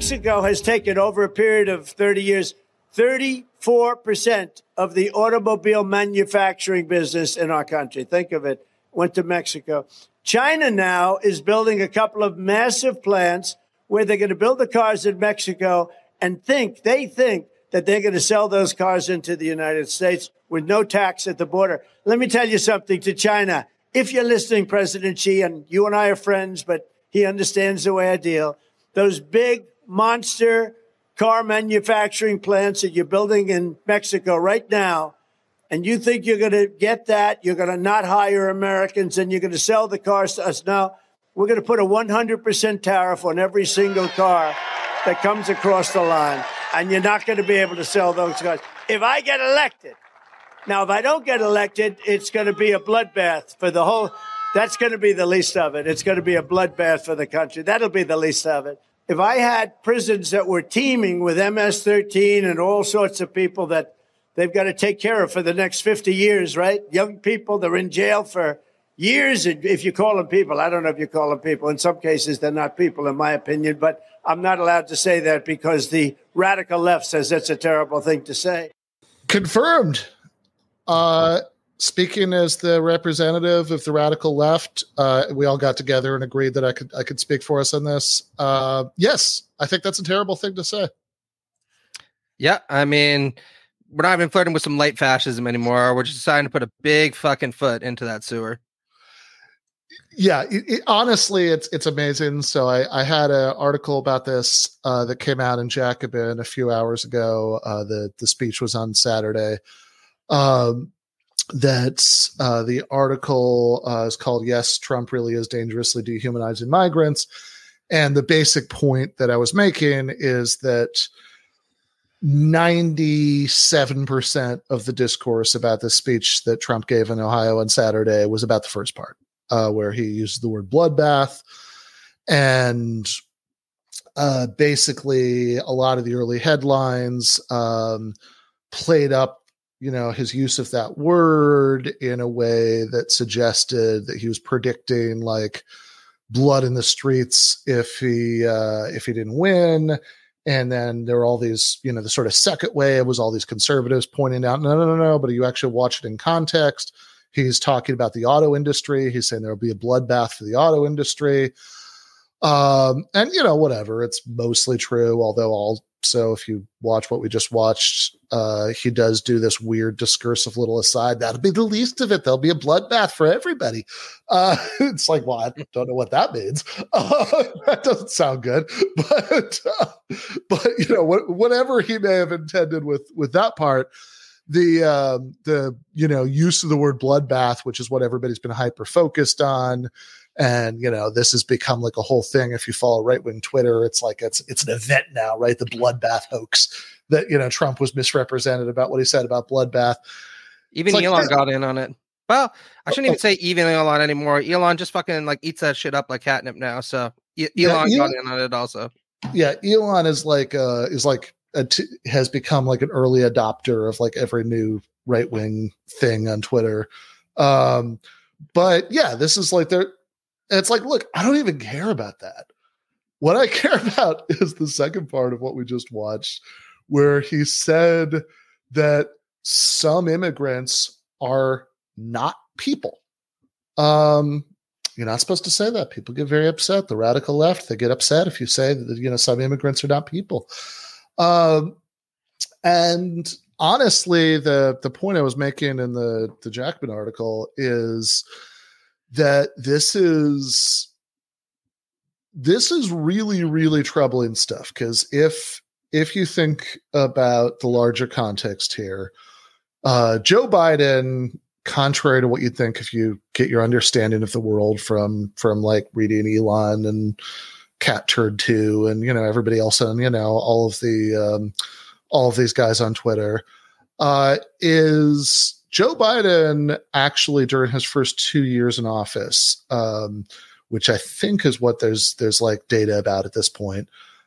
Mexico has taken over a period of 30 years, 34% of the automobile manufacturing business in our country. Think of it. Went to Mexico. China now is building a couple of massive plants where they're going to build the cars in Mexico and they think that they're going to sell those cars into the United States with no tax at the border. Let me tell you something to China. If you're listening, President Xi, and you and I are friends, but he understands the way I deal, those big monster car manufacturing plants that you're building in Mexico right now, and you think you're going to get that, you're going to not hire Americans, and you're going to sell the cars to us. No, we're going to put a 100% tariff on every single car that comes across the line, and you're not going to be able to sell those cars. If I get elected, now, if I don't get elected, it's going to be a bloodbath for the whole, that's going to be the least of it. It's going to be a bloodbath for the country. That'll be the least of it. If I had prisons that were teeming with MS-13 and all sorts of people that they've got to take care of for the next 50 years, right? Young people, they're in jail for years. If you call them people, I don't know if you call them people. In some cases, they're not people, in my opinion. But I'm not allowed to say that because the radical left says that's a terrible thing to say. Confirmed. Speaking as the representative of the radical left, we all got together and agreed that I could speak for us on this. Yes, I think that's a terrible thing to say. Yeah, I mean, we're not even flirting with some light fascism anymore. We're just deciding to put a big fucking foot into that sewer. Yeah, honestly, it's amazing. So I had an article about this that came out in Jacobin a few hours ago. The speech was on Saturday. The article is called "Yes, Trump Really Is Dangerously Dehumanizing Migrants," and the basic point that I was making is that 97% of the discourse about the speech that Trump gave in Ohio on Saturday was about the first part, where he used the word bloodbath. And basically, a lot of the early headlines played up, his use of that word in a way that suggested that he was predicting like blood in the streets if he didn't win. And then there were all these, the sort of second wave was all these conservatives pointing out, no, but you actually watch it in context. He's talking about the auto industry. He's saying there'll be a bloodbath for the auto industry. And, whatever, it's mostly true. Although also, if you watch what we just watched, he does do this weird discursive little aside. That'll be the least of it. There'll be a bloodbath for everybody. It's like, well, I don't know what that means. That doesn't sound good. But whatever he may have intended with that part, the use of the word bloodbath, which is what everybody's been hyper focused on. And, this has become like a whole thing. If you follow right-wing Twitter, it's like, it's an event now, right? The bloodbath hoax that, Trump was misrepresented about what he said about bloodbath. Even Elon got in on it. Well, I shouldn't even say even Elon anymore. Elon just fucking like eats that shit up like catnip now. So Elon got in on it also. Yeah. Elon is has become like an early adopter of like every new right-wing thing on Twitter. But yeah, this is like it's like, look, I don't even care about that. What I care about is the second part of what we just watched, where he said that some immigrants are not people. You're not supposed to say that. People get very upset. The radical left, they get upset if you say that, some immigrants are not people. And honestly, the point I was making in the Jacobin article is that this is really, really troubling stuff. Because if you think about the larger context here, Joe Biden, contrary to what you'd think if you get your understanding of the world from like reading Elon and Cat Turd 2 and everybody else and all of these guys on Twitter, is Joe Biden actually during his first 2 years in office, which I think is what there's like data about at this point,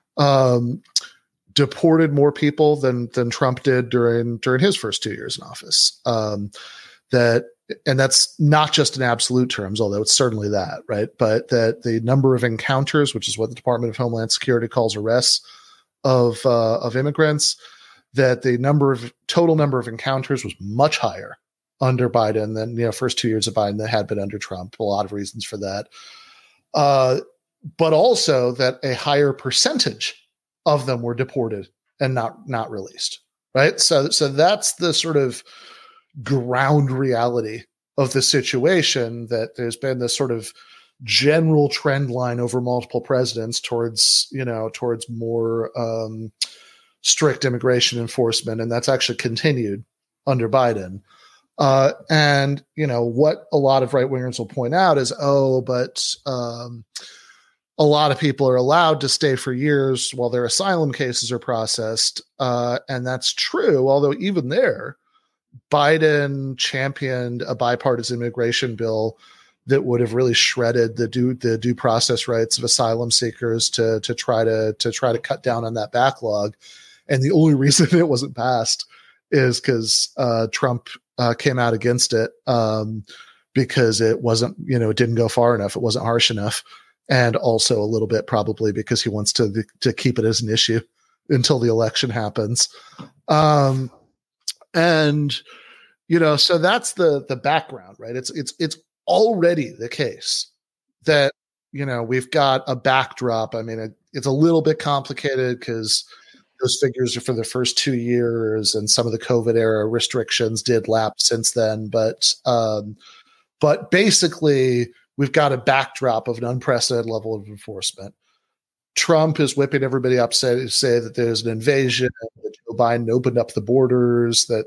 deported more people than Trump did during his first 2 years in office. And that's not just in absolute terms, although it's certainly that, right? But that the number of encounters, which is what the Department of Homeland Security calls arrests, of immigrants, that the total number of encounters was much higher under Biden than, first 2 years of Biden that had been under Trump. A lot of reasons for that. But also that a higher percentage of them were deported and not released. Right. So that's the sort of ground reality of the situation, that there's been this sort of general trend line over multiple presidents towards more strict immigration enforcement. And that's actually continued under Biden. And what a lot of right wingers will point out is, but a lot of people are allowed to stay for years while their asylum cases are processed. And that's true. Although even there, Biden championed a bipartisan immigration bill that would have really shredded the due process rights of asylum seekers to try to cut down on that backlog. And the only reason it wasn't passed is because Trump came out against it, because it wasn't, it didn't go far enough. It wasn't harsh enough. And also a little bit probably because he wants to keep it as an issue until the election happens. So that's the background, right? It's already the case that, we've got a backdrop. I mean, it's a little bit complicated because those figures are for the first 2 years, and some of the COVID era restrictions did lapse since then. But basically, we've got a backdrop of an unprecedented level of enforcement. Trump is whipping everybody up, say that there's an invasion, that Joe Biden opened up the borders, that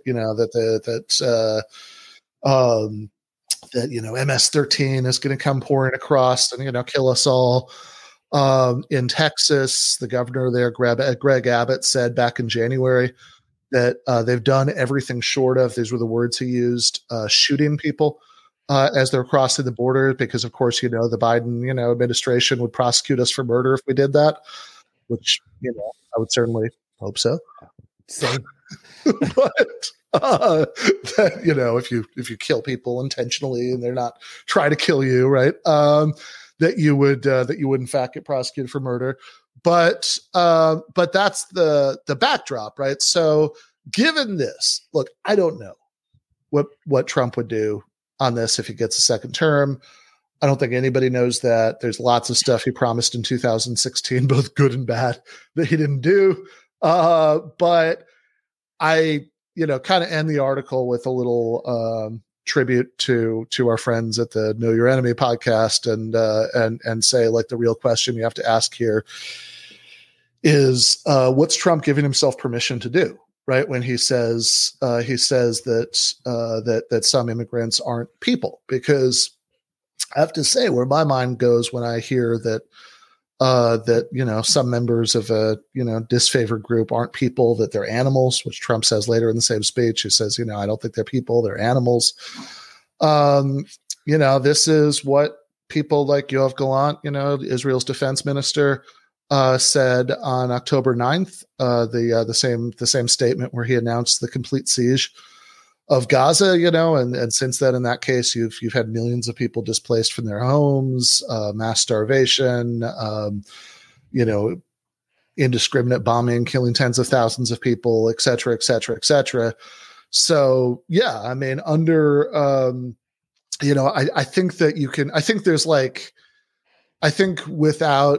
MS-13 is going to come pouring across and kill us all. In Texas, the governor there, Greg Abbott, said back in January that they've done everything short of, these were the words he used, shooting people as they're crossing the border, because of course, the Biden, administration would prosecute us for murder if we did that, which, I would certainly hope so. Same. But that, if you kill people intentionally and they're not trying to kill you, right? That you would in fact get prosecuted for murder. But that's the backdrop, right? So given this, look, I don't know what Trump would do on this if he gets a second term. I don't think anybody knows that. There's lots of stuff he promised in 2016, both good and bad, that he didn't do. But I, kind of end the article with a little tribute to our friends at the Know Your Enemy podcast, and say, like, the real question you have to ask here is, what's Trump giving himself permission to do? Right, when he says that some immigrants aren't people, because I have to say, where my mind goes when I hear that some members of a disfavored group aren't people, that they're animals, which Trump says later in the same speech. He says, I don't think they're people, they're animals. This is what people like Yoav Gallant, Israel's defense minister, said on October 9th, the same statement where he announced the complete siege of Gaza, and since then, in that case, you've had millions of people displaced from their homes, mass starvation, indiscriminate bombing, killing tens of thousands of people, et cetera, et cetera, et cetera. So, yeah, I mean, I think that you can, I think there's without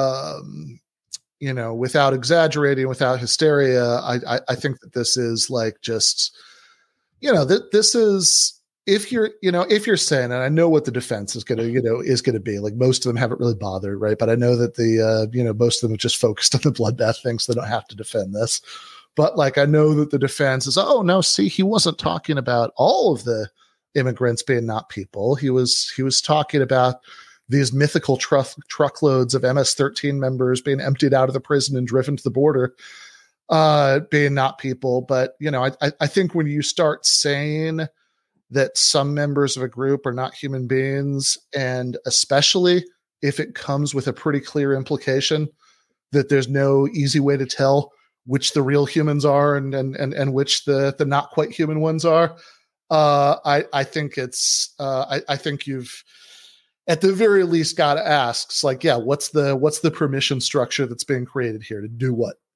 exaggerating, without hysteria, I think that this is like just, this is, if you're saying, and I know what the defense is going to be, like, most of them haven't really bothered, right? But I know that most of them have just focused on the bloodbath thing, so they don't have to defend this. But like, I know that the defense is, oh no, see, he wasn't talking about all of the immigrants being not people. He was talking about these mythical truckloads of MS-13 members being emptied out of the prison and driven to the border, being not people. But, I think when you start saying that some members of a group are not human beings, and especially if it comes with a pretty clear implication that there's no easy way to tell which the real humans are and which the not quite human ones are, I think it's I think you've at the very least got to ask, it's like, yeah, what's the permission structure that's being created here to do what?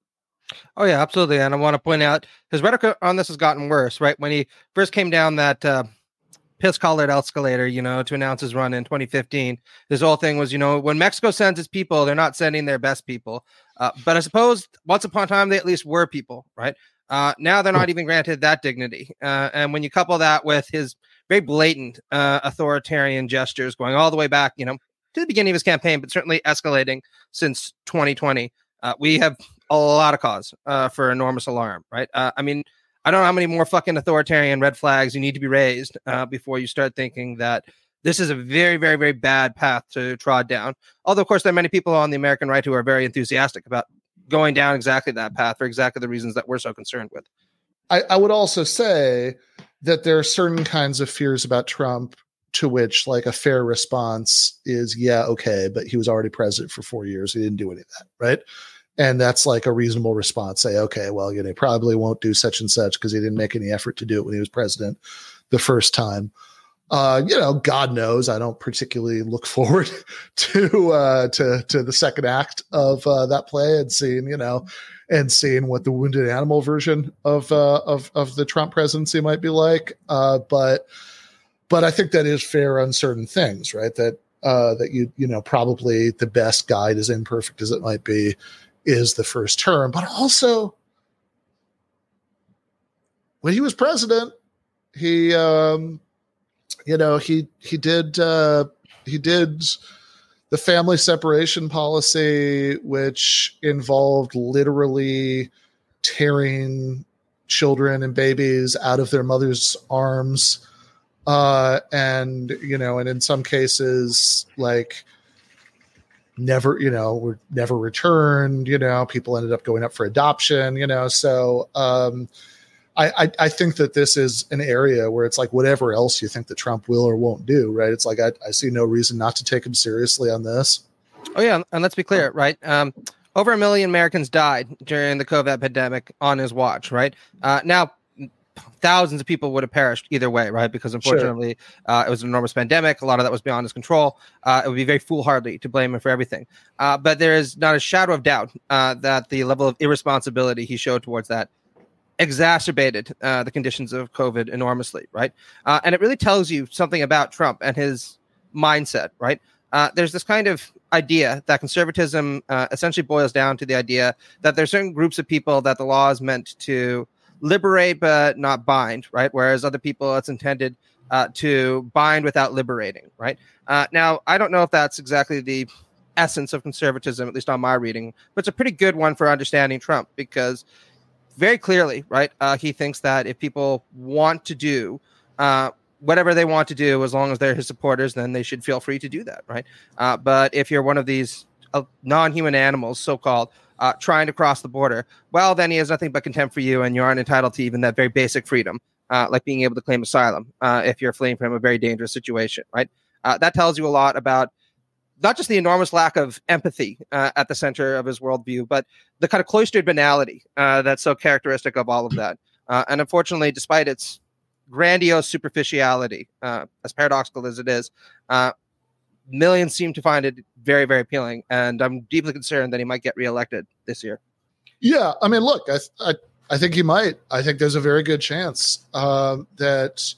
Oh, yeah, absolutely. And I want to point out his rhetoric on this has gotten worse, right? When he first came down that piss-collared escalator, to announce his run in 2015, his whole thing was, when Mexico sends its people, they're not sending their best people. But I suppose once upon a time, they at least were people, right? Now they're not even granted that dignity. And when you couple that with his very blatant authoritarian gestures going all the way back, to the beginning of his campaign, but certainly escalating since 2020, we have a lot of cause for enormous alarm, right? I don't know how many more fucking authoritarian red flags you need to be raised before you start thinking that this is a very, very, very bad path to trod down. Although, of course, there are many people on the American right who are very enthusiastic about going down exactly that path for exactly the reasons that we're so concerned with. I would also say that there are certain kinds of fears about Trump to which, like, a fair response is, yeah, okay, but he was already president for 4 years. He didn't do any of that, right? And that's like a reasonable response. Say, okay, well, he probably won't do such and such because he didn't make any effort to do it when he was president the first time. God knows, I don't particularly look forward to the second act of that play and seeing what the wounded animal version of the Trump presidency might be like. But I think that is fair on certain things, right? That probably the best guide, as imperfect as it might be, is the first term. But also, when he was president, he did the family separation policy, which involved literally tearing children and babies out of their mother's arms. And in some cases, like, were never returned, people ended up going up for adoption, so, I think that this is an area where it's like, whatever else you think that Trump will or won't do, right? It's like, I see no reason not to take him seriously on this. Oh yeah. And let's be clear, right? Over 1 million Americans died during the COVID pandemic on his watch, right? Now, thousands of people would have perished either way, right? Because unfortunately, it was an enormous pandemic. A lot of that was beyond his control. It would be very foolhardy to blame him for everything. But there is not a shadow of doubt that the level of irresponsibility he showed towards that exacerbated the conditions of COVID enormously, right? And it really tells you something about Trump and his mindset, right? There's this kind of idea that conservatism essentially boils down to the idea that there are certain groups of people that the law is meant to liberate but not bind, right? Whereas other people, it's intended to bind without liberating, right? Now, I don't know if that's exactly the essence of conservatism, at least on my reading, but it's a pretty good one for understanding Trump, because very clearly, right, he thinks that if people want to do whatever they want to do, as long as they're his supporters, then they should feel free to do that, right? But if you're one of these non-human animals, so-called, trying to cross the border, well, then he has nothing but contempt for you, and you aren't entitled to even that very basic freedom, like being able to claim asylum if you're fleeing from a very dangerous situation, right? That tells you a lot about not just the enormous lack of empathy at the center of his worldview, but the kind of cloistered banality that's so characteristic of all of that. And unfortunately, despite its grandiose superficiality, as paradoxical as it is, millions seem to find it very, very appealing. And I'm deeply concerned that he might get reelected this year. Yeah. I mean, look, I think he might. I think there's a very good chance that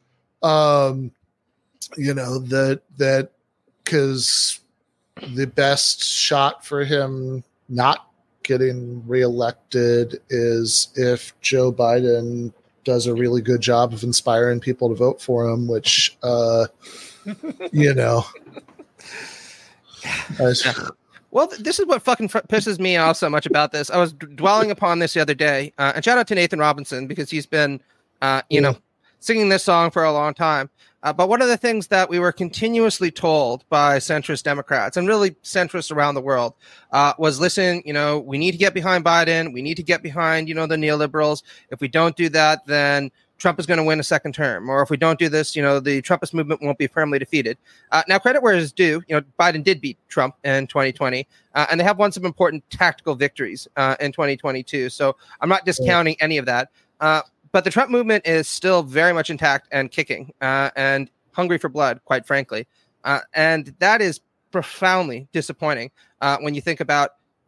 because the best shot for him not getting reelected is if Joe Biden does a really good job of inspiring people to vote for him, which, Well, this is what fucking pisses me off so much about this. I was dwelling upon this the other day, and shout out to Nathan Robinson, because he's been, singing this song for a long time. But one of the things that we were continuously told by centrist Democrats, and really centrists around the world, was, listen, we need to get behind Biden. We need to get behind, the neoliberals. If we don't do that, then Trump is going to win a second term. Or if we don't do this, the Trumpist movement won't be firmly defeated. Now, credit where it's due. Biden did beat Trump in 2020, and they have won some important tactical victories in 2022. So I'm not discounting any of that. But the Trump movement is still very much intact and kicking and hungry for blood, quite frankly. And that is profoundly disappointing when you think about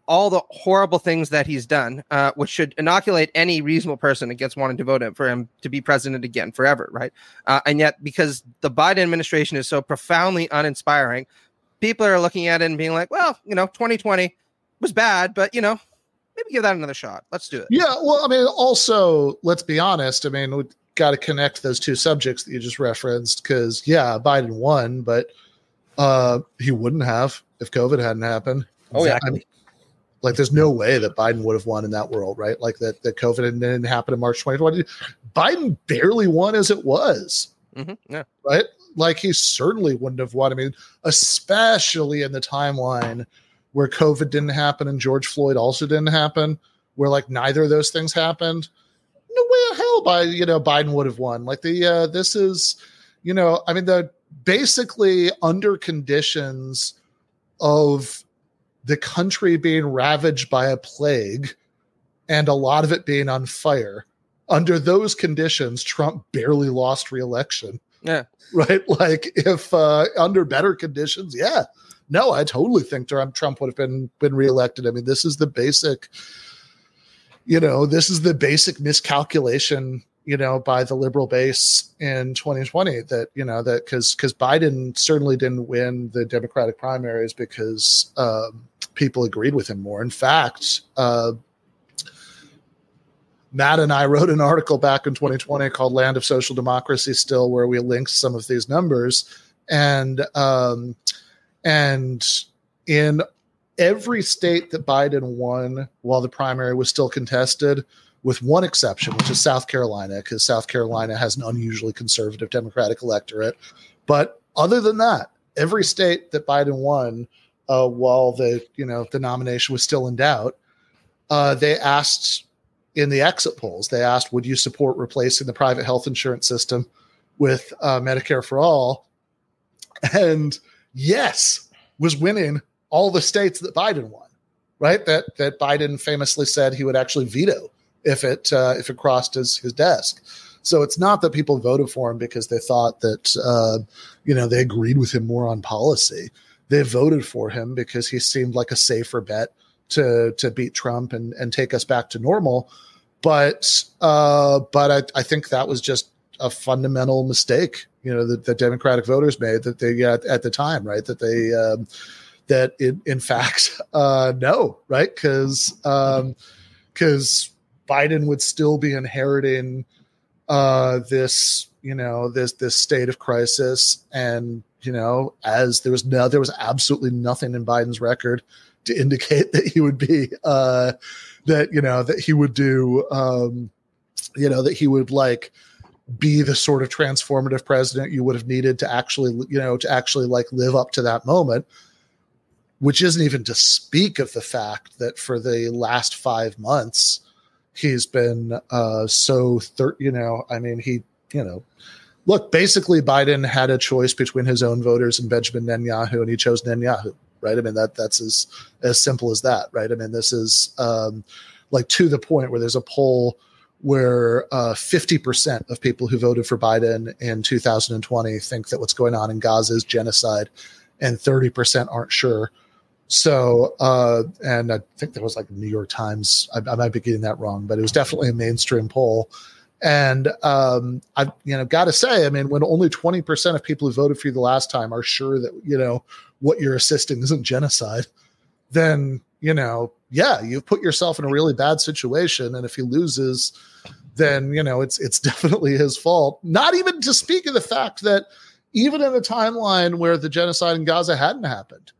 all the horrible things that he's done, which should inoculate any reasonable person against wanting to vote for him to be president again forever, right? And yet, because the Biden administration is so profoundly uninspiring, people are looking at it and being like, well, 2020 was bad, but, maybe give that another shot. Let's do it. Yeah, well, I mean, also, let's be honest. I mean, we've got to connect those two subjects that you just referenced because, yeah, Biden won, but he wouldn't have if COVID hadn't happened. Oh, yeah. I mean, like, there's no way that Biden would have won in that world, right? Like, that COVID didn't happen in March 2020. Biden barely won as it was, yeah. right? Like, he certainly wouldn't have won. I mean, especially in the timeline where COVID didn't happen and George Floyd also didn't happen, where like neither of those things happened. No way in hell Biden would have won. Like this is, I mean, the basically under conditions of the country being ravaged by a plague and a lot of it being on fire. Under those conditions, Trump barely lost re-election. Yeah. Right. Like if under better conditions, yeah. No, I totally think Trump would have been reelected. I mean, this is the basic, miscalculation, by the liberal base in 2020 that because Biden certainly didn't win the Democratic primaries because people agreed with him more. In fact, Matt and I wrote an article back in 2020 called Land of Social Democracy Still, where we linked some of these numbers. And in every state that Biden won while the primary was still contested, with one exception, which is South Carolina, because South Carolina has an unusually conservative Democratic electorate. But other than that, every state that Biden won while the nomination was still in doubt, they asked in the exit polls, they asked, would you support replacing the private health insurance system with Medicare for all? And yes, was winning all the states that Biden won, right? That Biden famously said he would actually veto if it crossed his desk. So it's not that people voted for him because they thought that they agreed with him more on policy. They voted for him because he seemed like a safer bet to beat Trump and take us back to normal. But I think that was just a fundamental mistake, that the Democratic voters made that they at the time, right? That they in fact no, right? Because Biden would still be inheriting this state of crisis, and as there was absolutely nothing in Biden's record to indicate that he would be that he would do that he would like be the sort of transformative president you would have needed to actually like live up to that moment, which isn't even to speak of the fact that for the last 5 months he's been look, basically Biden had a choice between his own voters and Benjamin Netanyahu, and he chose Netanyahu, right? I mean, that's as simple as that, right? I mean, this is like to the point where there's a poll where 50% of people who voted for Biden in 2020 think that what's going on in Gaza is genocide, and 30% aren't sure. So, and I think there was like New York Times, I might be getting that wrong, but it was definitely a mainstream poll. And I've got to say, I mean, when only 20% of people who voted for you the last time are sure that, what you're assisting isn't genocide, then, you've put yourself in a really bad situation. And if he loses, then, it's definitely his fault. Not even to speak of the fact that even in a timeline where the genocide in Gaza hadn't happened,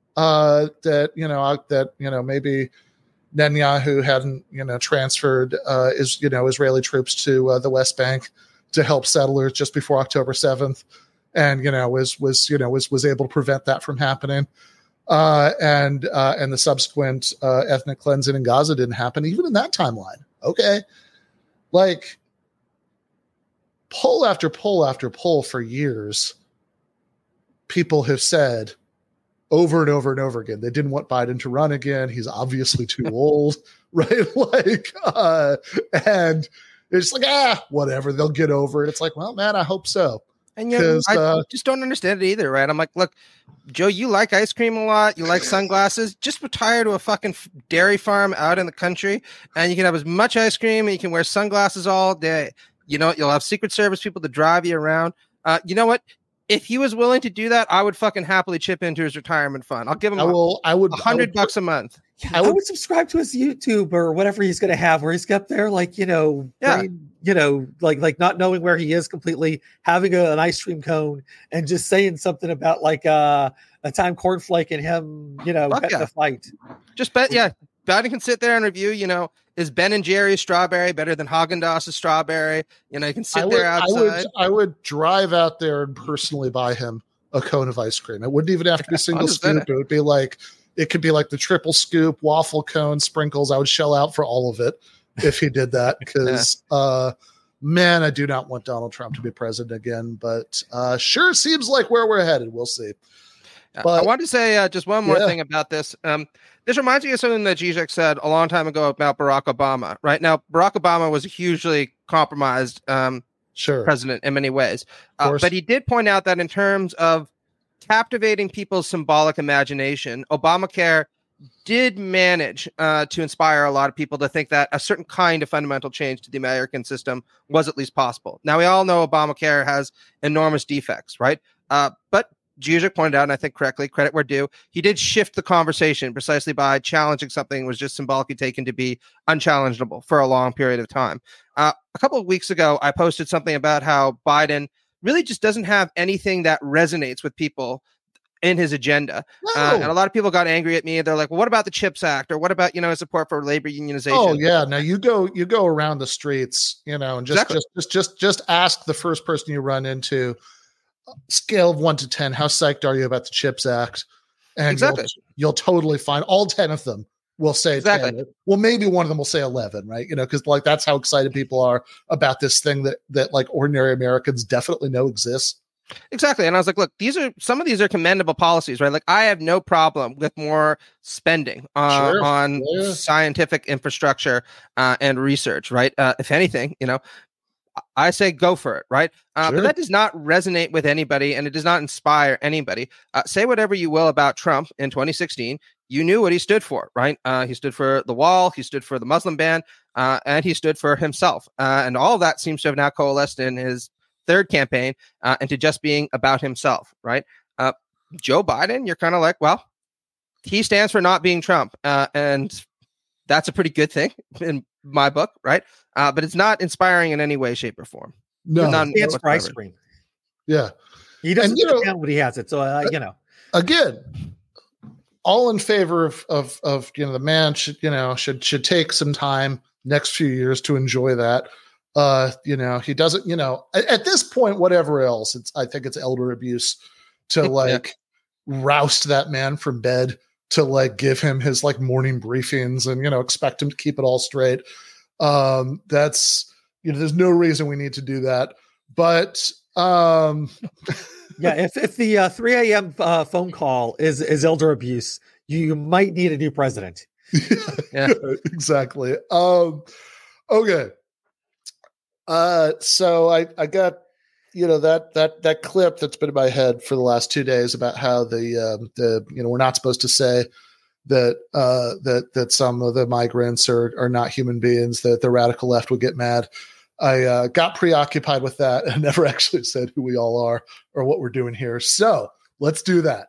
maybe Netanyahu hadn't, transferred Israeli troops to the West Bank to help settlers just before October 7th, and was able to prevent that from happening. And the subsequent ethnic cleansing in Gaza didn't happen even in that timeline. Okay, like poll after poll after poll for years, people have said over and over and over again, they didn't want Biden to run again. He's obviously too old, right? And it's like, whatever, they'll get over it. It's like, well, man, I hope so. And I just don't understand it either, right? I'm like, look, Joe, you like ice cream a lot. You like sunglasses. Just retire to a fucking dairy farm out in the country, and you can have as much ice cream and you can wear sunglasses all day. You know, you'll have Secret Service people to drive you around. You know what? If he was willing to do that, I would fucking happily chip into his retirement fund. I'll give him $100 a month. I would subscribe to his YouTube or whatever he's going to have, where he's up there, like, like not knowing where he is completely, having an ice cream cone and just saying something about like a time cornflake and him, betting the fight. Just bet. Yeah. Biden can sit there and review, is Ben and Jerry's strawberry better than Haagen-Dazs's strawberry? You can sit there outside. I would drive out there and personally buy him a cone of ice cream. It wouldn't even have to be a single scoop. It would be like, it could be like the triple scoop, waffle cone, sprinkles. I would shell out for all of it if he did that because, man, I do not want Donald Trump to be president again. But sure seems like where we're headed. We'll see. But, I wanted to say just one more thing about this. This reminds me of something that Zizek said a long time ago about Barack Obama. Right now, Barack Obama was a hugely compromised president in many ways. But he did point out that in terms of captivating people's symbolic imagination, Obamacare did manage to inspire a lot of people to think that a certain kind of fundamental change to the American system was at least possible. Now, we all know Obamacare has enormous defects, right? But Zizek pointed out, and I think correctly, credit where due, he did shift the conversation precisely by challenging something that was just symbolically taken to be unchallengeable for a long period of time. A couple of weeks ago, I posted something about how Biden really just doesn't have anything that resonates with people in his agenda. And a lot of people got angry at me. They're like, well, what about the CHIPS Act? Or what about, his support for labor unionization? Oh yeah. Now you go around the streets, and just ask the first person you run into, scale of 1 to 10, how psyched are you about the CHIPS Act? And you'll totally find all 10 of them will say 10. Well, maybe one of them will say 11, right? Because like that's how excited people are about this thing that like ordinary Americans definitely know exists. Exactly. And I was like, look, some of these are commendable policies, right? Like I have no problem with more spending on scientific infrastructure and research, right? If anything, I say go for it, right? But that does not resonate with anybody, and it does not inspire anybody. Say whatever you will about Trump in 2016. You knew what he stood for, right? He stood for the wall, he stood for the Muslim ban, and he stood for himself. And all of that seems to have now coalesced in his third campaign into just being about himself, right? Joe Biden, you're kind of like, well, he stands for not being Trump. And that's a pretty good thing in my book, right? But it's not inspiring in any way, shape, or form. No, it's for ice cream. Yeah, he doesn't understand what he has it. So again, all in favor of the man should take some time next few years to enjoy that. He doesn't. At this point, whatever else, I think it's elder abuse to roust that man from bed, to like give him his like morning briefings and expect him to keep it all straight. That's there's no reason we need to do that. But if the 3 a.m. phone call is elder abuse, you might need a new president. Yeah, exactly. Okay. So I got that clip that's been in my head for the last 2 days about how the we're not supposed to say that some of the migrants are not human beings, that the radical left would get mad. I got preoccupied with that and never actually said who we all are or what we're doing here. So let's do that.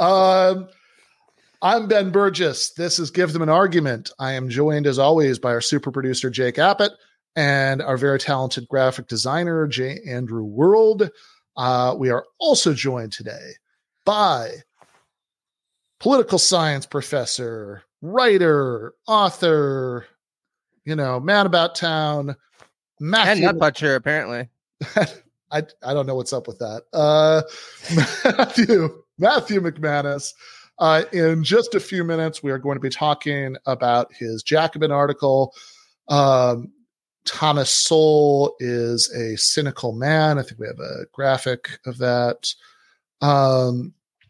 I'm Ben Burgess. This is Give Them an Argument. I am joined as always by our super producer, Jake Appett, and our very talented graphic designer, J. Andrew World. We are also joined today by political science professor, writer, author, man about town, Matthew. And nut butcher, apparently. I don't know what's up with that. Matthew McManus. In just a few minutes, we are going to be talking about his Jacobin article. Thomas Sowell is a cynical man. I think we have a graphic of that.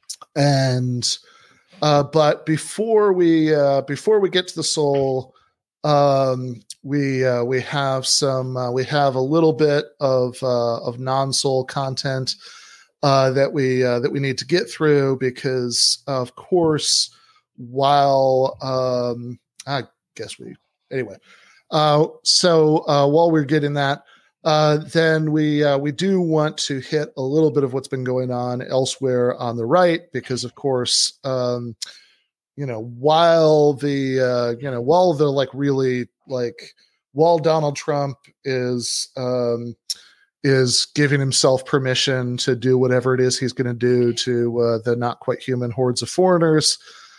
But before we get to the Sowell, We have a little bit of non-Soul content that we need to get through, because of course, while I guess while we're getting that, then we do want to hit a little bit of what's been going on elsewhere on the right, because of course, while Donald Trump is giving himself permission to do whatever it is he's going to do to the not quite human hordes of foreigners,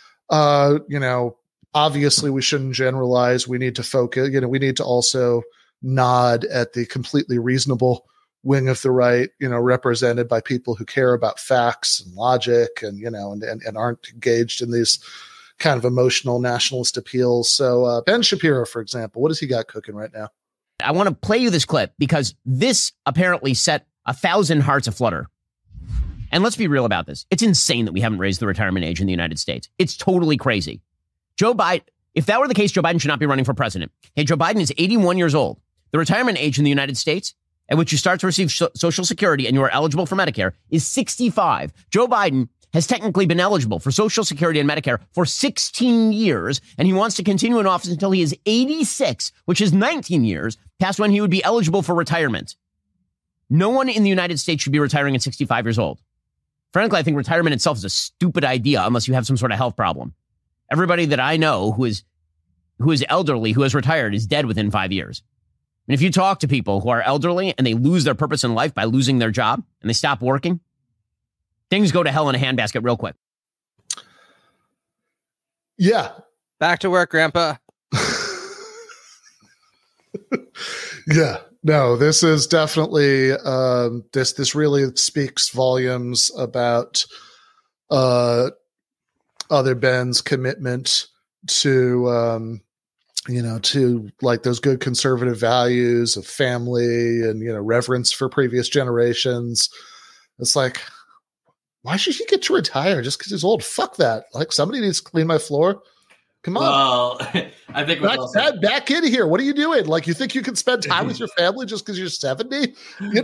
obviously we shouldn't generalize. We need to focus, we need to also nod at the completely reasonable wing of the right, represented by people who care about facts and logic and aren't engaged in these kind of emotional nationalist appeals. So Ben Shapiro, for example, what has he got cooking right now? I want to play you this clip because this apparently set 1,000 hearts aflutter. And let's be real about this. It's insane that we haven't raised the retirement age in the United States. It's totally crazy. Joe Biden, if that were the case, Joe Biden should not be running for president. Hey, Joe Biden is 81 years old. The retirement age in the United States at which you start to receive Social Security and you are eligible for Medicare is 65. Joe Biden has technically been eligible for Social Security and Medicare for 16 years, and he wants to continue in office until he is 86, which is 19 years past when he would be eligible for retirement. No one in the United States should be retiring at 65 years old. Frankly, I think retirement itself is a stupid idea unless you have some sort of health problem. Everybody that I know who is elderly, who has retired, is dead within 5 years. And if you talk to people who are elderly and they lose their purpose in life by losing their job and they stop working, things go to hell in a handbasket real quick. Yeah. Back to work, Grandpa. Yeah. No, this is definitely this really speaks volumes about other Ben's commitment to to like those good conservative values of family and reverence for previous generations. It's like, why should he get to retire just because he's old? Fuck that. Like, somebody needs to clean my floor. Come on. Well, I think back in here. What are you doing? Like, you think you can spend time with your family just because you're 70?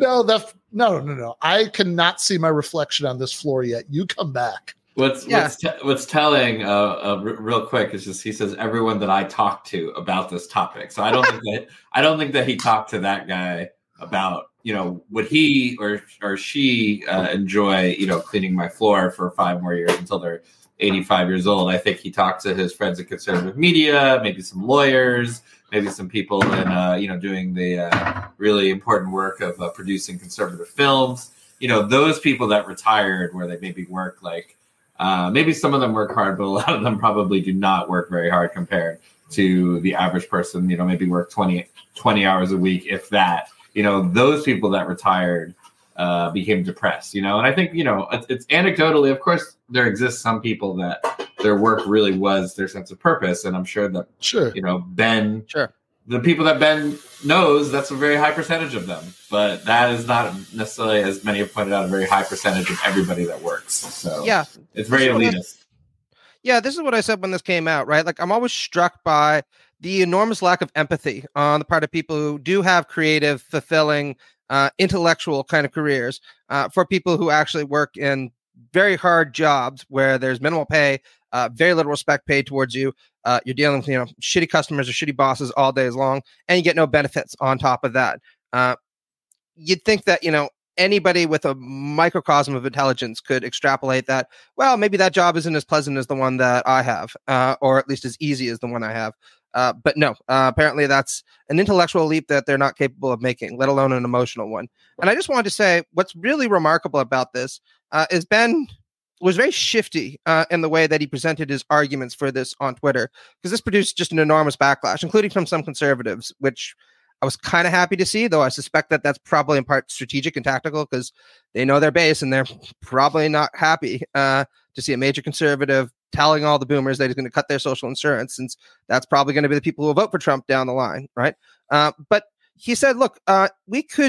No. I cannot see my reflection on this floor yet. You come back. What's telling real quick is just he says everyone that I talked to about this topic. So I don't think that he talked to that guy about would he or she enjoy cleaning my floor for 5 more years until they're 85 years old. I think he talked to his friends in conservative media, maybe some lawyers, maybe some people in doing the really important work of producing conservative films. Those people that retired where they maybe work like. Maybe some of them work hard, but a lot of them probably do not work very hard compared to the average person, maybe work 20 hours a week, if that. Those people that retired became depressed, and I think, it's anecdotally, of course, there exists some people that their work really was their sense of purpose. And I'm sure that, Ben, the people that Ben knows, that's a very high percentage of them. But that is not necessarily, as many have pointed out, a very high percentage of everybody that works. So yeah, it's very elitist. Yeah, this is what I said when this came out, right? Like, I'm always struck by the enormous lack of empathy on the part of people who do have creative, fulfilling, intellectual kind of careers for people who actually work in very hard jobs where there's minimal pay, very little respect paid towards you. You're dealing with, shitty customers or shitty bosses all day long, and you get no benefits on top of that. You'd think that, anybody with a microcosm of intelligence could extrapolate that, well, maybe that job isn't as pleasant as the one that I have, or at least as easy as the one I have. But no, apparently that's an intellectual leap that they're not capable of making, let alone an emotional one. And I just wanted to say what's really remarkable about this is Ben was very shifty in the way that he presented his arguments for this on Twitter, because this produced just an enormous backlash, including from some conservatives, which I was kind of happy to see, though I suspect that that's probably in part strategic and tactical because they know their base and they're probably not happy to see a major conservative telling all the boomers that he's going to cut their social insurance, since that's probably going to be the people who will vote for Trump down the line, right? But he said, look, we could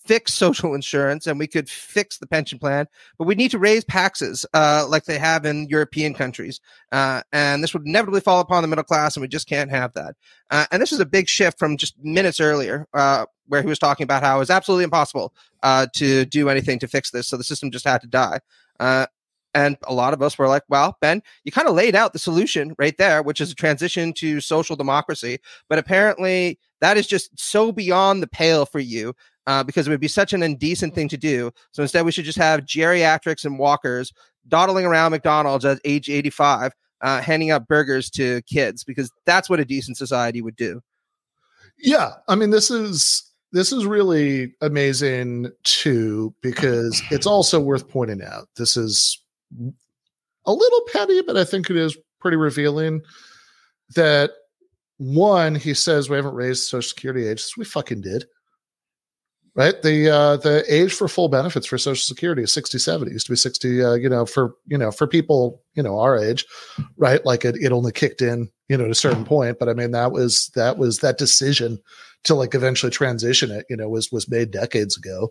fix social insurance and we could fix the pension plan, but we need to raise taxes like they have in European countries. And this would inevitably fall upon the middle class, and we just can't have that. And this is a big shift from just minutes earlier, where he was talking about how it was absolutely impossible to do anything to fix this. So the system just had to die. And a lot of us were like, well, Ben, you kind of laid out the solution right there, which is a transition to social democracy. But apparently that is just so beyond the pale for you, because it would be such an indecent thing to do. So instead, we should just have geriatrics and walkers dawdling around McDonald's at age 85, handing out burgers to kids, because that's what a decent society would do. Yeah. I mean, this is really amazing too, because it's also worth pointing out, this is a little petty, but I think it is pretty revealing that, one, he says we haven't raised Social Security age. We fucking did. Right? The age for full benefits for Social Security is 67. It used to be 60, for people, our age, right? Like it only kicked in, at a certain point. But I mean, that was that decision to like eventually transition it, was made decades ago.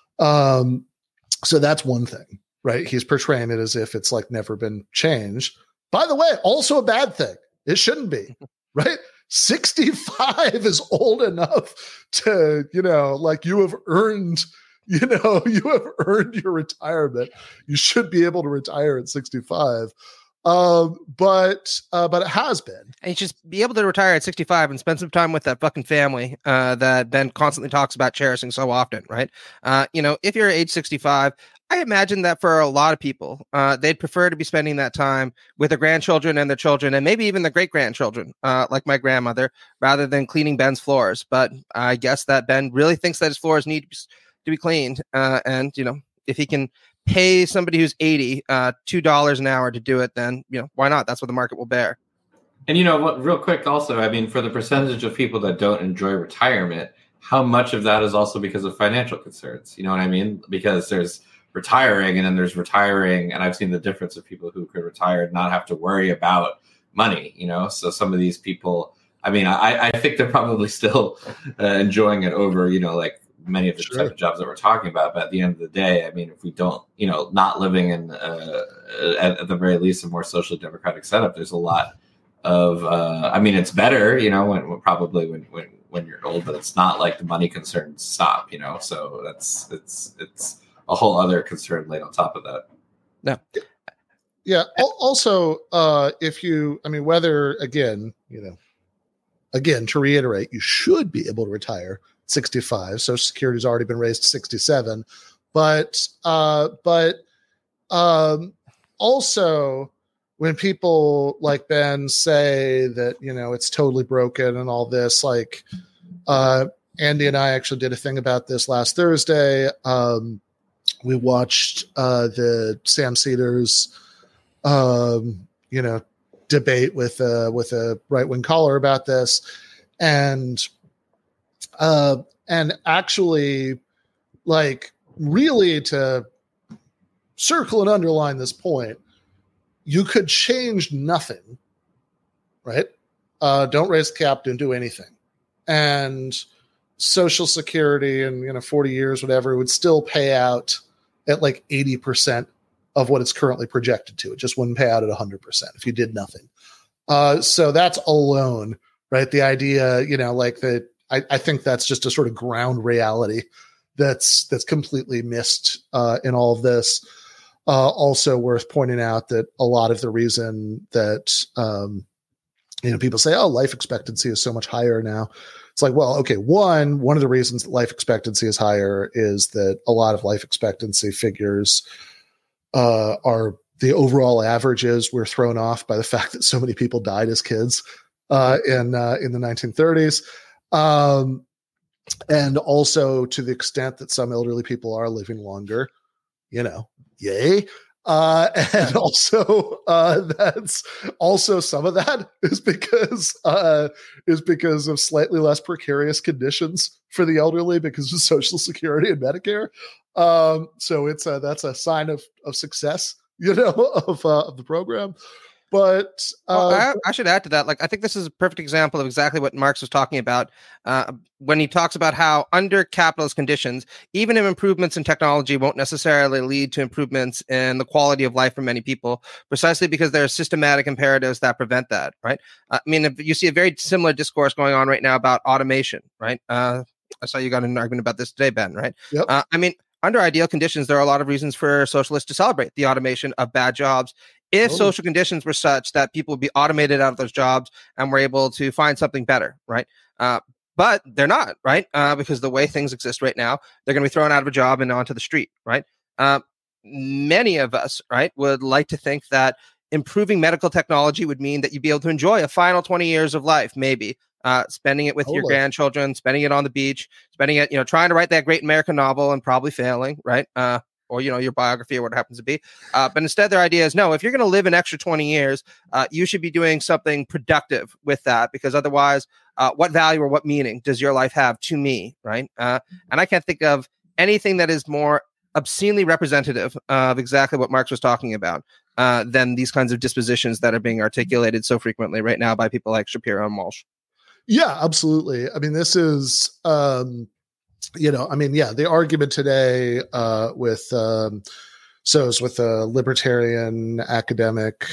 So that's one thing, right? He's portraying it as if it's like never been changed. By the way, also a bad thing. It shouldn't be, right? 65 is old enough to, like you have earned your retirement. You should be able to retire at 65. But it has been. And you just be able to retire at 65 and spend some time with that fucking family that Ben constantly talks about cherishing so often, right? If you're age 65, I imagine that for a lot of people, they'd prefer to be spending that time with their grandchildren and their children, and maybe even their great-grandchildren, like my grandmother, rather than cleaning Ben's floors. But I guess that Ben really thinks that his floors need to be cleaned. And if he can pay somebody who's 80 $2 an hour to do it, then why not? That's what the market will bear. And what, real quick also, I mean, for the percentage of people that don't enjoy retirement, how much of that is also because of financial concerns? You know what I mean? Because there's retiring, and then there's retiring, and I've seen the difference of people who could retire and not have to worry about money, so some of these people, I mean, I think they're probably still enjoying it over, like many of the type of jobs that we're talking about. But at the end of the day, I mean, if we don't, not living in at the very least a more socially democratic setup, there's a lot of I mean, it's better, when you're old, but it's not like the money concerns stop, so it's a whole other concern laid on top of that. No. Yeah. Also, whether again, to reiterate, you should be able to retire 65. Social Security's already been raised to 67, but also when people like Ben say that, it's totally broken and all this, like, Andy and I actually did a thing about this last Thursday. We watched the Sam Cedars, debate with a right-wing caller about this, and actually, like, really to circle and underline this point, you could change nothing, right? Don't raise the cap, don't do anything, and Social Security in 40 years, whatever, would still pay out at like 80% of what it's currently projected to. It just wouldn't pay out at 100% if you did nothing. So that's alone, right? The idea, like that, I think that's just a sort of ground reality that's completely missed in all of this. Also worth pointing out that a lot of the reason that, people say, oh, life expectancy is so much higher now. It's like, well, okay, one of the reasons that life expectancy is higher is that a lot of life expectancy figures are the overall averages were thrown off by the fact that so many people died as kids in the 1930s. And also to the extent that some elderly people are living longer, yay. And also, that's also some of that is because of slightly less precarious conditions for the elderly because of Social Security and Medicare. So that's a sign of success, of the program. But I should add to that. Like, I think this is a perfect example of exactly what Marx was talking about when he talks about how under capitalist conditions, even if improvements in technology won't necessarily lead to improvements in the quality of life for many people, precisely because there are systematic imperatives that prevent that, right? I mean, if you see a very similar discourse going on right now about automation, right? I saw you got in an argument about this today, Ben, right? Yep. I mean, under ideal conditions, there are a lot of reasons for socialists to celebrate the automation of bad jobs. If social conditions were such that people would be automated out of those jobs and were able to find something better, right? But they're not, right? Because the way things exist right now, they're going to be thrown out of a job and onto the street, right? Many of us, right, would like to think that improving medical technology would mean that you'd be able to enjoy a final 20 years of life, maybe. Spending it with your grandchildren, spending it on the beach, spending it, trying to write that great American novel and probably failing, right? Or, your biography or what it happens to be. But instead, their idea is, no, if you're going to live an extra 20 years, you should be doing something productive with that, because otherwise, what value or what meaning does your life have to me, right? And I can't think of anything that is more obscenely representative of exactly what Marx was talking about than these kinds of dispositions that are being articulated so frequently right now by people like Shapiro and Walsh. Yeah, absolutely. I mean, this is, the argument today with a libertarian academic,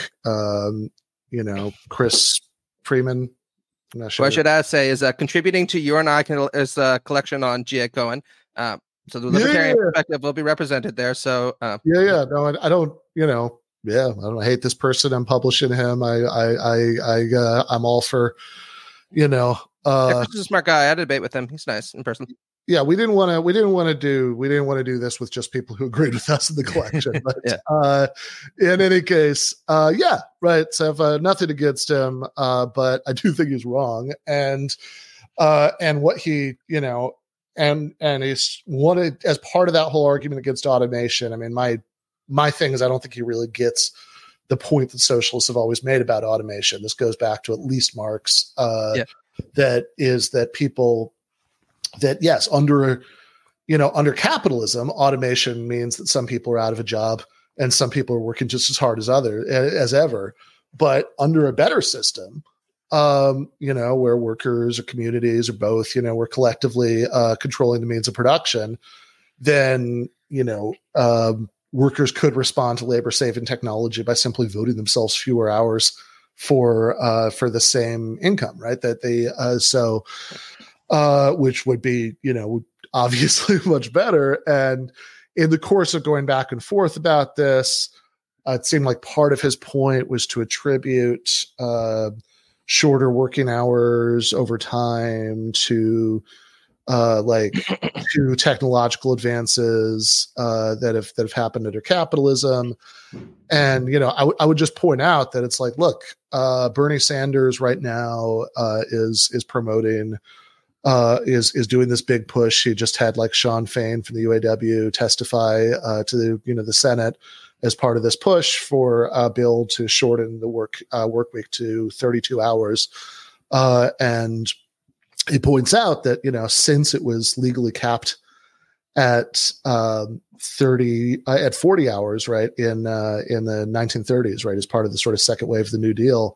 Chris Freeman. I'm not sure. What I should say is contributing to your and I is a collection on G.A. Cohen. So the libertarian perspective will be represented there. So no, I don't. I don't hate this person. I'm publishing him. I'm all for. Chris is a smart guy. I had a debate with him. He's nice in person. Yeah, we didn't want to do this with just people who agreed with us in the collection. But in any case, right. So I have nothing against him, but I do think he's wrong, and what he and he's wanted as part of that whole argument against automation. I mean, my thing is I don't think he really gets the point that socialists have always made about automation. This goes back to at least Marx. That is that people that yes, under capitalism, automation means that some people are out of a job and some people are working just as hard as ever. But under a better system, where workers or communities or both, we're collectively controlling the means of production, then, workers could respond to labor-saving technology by simply voting themselves fewer hours for the same income, right? That they which would be obviously much better. And in the course of going back and forth about this, it seemed like part of his point was to attribute shorter working hours over time to to technological advances that have happened under capitalism. And I would just point out that it's like, look, Bernie Sanders right now is promoting is doing this big push. He just had Sean Fain from the UAW testify to the Senate as part of this push for a bill to shorten the work week to 32 hours. And he points out that, since it was legally capped at 40 hours, right, in the 1930s, right, as part of the sort of second wave of the New Deal,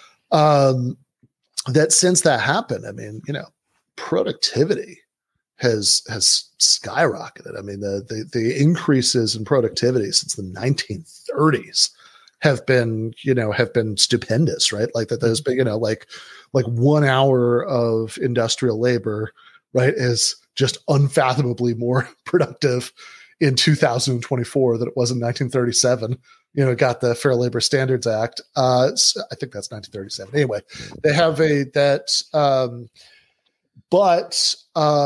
that since that happened, I mean, productivity has skyrocketed. I mean, the increases in productivity since the 1930s have been stupendous, right? Like that there's been, like 1 hour of industrial labor, right, is just unfathomably more productive in 2024 than it was in 1937. It got the Fair Labor Standards Act. So I think that's 1937. Anyway, they have but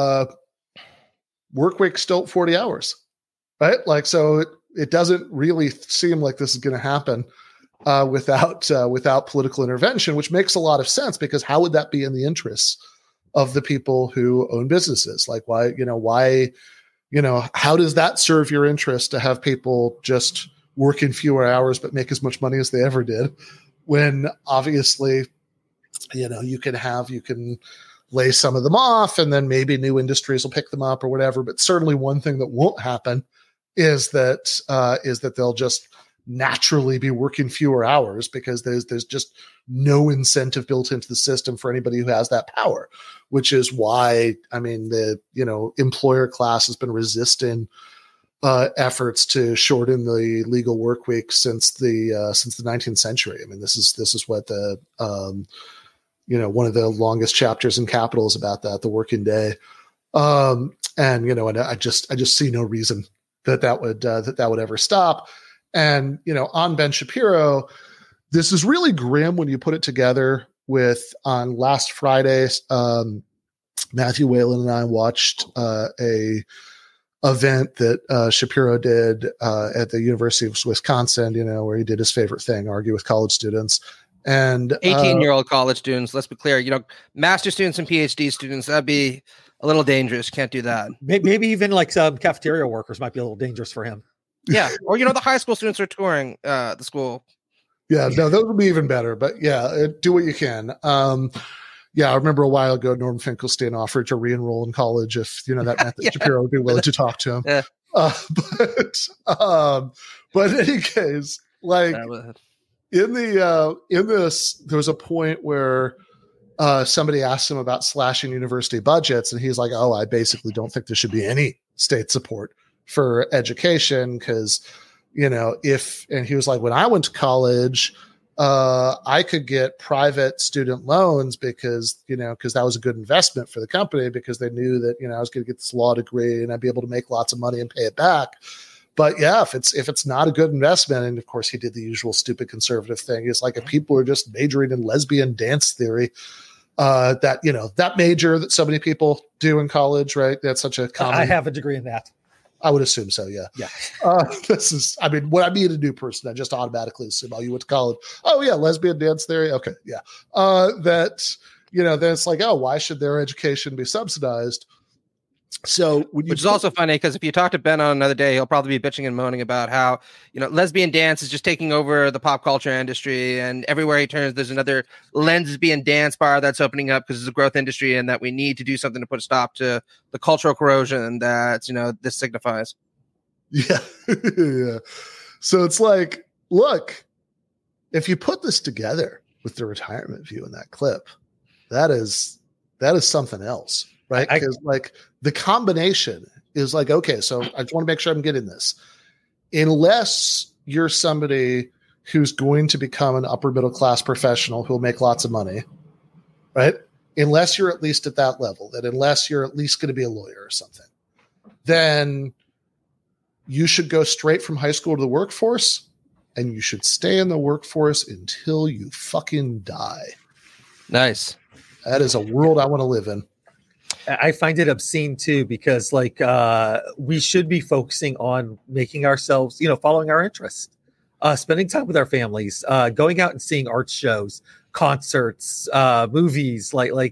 work week still 40 hours, right? So it doesn't really seem like this is going to happen without political intervention, which makes a lot of sense, because how would that be in the interests of the people who own businesses? Like why, how does that serve your interest to have people just work in fewer hours but make as much money as they ever did, when obviously, you can lay some of them off and then maybe new industries will pick them up or whatever. But certainly one thing that won't happen is that they'll just naturally be working fewer hours because there's just no incentive built into the system for anybody who has that power, which is why, I mean, the, employer class has been resisting efforts to shorten the legal work week since the 19th century. I mean, this is what the, one of the longest chapters in Capital is about that, the working day. And I just see no reason that would ever stop. And, on Ben Shapiro, this is really grim when you put it together with, on last Friday, Matthew Whalen and I watched a event that Shapiro did at the University of Wisconsin, where he did his favorite thing, argue with college students. And 18-year-old college students, let's be clear, master students and PhD students, that'd be a little dangerous. Can't do that. Maybe even like some cafeteria workers might be a little dangerous for him. Yeah. Or, the high school students are touring the school. Yeah, no, those would be even better. But yeah, do what you can. I remember a while ago, Norm Finkelstein offered to re-enroll in college if, that meant that Yeah. Shapiro would be willing to talk to him. Yeah. But in any case, like in this, there was a point where somebody asked him about slashing university budgets, and he's like, "Oh, I basically don't think there should be any state support for education because, and he was like, when I went to college, I could get private student loans because that was a good investment for the company because they knew that, I was going to get this law degree and I'd be able to make lots of money and pay it back. But yeah, if it's not a good investment," and of course he did the usual stupid conservative thing. It's like if people are just majoring in lesbian dance theory, that major that so many people do in college, right? That's such a common. I have a degree in that. I would assume so. Yeah. Yeah. When I meet a new person, I just automatically assume, oh, you went to college. Oh yeah. Lesbian dance theory. Okay. Yeah. Then it's like, oh, why should their education be subsidized? So which is also funny because if you talk to Ben on another day, he'll probably be bitching and moaning about how, lesbian dance is just taking over the pop culture industry, and everywhere he turns, there's another lesbian dance bar that's opening up because it's a growth industry, and that we need to do something to put a stop to the cultural corrosion that, this signifies. Yeah. Yeah. So it's like, look, if you put this together with the retirement view in that clip, that is something else. Right. Because like the combination is like, okay, so I just want to make sure I'm getting this. Unless you're somebody who's going to become an upper middle class professional who'll make lots of money, right? Unless you're at least at that level, that unless you're at least going to be a lawyer or something, then you should go straight from high school to the workforce, and you should stay in the workforce until you fucking die. Nice. That is a world I want to live in. I find it obscene too, because we should be focusing on making ourselves, following our interests, spending time with our families, going out and seeing art shows, concerts, movies,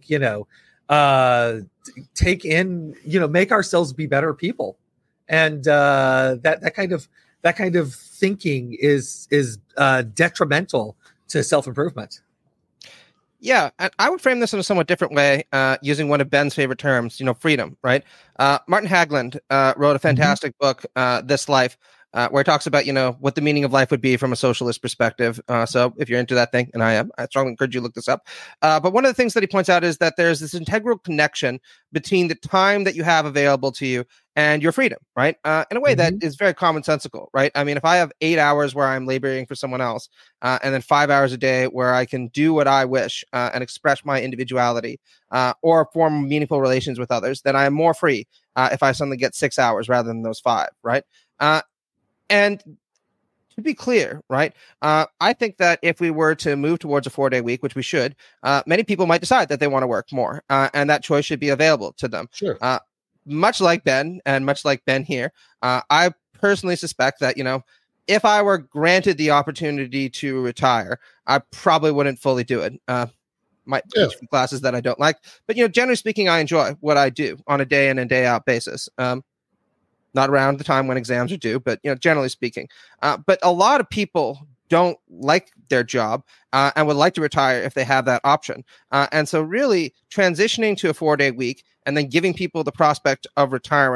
take in, make ourselves be better people. And that kind of thinking is detrimental to self-improvement. Yeah, and I would frame this in a somewhat different way, using one of Ben's favorite terms, freedom, right? Martin Hagland wrote a fantastic book, This Life, where he talks about, what the meaning of life would be from a socialist perspective. So if you're into that thing, and I am, I strongly encourage you to look this up. But one of the things that he points out is that there's this integral connection between the time that you have available to you and your freedom, right? In a way that is very commonsensical, right? I mean, if I have 8 hours where I'm laboring for someone else, and then 5 hours a day where I can do what I wish and express my individuality or form meaningful relations with others, then I am more free if I suddenly get 6 hours rather than those 5, right? And to be clear, right, I think that if we were to move towards a 4-day week, which we should, many people might decide that they want to work more, and that choice should be available to them. Sure. Much like Ben, and much like Ben here, I personally suspect that, if I were granted the opportunity to retire, I probably wouldn't fully do it. Might teach classes that I don't like, but generally speaking, I enjoy what I do on a day in and day out basis. Not around the time when exams are due, but generally speaking. But a lot of people don't like their job and would like to retire if they have that option. And so really transitioning to a 4-day week and then giving people the prospect of retiring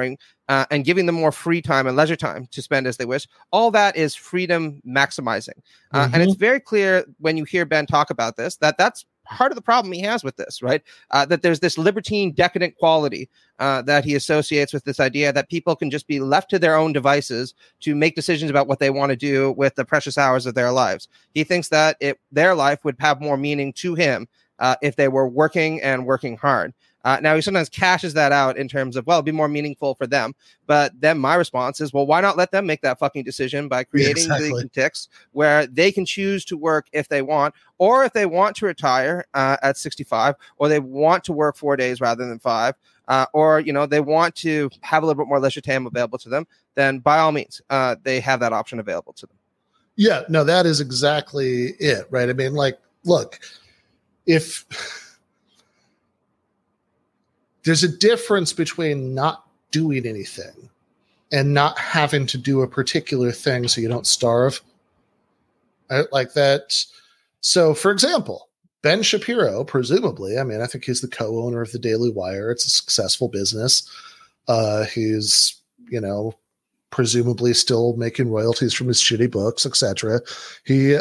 and giving them more free time and leisure time to spend as they wish. All that is freedom maximizing. And it's very clear when you hear Ben talk about this, that that's part of the problem he has with this, right? That there's this libertine, decadent quality that he associates with this idea that people can just be left to their own devices to make decisions about what they want to do with the precious hours of their lives. He thinks that their life would have more meaning to him if they were working and working hard. Now, he sometimes cashes that out in terms of, well, it'd be more meaningful for them. But then my response is, well, why not let them make that fucking decision by creating the ticks where they can choose to work if they want, or if they want to retire at 65, or they want to work 4 days rather than 5, or, they want to have a little bit more leisure time available to them, then by all means, they have that option available to them. Yeah, no, that is exactly it, right? I mean, like, look, if... There's a difference between not doing anything and not having to do a particular thing so you don't starve. Right? Like that. So, for example, Ben Shapiro, presumably, I mean, I think he's the co-owner of the Daily Wire. It's a successful business. He's, presumably still making royalties from his shitty books, etc. He,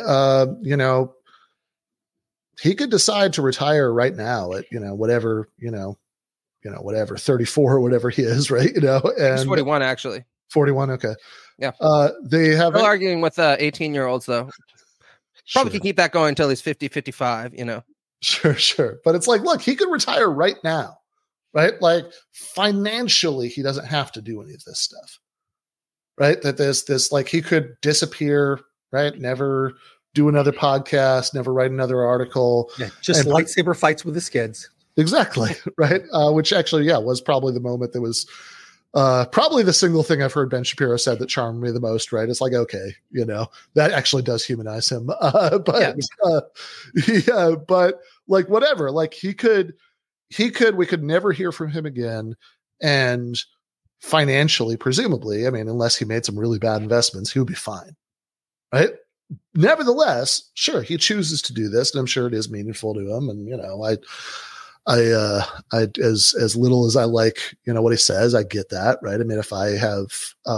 he could decide to retire right now at, whatever, whatever, 34 or whatever he is, right? And he's 41, actually. 41, okay. Yeah. They have still arguing with 18-year-olds, though. Probably can keep that going until he's 50, 55, Sure. But it's like, look, he could retire right now, right? Like, financially, he doesn't have to do any of this stuff, right? That this like, he could disappear, right? Never do another podcast, never write another article. Yeah, just lightsaber fights with his kids. Exactly. Right. Which actually, was probably the moment that was probably the single thing I've heard Ben Shapiro said that charmed me the most. Right. It's like, okay, that actually does humanize him. But like, whatever, like we could never hear from him again. And financially, presumably, I mean, unless he made some really bad investments, he would be fine. Right. Nevertheless, sure, he chooses to do this, and I'm sure it is meaningful to him. And, I as little as I like, what he says, I get that. Right. I mean, if I have,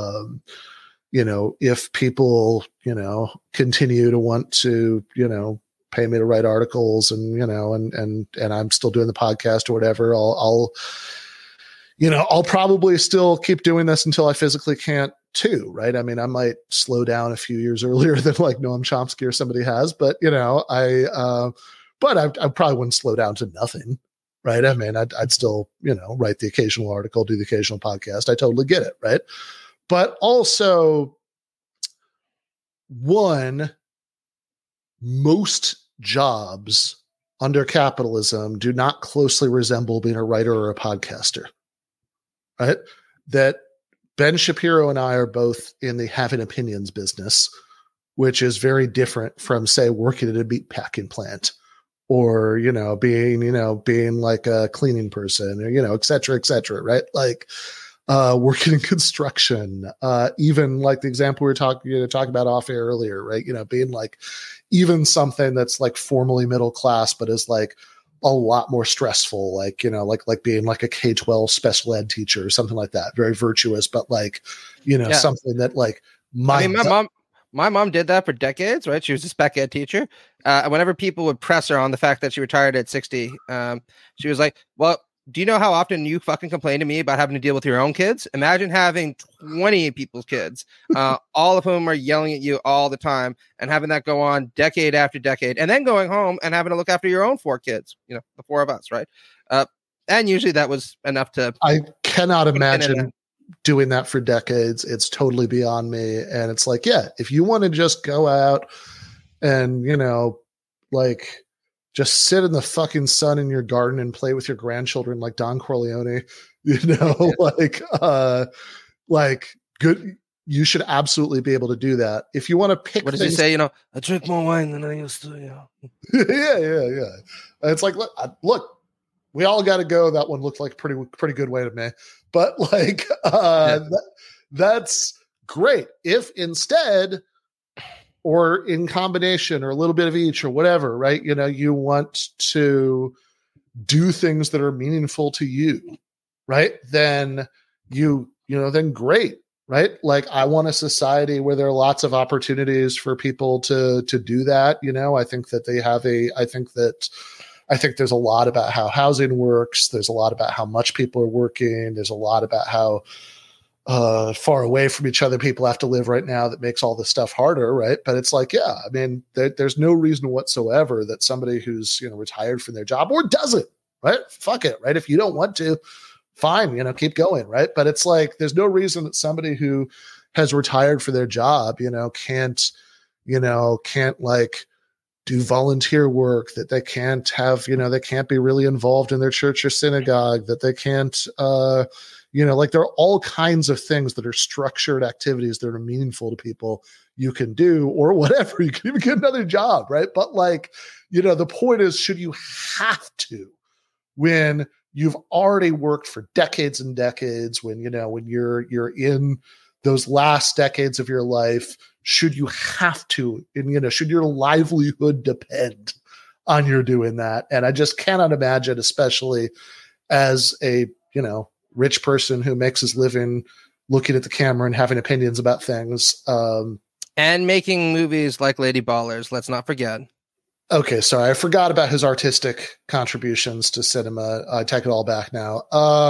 if people, continue to want to, pay me to write articles and, and I'm still doing the podcast or whatever, I'll probably still keep doing this until I physically can't too. Right. I mean, I might slow down a few years earlier than like Noam Chomsky or somebody has, but, I probably wouldn't slow down to nothing. Right. I mean, I'd still, write the occasional article, do the occasional podcast. I totally get it. Right. But also, most jobs under capitalism do not closely resemble being a writer or a podcaster. Right. That Ben Shapiro and I are both in the having opinions business, which is very different from, say, working at a meat packing plant. Or, being like a cleaning person or, et cetera, right? Like, working in construction, even like the example we were talking about off air earlier, right? Being like even something that's like formally middle class, but is like a lot more stressful, like, like being like a K-12 special ed teacher or something like that. Very virtuous, but like, something that like my mom did that for decades, right? She was a spec ed teacher. Whenever people would press her on the fact that she retired at 60, she was like, well, do you know how often you fucking complain to me about having to deal with your own kids? Imagine having 20 people's kids, all of whom are yelling at you all the time, and having that go on decade after decade, and then going home and having to look after your own 4 kids, the 4 of us, right? And usually that was enough to... I cannot imagine doing that for decades. It's totally beyond me. And it's like, yeah, if you want to just go out and, like just sit in the fucking sun in your garden and play with your grandchildren like Don Corleone, like good, you should absolutely be able to do that. If you want to pick, what does he say? I drink more wine than I used to. Yeah. It's like, look, we all got to go. That one looked like a pretty good way to me. But like, that's great. If instead, or in combination, or a little bit of each, or whatever, right? You want to do things that are meaningful to you, right? Then you then great, right? Like, I want a society where there are lots of opportunities for people to do that. I think that I think there's a lot about how housing works. There's a lot about how much people are working. There's a lot about how far away from each other people have to live right now that makes all this stuff harder, right? But it's like, yeah, I mean, there's no reason whatsoever that somebody who's, retired from their job or doesn't, right? Fuck it, right? If you don't want to, fine, keep going, right? But it's like, there's no reason that somebody who has retired for their job, can't like do volunteer work, that they can't have, they can't be really involved in their church or synagogue, that they can't, like, there are all kinds of things that are structured activities that are meaningful to people you can do, or whatever. You can even get another job, right? But like, the point is, should you have to, when you've already worked for decades and decades, when you're in those last decades of your life, should you have to, and should your livelihood depend on your doing that? And I just cannot imagine, especially as a rich person who makes his living looking at the camera and having opinions about things, and making movies like Lady Ballers. Let's not forget. Okay, sorry, I forgot about his artistic contributions to cinema. I take it all back now.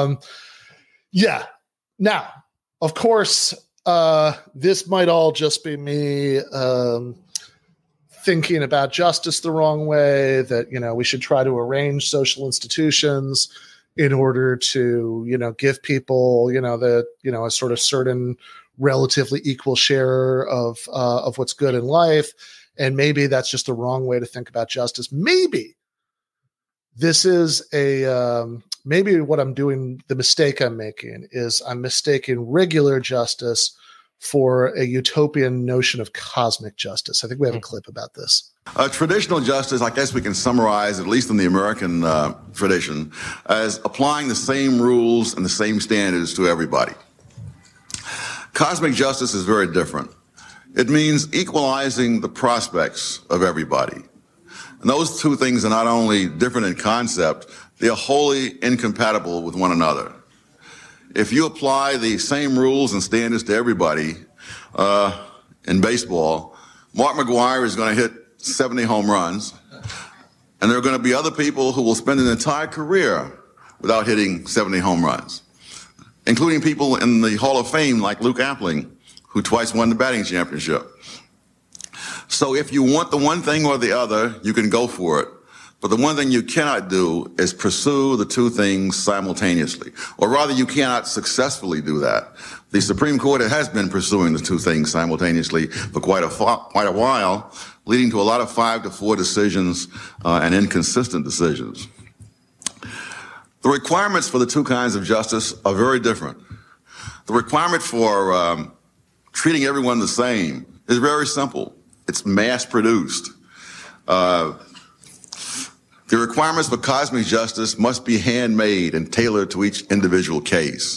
Yeah. Now, of course, this might all just be me thinking about justice the wrong way, that, we should try to arrange social institutions in order to, give people, a sort of certain relatively equal share of what's good in life. And maybe that's just the wrong way to think about justice. Maybe this is maybe what I'm doing, the mistake I'm making is I'm mistaking regular justice for a utopian notion of cosmic justice. I think we have a clip about this. Traditional justice, I guess we can summarize, at least in the American tradition, as applying the same rules and the same standards to everybody. Cosmic justice is very different. It means equalizing the prospects of everybody. And those two things are not only different in concept, they are wholly incompatible with one another. If you apply the same rules and standards to everybody in baseball, Mark McGwire is going to hit 70 home runs, and there are going to be other people who will spend an entire career without hitting 70 home runs, including people in the Hall of Fame like Luke Appling, who twice won the batting championship. So if you want the one thing or the other, you can go for it. But the one thing you cannot do is pursue the two things simultaneously. Or rather, you cannot successfully do that. The Supreme Court has been pursuing the two things simultaneously for quite a while, leading to a lot of 5-4 decisions and inconsistent decisions. The requirements for the two kinds of justice are very different. The requirement for treating everyone the same is very simple. It's mass-produced. The requirements for cosmic justice must be handmade and tailored to each individual case.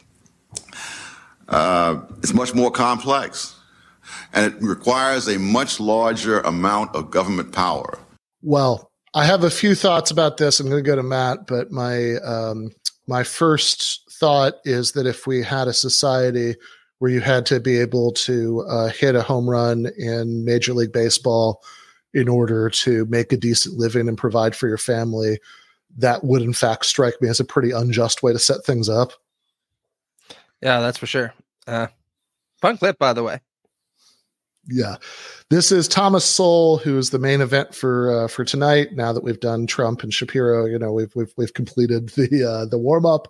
It's much more complex, and it requires a much larger amount of government power. Well, I have a few thoughts about this. I'm going to go to Matt, but my first thought is that if we had a society where you had to be able to hit a home run in Major League Baseball in order to make a decent living and provide for your family, that would in fact strike me as a pretty unjust way to set things up. Yeah, that's for sure. Fun clip, by the way. Yeah. This is Thomas Sowell, who is the main event for tonight. Now that we've done Trump and Shapiro, we've completed the warm up.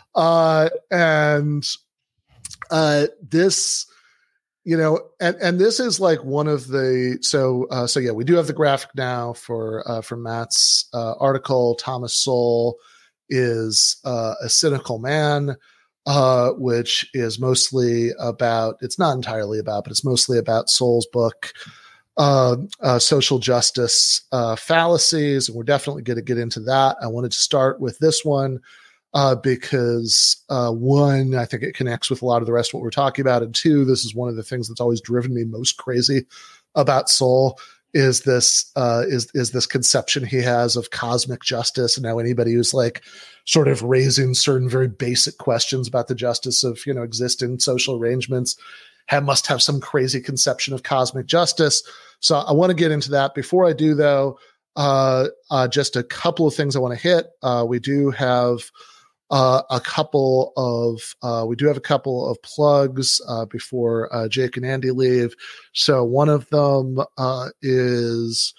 This, and this is like one of the, so yeah, we do have the graphic now for Matt's article. Thomas Sowell is a cynical man, which is mostly about, it's not entirely about, but it's mostly about Sowell's book, Social Justice Fallacies. And we're definitely going to get into that. I wanted to start with this one because one, I think it connects with a lot of the rest of what we're talking about. And two, this is one of the things that's always driven me most crazy about Sowell is this conception he has of cosmic justice, and now anybody who's like sort of raising certain very basic questions about the justice of existing social arrangements must have some crazy conception of cosmic justice. So I want to get into that. Before I do, though, just a couple of things I want to hit. We do have a couple of plugs before Jake and Andy leave. So one of them is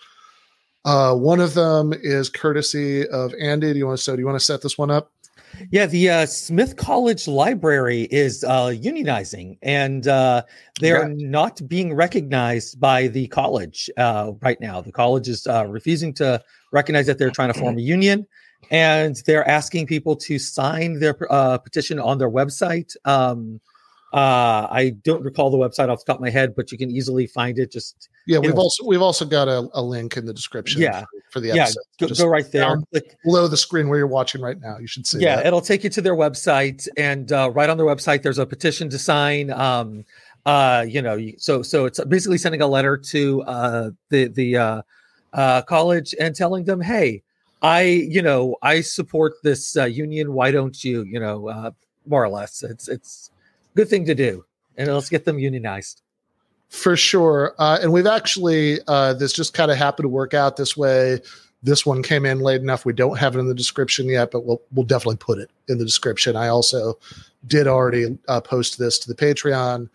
courtesy of Andy. Do you want to set this one up? Yeah, the Smith College Library is unionizing, and they're not being recognized by the college right now. The college is refusing to recognize that they're trying to form a union, and they're asking people to sign their petition on their website. I don't recall the website off the top of my head, but you can easily find it. We've also got a link in the description. For the episode. Go right there. Below the screen where you're watching right now. You should see. Yeah, it'll take you to their website, and right on their website, there's a petition to sign. So it's basically sending a letter to the college and telling them, hey, I support this union. Why don't you, more or less, it's a good thing to do, and let's get them unionized. For sure. And we've actually, this just kind of happened to work out this way. This one came in late enough. We don't have it in the description yet, but we'll definitely put it in the description. I also did already post this to the Patreon,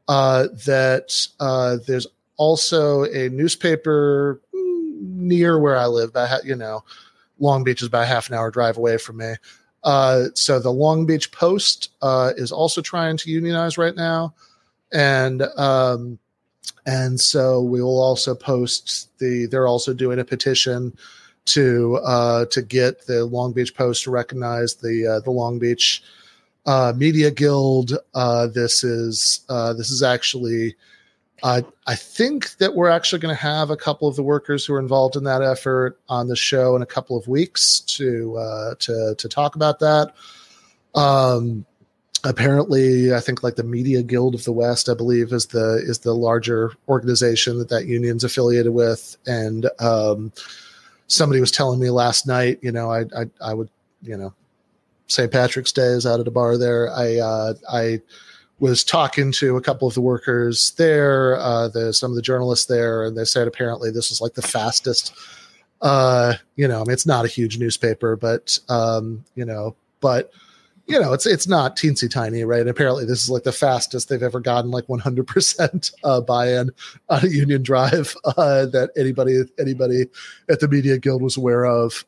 that there's also a newspaper near where I live. Long Beach is about a half an hour drive away from me. So the Long Beach Post is also trying to unionize right now. And so we will also post they're also doing a petition to get the Long Beach Post to recognize the Long Beach Media Guild. This is actually, I think that we're actually going to have a couple of the workers who are involved in that effort on the show in a couple of weeks to talk about that. Apparently, I think like the Media Guild of the West, I believe, is the larger organization that union's affiliated with. And somebody was telling me last night, I would, St. Patrick's Day is out at a bar there. I was talking to a couple of the workers there, some of the journalists there, and they said apparently this is like the fastest. It's not a huge newspaper, but it's not teensy tiny, right? And apparently this is like the fastest they've ever gotten like 100% buy-in on a union drive that anybody at the Media Guild was aware of.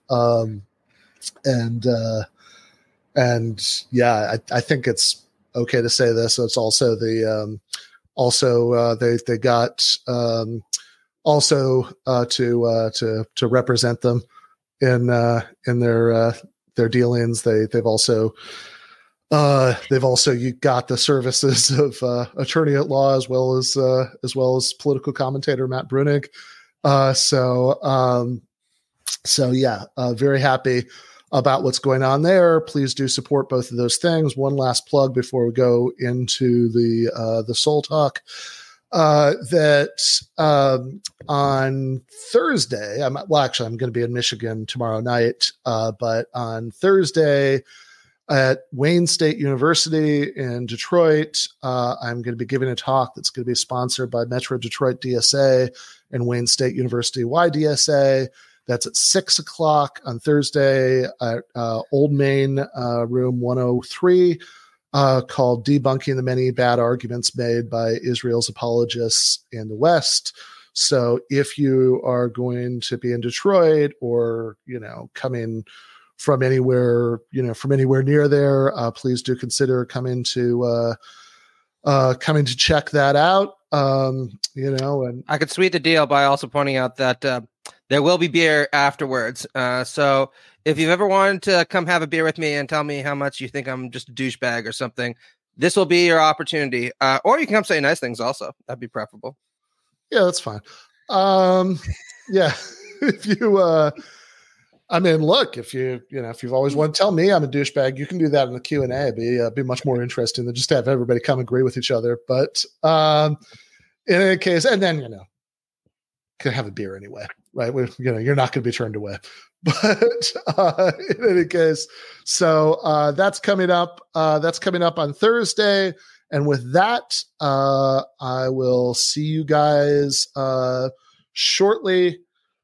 I think it's okay to say this. So it's also they got to represent them in their dealings. They've also you got the services of attorney at law as well as political commentator Matt Brunig. Very happy about what's going on there. Please do support both of those things. One last plug before we go into the Soul Talk. That on Thursday, I'm going to be in Michigan tomorrow night, but on Thursday at Wayne State University in Detroit, I'm going to be giving a talk that's going to be sponsored by Metro Detroit DSA and Wayne State University YDSA. That's at 6:00 on Thursday at Old Main Room 103. Called Debunking the Many Bad Arguments Made by Israel's Apologists in the West. So if you are going to be in Detroit or, coming from anywhere near there, please do consider coming to check that out. And I could sweeten the deal by also pointing out that there will be beer afterwards. So if you've ever wanted to come have a beer with me and tell me how much you think I'm just a douchebag or something, this will be your opportunity. Or you can come say nice things also. That'd be preferable. Yeah, that's fine. If you, look, if you've always wanted to tell me I'm a douchebag, you can do that in the Q&A. It'd be much more interesting than just to have everybody come agree with each other. But in any case, and then, can have a beer anyway, right? You're not going to be turned away. But in any case, so that's coming up. That's coming up on Thursday. And with that, I will see you guys shortly.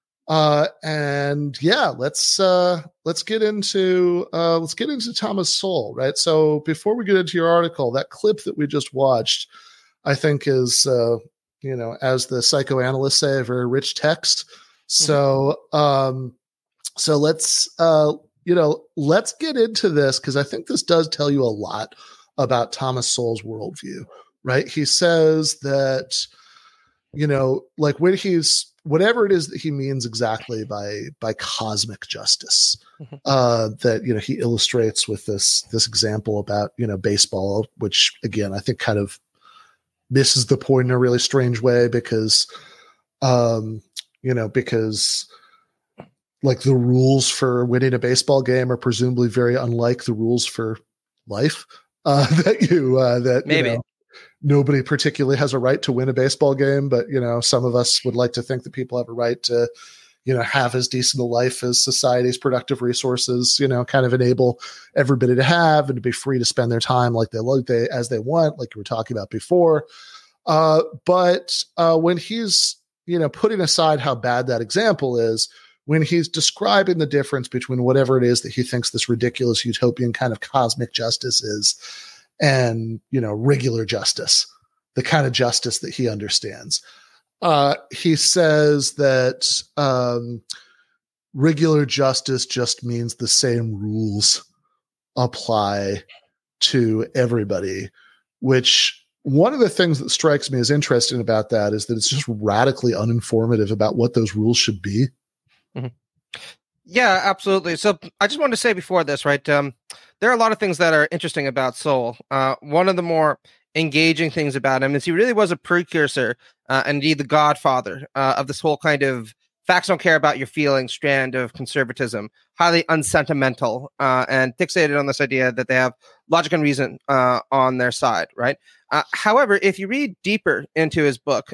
And yeah, let's get into Thomas Sowell, right? So before we get into your article, that clip that we just watched, I think is as the psychoanalysts say, a very rich text. So let's get into this, because I think this does tell you a lot about Thomas Sowell's worldview, right? He says that, like when whatever it is that he means exactly by cosmic justice, that, he illustrates with this example about, baseball, which again, I think kind of misses the point in a really strange way because like the rules for winning a baseball game are presumably very unlike the rules for life. Nobody particularly has a right to win a baseball game, but some of us would like to think that people have a right to, have as decent a life as society's productive resources, kind of enable everybody to have, and to be free to spend their time as they want, like you were talking about before. But when he's, putting aside how bad that example is, when he's describing the difference between whatever it is that he thinks this ridiculous utopian kind of cosmic justice is and, regular justice, the kind of justice that he understands, he says that regular justice just means the same rules apply to everybody, which one of the things that strikes me as interesting about that is that it's just radically uninformative about what those rules should be. Mm-hmm. Yeah, absolutely. So I just wanted to say before this, right? There are a lot of things that are interesting about Sowell. One of the more engaging things about him is he really was a precursor, and indeed the godfather of this whole kind of facts don't care about your feelings strand of conservatism, highly unsentimental and fixated on this idea that they have logic and reason on their side, right? However, if you read deeper into his book,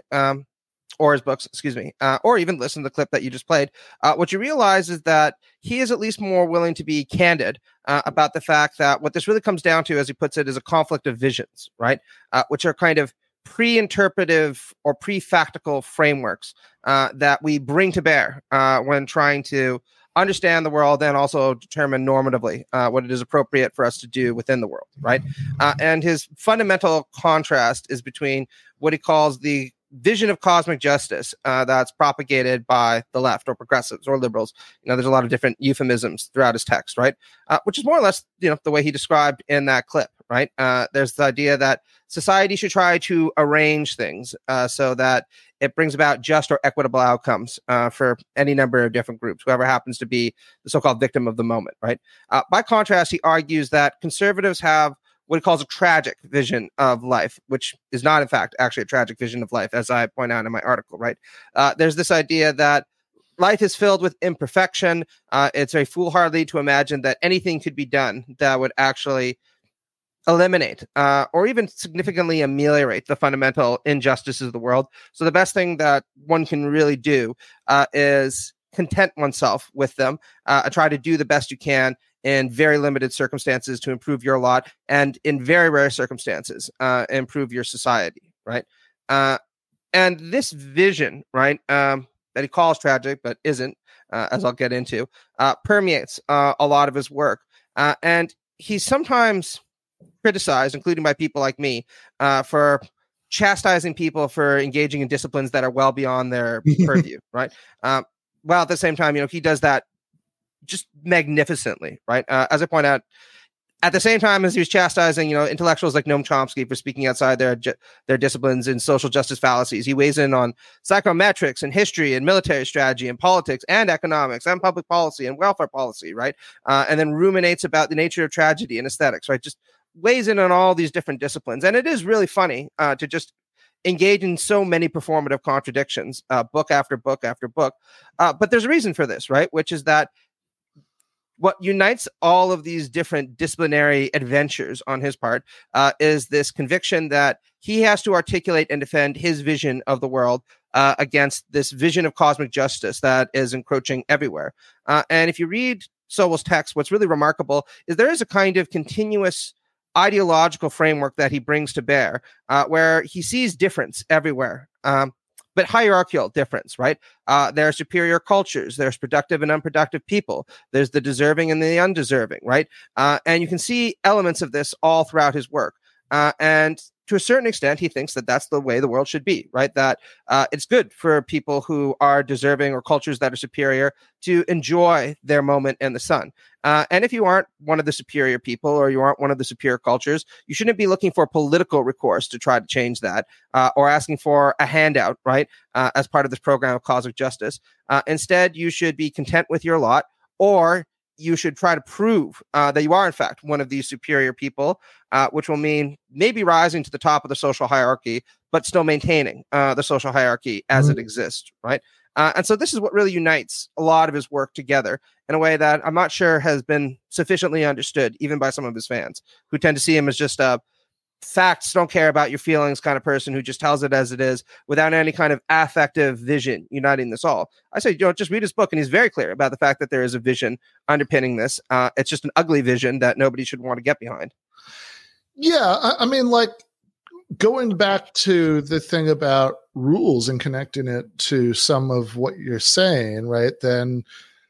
or his books, or even listen to the clip that you just played, what you realize is that he is at least more willing to be candid about the fact that what this really comes down to, as he puts it, is a conflict of visions, right? Which are kind of pre-interpretive or pre-factical frameworks that we bring to bear when trying to understand the world and also determine normatively what it is appropriate for us to do within the world, right? And his fundamental contrast is between what he calls the vision of cosmic justice that's propagated by the left or progressives or liberals. There's a lot of different euphemisms throughout his text, right? Which is more or less, the way he described in that clip, right? There's the idea that society should try to arrange things so that it brings about just or equitable outcomes for any number of different groups, whoever happens to be the so-called victim of the moment, right? By contrast, he argues that conservatives have what he calls a tragic vision of life, which is not, in fact, actually a tragic vision of life, as I point out in my article, right? There's this idea that life is filled with imperfection. It's very foolhardy to imagine that anything could be done that would actually eliminate or even significantly ameliorate the fundamental injustices of the world. So the best thing that one can really do is content oneself with them, try to do the best you can in very limited circumstances to improve your lot, and in very rare circumstances, improve your society, right? And this vision, right, that he calls tragic, but isn't, as I'll get into, permeates a lot of his work. And he's sometimes criticized, including by people like me, for chastising people for engaging in disciplines that are well beyond their purview, right? While at the same time, he does that just magnificently, right? As I point out, at the same time as he was chastising, intellectuals like Noam Chomsky for speaking outside their disciplines in social justice fallacies, he weighs in on psychometrics and history and military strategy and politics and economics and public policy and welfare policy, right? And then ruminates about the nature of tragedy and aesthetics, right? Just weighs in on all these different disciplines. And it is really funny to just engage in so many performative contradictions, book after book after book. But there's a reason for this, right? Which is that what unites all of these different disciplinary adventures on his part is this conviction that he has to articulate and defend his vision of the world against this vision of cosmic justice that is encroaching everywhere. And if you read Sobel's text, what's really remarkable is there is a kind of continuous ideological framework that he brings to bear, where he sees difference everywhere. But hierarchical difference, right? There are superior cultures. There's productive and unproductive people. There's the deserving and the undeserving, right? And you can see elements of this all throughout his work. And to a certain extent, he thinks that that's the way the world should be, right? That it's good for people who are deserving or cultures that are superior to enjoy their moment in the sun. And if you aren't one of the superior people or you aren't one of the superior cultures, you shouldn't be looking for political recourse to try to change that or asking for a handout, right? As part of this program of cosmic justice. Instead, you should be content with your lot, or you should try to prove that you are, in fact, one of these superior people, which will mean maybe rising to the top of the social hierarchy, but still maintaining the social hierarchy as it exists, right? And so this is what really unites a lot of his work together in a way that I'm not sure has been sufficiently understood, even by some of his fans, who tend to see him as just a facts, don't care about your feelings kind of person who just tells it as it is without any kind of affective vision uniting this all. I say, just read his book, and he's very clear about the fact that there is a vision underpinning this. It's just an ugly vision that nobody should want to get behind. Yeah, I mean, like, going back to the thing about rules and connecting it to some of what you're saying, right? Then,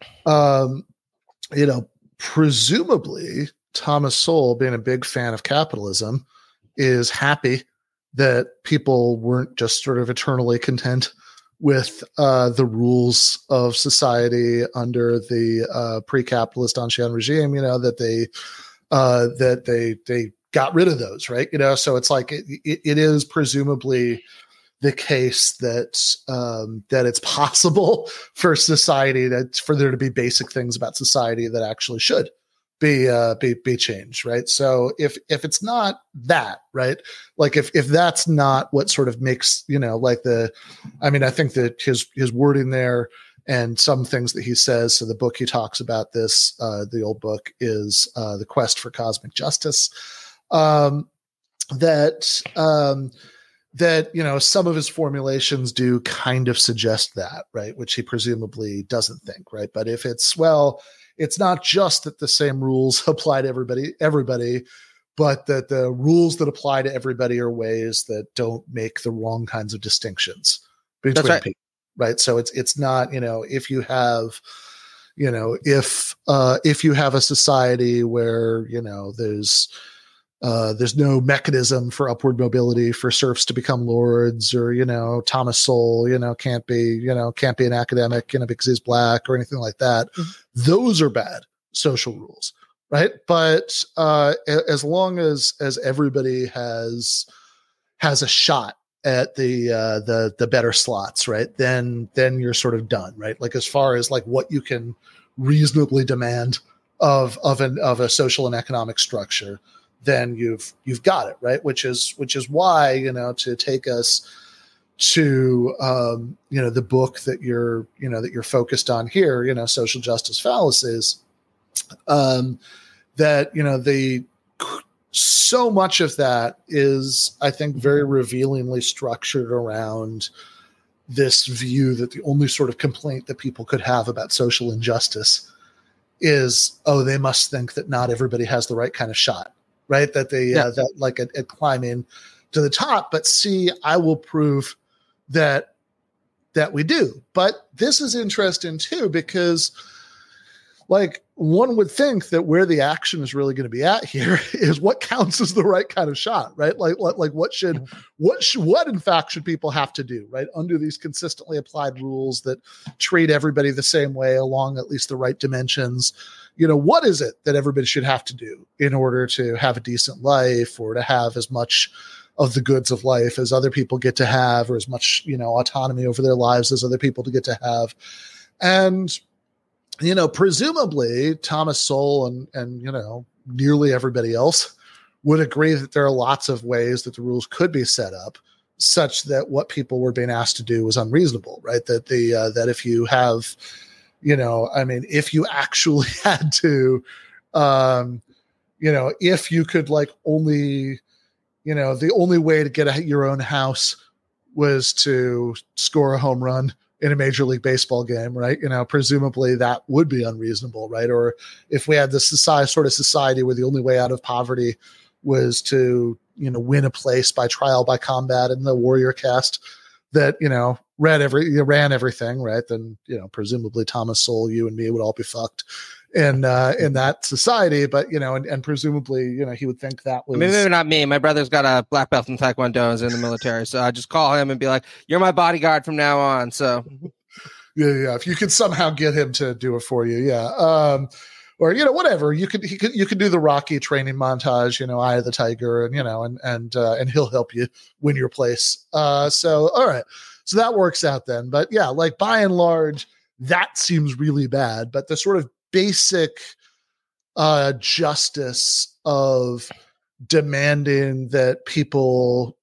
presumably Thomas Sowell, being a big fan of capitalism, is happy that people weren't just sort of eternally content with the rules of society under the pre-capitalist Ancien regime. That they got rid of those, right? So it's like it is presumably the case that that it's possible for society for there to be basic things about society that actually should be changed, right? So if it's not that, right, like if that's not what sort of makes I think that his wording there and some things that he says. So the book he talks about this, the old book is The Quest for Cosmic Justice. That some of his formulations do kind of suggest that, right? Which he presumably doesn't think, right? But if it's not just that the same rules apply to everybody, but that the rules that apply to everybody are ways that don't make the wrong kinds of distinctions between people, right? So it's not, if you have, if you have a society where, there's no mechanism for upward mobility for serfs to become lords, or Thomas Sowell can't be an academic because he's black or anything like that. Mm-hmm. Those are bad social rules, right? But as long as everybody has a shot at the better slots, right, then you're sort of done, right? Like, as far as like what you can reasonably demand of a social and economic structure, then you've got it, right? Which is why, to take us to the book that you're focused on here, Social Justice Fallacies, that so much of that is, I think, very revealingly structured around this view that the only sort of complaint that people could have about social injustice is, they must think that not everybody has the right kind of shot, right? That they that like at climbing to the top. But see, I will prove that we do. But this is interesting too, because like one would think that where the action is really going to be at here is what counts as the right kind of shot, right? Like what in fact should people have to do, right, under these consistently applied rules that treat everybody the same way along at least the right dimensions? What is it that everybody should have to do in order to have a decent life, or to have as much of the goods of life as other people get to have, or as much, autonomy over their lives as other people to get to have? And, presumably Thomas Sowell and nearly everybody else would agree that there are lots of ways that the rules could be set up such that what people were being asked to do was unreasonable, right? That that if you have, if you actually had to, if you could like only, the only way to get your own house was to score a home run in a Major League Baseball game, right? Presumably that would be unreasonable, right? Or if we had this society where the only way out of poverty was to, win a place by trial by combat in the warrior caste that, ran everything, right? Then, presumably Thomas Sowell, you and me would all be fucked in that society. But, and presumably, he would think that was... Maybe not me. My brother's got a black belt in Taekwondo and is in the military. So I just call him and be like, you're my bodyguard from now on. So yeah. If you could somehow get him to do it for you. Yeah. Or, whatever you could do the Rocky training montage, Eye of the Tiger, and he'll help you win your place. So, all right. So that works out then. But yeah, like by and large, that seems really bad. But the sort of basic justice of demanding that people,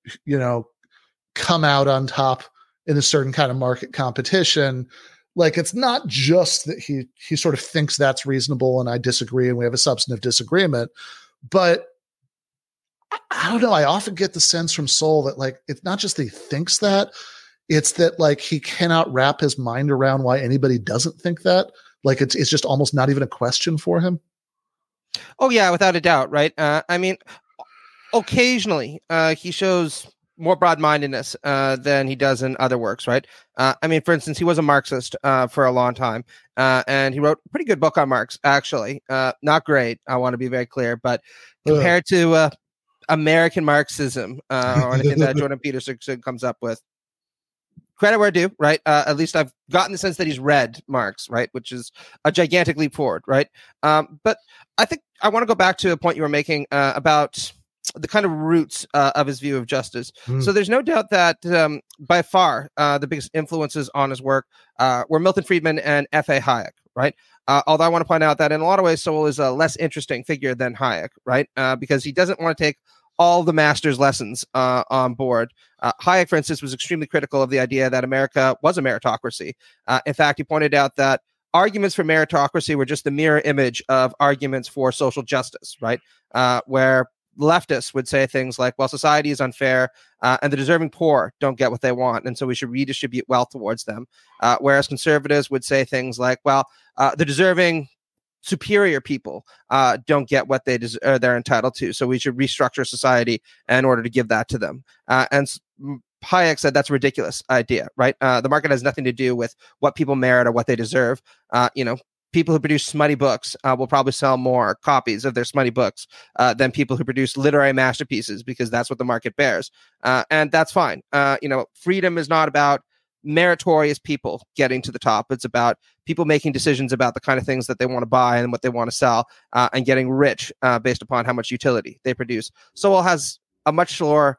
come out on top in a certain kind of market competition. Like, it's not just that he sort of thinks that's reasonable and I disagree and we have a substantive disagreement, but I don't know. I often get the sense from Sowell that, like, it's not just that he thinks that, it's that, like, he cannot wrap his mind around why anybody doesn't think that. Like, it's just almost not even a question for him. Oh yeah, without a doubt. Right. I mean, occasionally he shows more broad-mindedness than he does in other works, right? I mean, for instance, he was a Marxist for a long time, and he wrote a pretty good book on Marx, actually. Not great, I want to be very clear, but compared to American Marxism or anything that Jordan Peterson comes up with, credit where due, right? At least I've gotten the sense that he's read Marx, right? Which is a gigantic leap forward, right? But I think I want to go back to a point you were making about the kind of roots of his view of justice. So there's no doubt that by far the biggest influences on his work were Milton Friedman and F.A. Hayek, right? Although I want to point out that in a lot of ways, Sowell is a less interesting figure than Hayek, right? Because he doesn't want to take all the master's lessons on board. Hayek, for instance, was extremely critical of the idea that America was a meritocracy. In fact, he pointed out that arguments for meritocracy were just the mirror image of arguments for social justice, right? Where leftists would say things like, well, society is unfair and the deserving poor don't get what they want, and so we should redistribute wealth towards them. Whereas conservatives would say things like, well, the deserving superior people don't get what they're entitled to, so we should restructure society in order to give that to them. And Hayek said that's a ridiculous idea, right? The market has nothing to do with what people merit or what they deserve. People who produce smutty books will probably sell more copies of their smutty books than people who produce literary masterpieces, because that's what the market bears. And that's fine. Freedom is not about meritorious people getting to the top. It's about people making decisions about the kind of things that they want to buy and what they want to sell, and getting rich based upon how much utility they produce. Sowell has a much more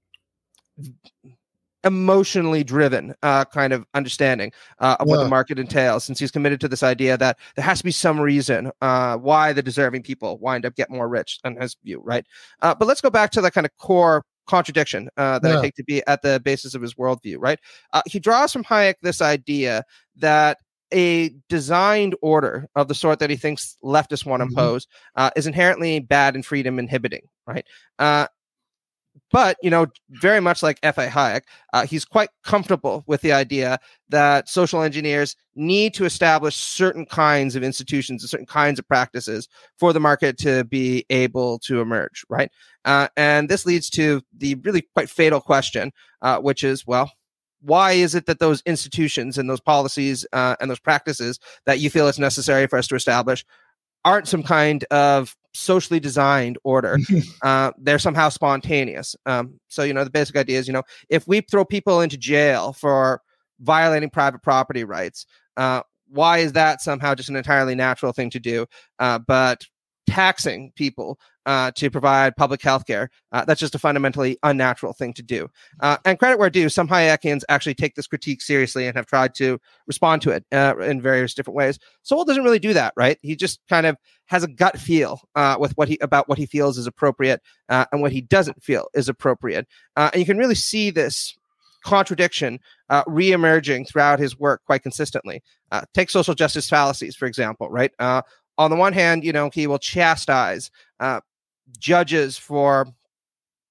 emotionally driven kind of understanding of what the market entails, since he's committed to this idea that there has to be some reason why the deserving people wind up getting more rich, in his view, right? But let's go back to the kind of core contradiction that I take to be at the basis of his worldview, right? He draws from Hayek this idea that a designed order of the sort that he thinks leftists want to impose is inherently bad and freedom inhibiting, right? But, very much like F.A. Hayek, he's quite comfortable with the idea that social engineers need to establish certain kinds of institutions and certain kinds of practices for the market to be able to emerge, right? And this leads to the really quite fatal question, which is, well, why is it that those institutions and those policies and those practices that you feel it's necessary for us to establish aren't some kind of socially designed order? They're somehow spontaneous. So, the basic idea is, if we throw people into jail for violating private property rights, why is that somehow just an entirely natural thing to do? But taxing people to provide public health care, that's just a fundamentally unnatural thing to do. And credit where due, some Hayekians actually take this critique seriously and have tried to respond to it in various different ways. Sowell doesn't really do that, right? He just kind of has a gut feel with what he feels is appropriate and what he doesn't feel is appropriate. And you can really see this contradiction reemerging throughout his work quite consistently. Take social justice fallacies, for example, right? On the one hand, he will chastise judges for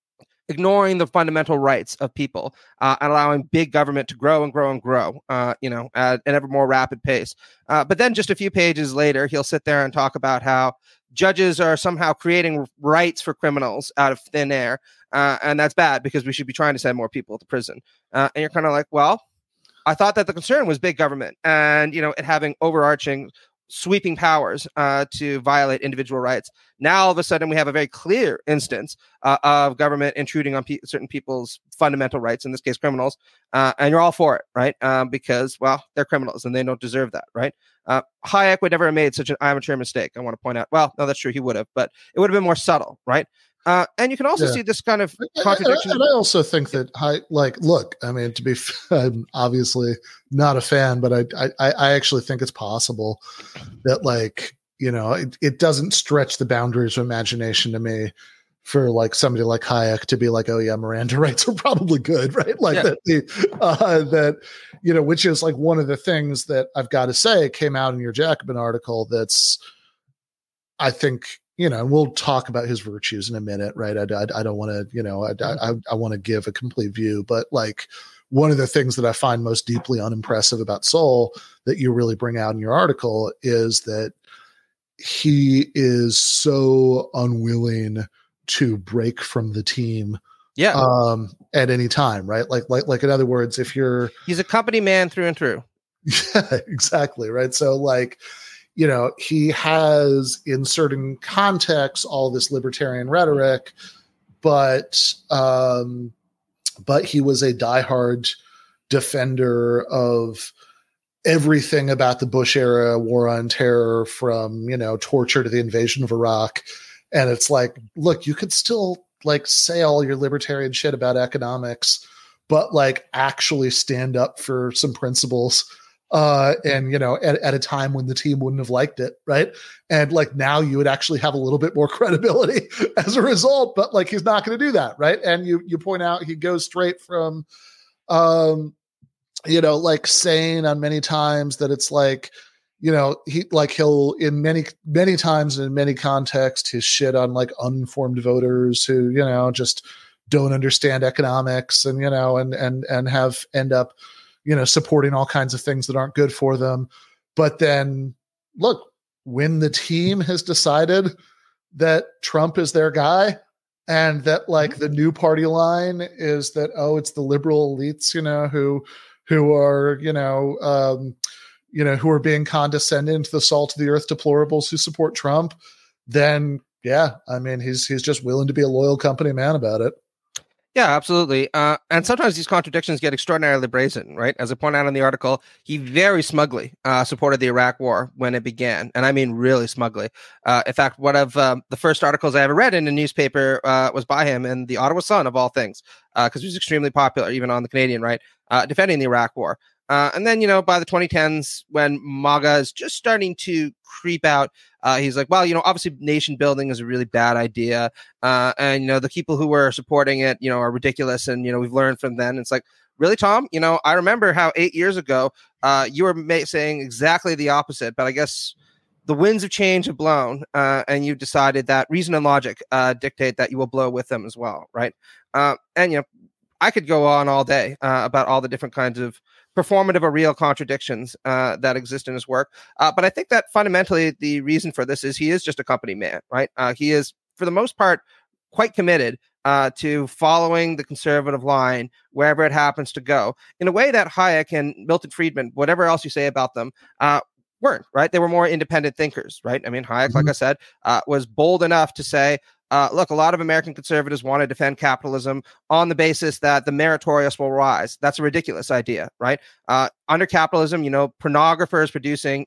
ignoring the fundamental rights of people, and allowing big government to grow and grow and grow, at an ever more rapid pace. But then just a few pages later, he'll sit there and talk about how judges are somehow creating rights for criminals out of thin air. And that's bad because we should be trying to send more people to prison. And you're kind of like, well, I thought that the concern was big government and, it having overarching sweeping powers to violate individual rights. Now, all of a sudden, we have a very clear instance of government intruding on certain people's fundamental rights, in this case, criminals. And you're all for it, right? Because, well, they're criminals and they don't deserve that, right? Hayek would never have made such an amateur mistake, I want to point out. Well, no, that's true. He would have, but it would have been more subtle, right? And you can also see this kind of contradiction. And I also think that, look, I mean, I'm obviously not a fan, but I actually think it's possible that, it doesn't stretch the boundaries of imagination to me for somebody like Hayek to be like, oh yeah, Miranda rights are probably good, right? Which is one of the things that I've got to say came out in your Jacobin article. That's, I think, and we'll talk about his virtues in a minute, right? I don't want to, I want to give a complete view, but one of the things that I find most deeply unimpressive about Sowell that you really bring out in your article is that he is so unwilling to break from the team. Yeah. At any time, right? Like in other words, he's a company man through and through. Yeah, exactly. Right. So he has in certain contexts all this libertarian rhetoric, but he was a diehard defender of everything about the Bush era war on terror, from torture to the invasion of Iraq. And it's look, you could still say all your libertarian shit about economics, but actually stand up for some principles. And at a time when the team wouldn't have liked it, right? And now you would actually have a little bit more credibility as a result, but he's not going to do that, right? And you point out he goes straight from, saying on many times that it's he'll in many times and in many contexts his shit on uninformed voters who just don't understand economics and have end up supporting all kinds of things that aren't good for them. But then look, when the team has decided that Trump is their guy and that the new party line is that, oh, it's the liberal elites, who are, who are being condescending to the salt of the earth deplorables who support Trump, then yeah, I mean, he's just willing to be a loyal company man about it. Yeah, absolutely. And sometimes these contradictions get extraordinarily brazen, right? As I point out in the article, he very smugly supported the Iraq War when it began. And I mean, really smugly. In fact, one of the first articles I ever read in a newspaper was by him in the Ottawa Sun, of all things, because he was extremely popular, even on the Canadian right, defending the Iraq War. And then, by the 2010s, when MAGA is just starting to creep out, he's like, well, obviously nation building is a really bad idea. And, the people who were supporting it, are ridiculous. And, we've learned from then. It's like, really, Tom? I remember how 8 years ago, you were saying exactly the opposite. But I guess the winds of change have blown, and you decided that reason and logic dictate that you will blow with them as well, right? And, I could go on all day about all the different kinds of performative or real contradictions that exist in his work. But I think that fundamentally the reason for this is he is just a company man, right? He is, for the most part, quite committed to following the conservative line wherever it happens to go, in a way that Hayek and Milton Friedman, whatever else you say about them, weren't, right? They were more independent thinkers, right? I mean, Hayek, like I said, was bold enough to say, look, a lot of American conservatives want to defend capitalism on the basis that the meritorious will rise. That's a ridiculous idea, right? Under capitalism, pornographers producing,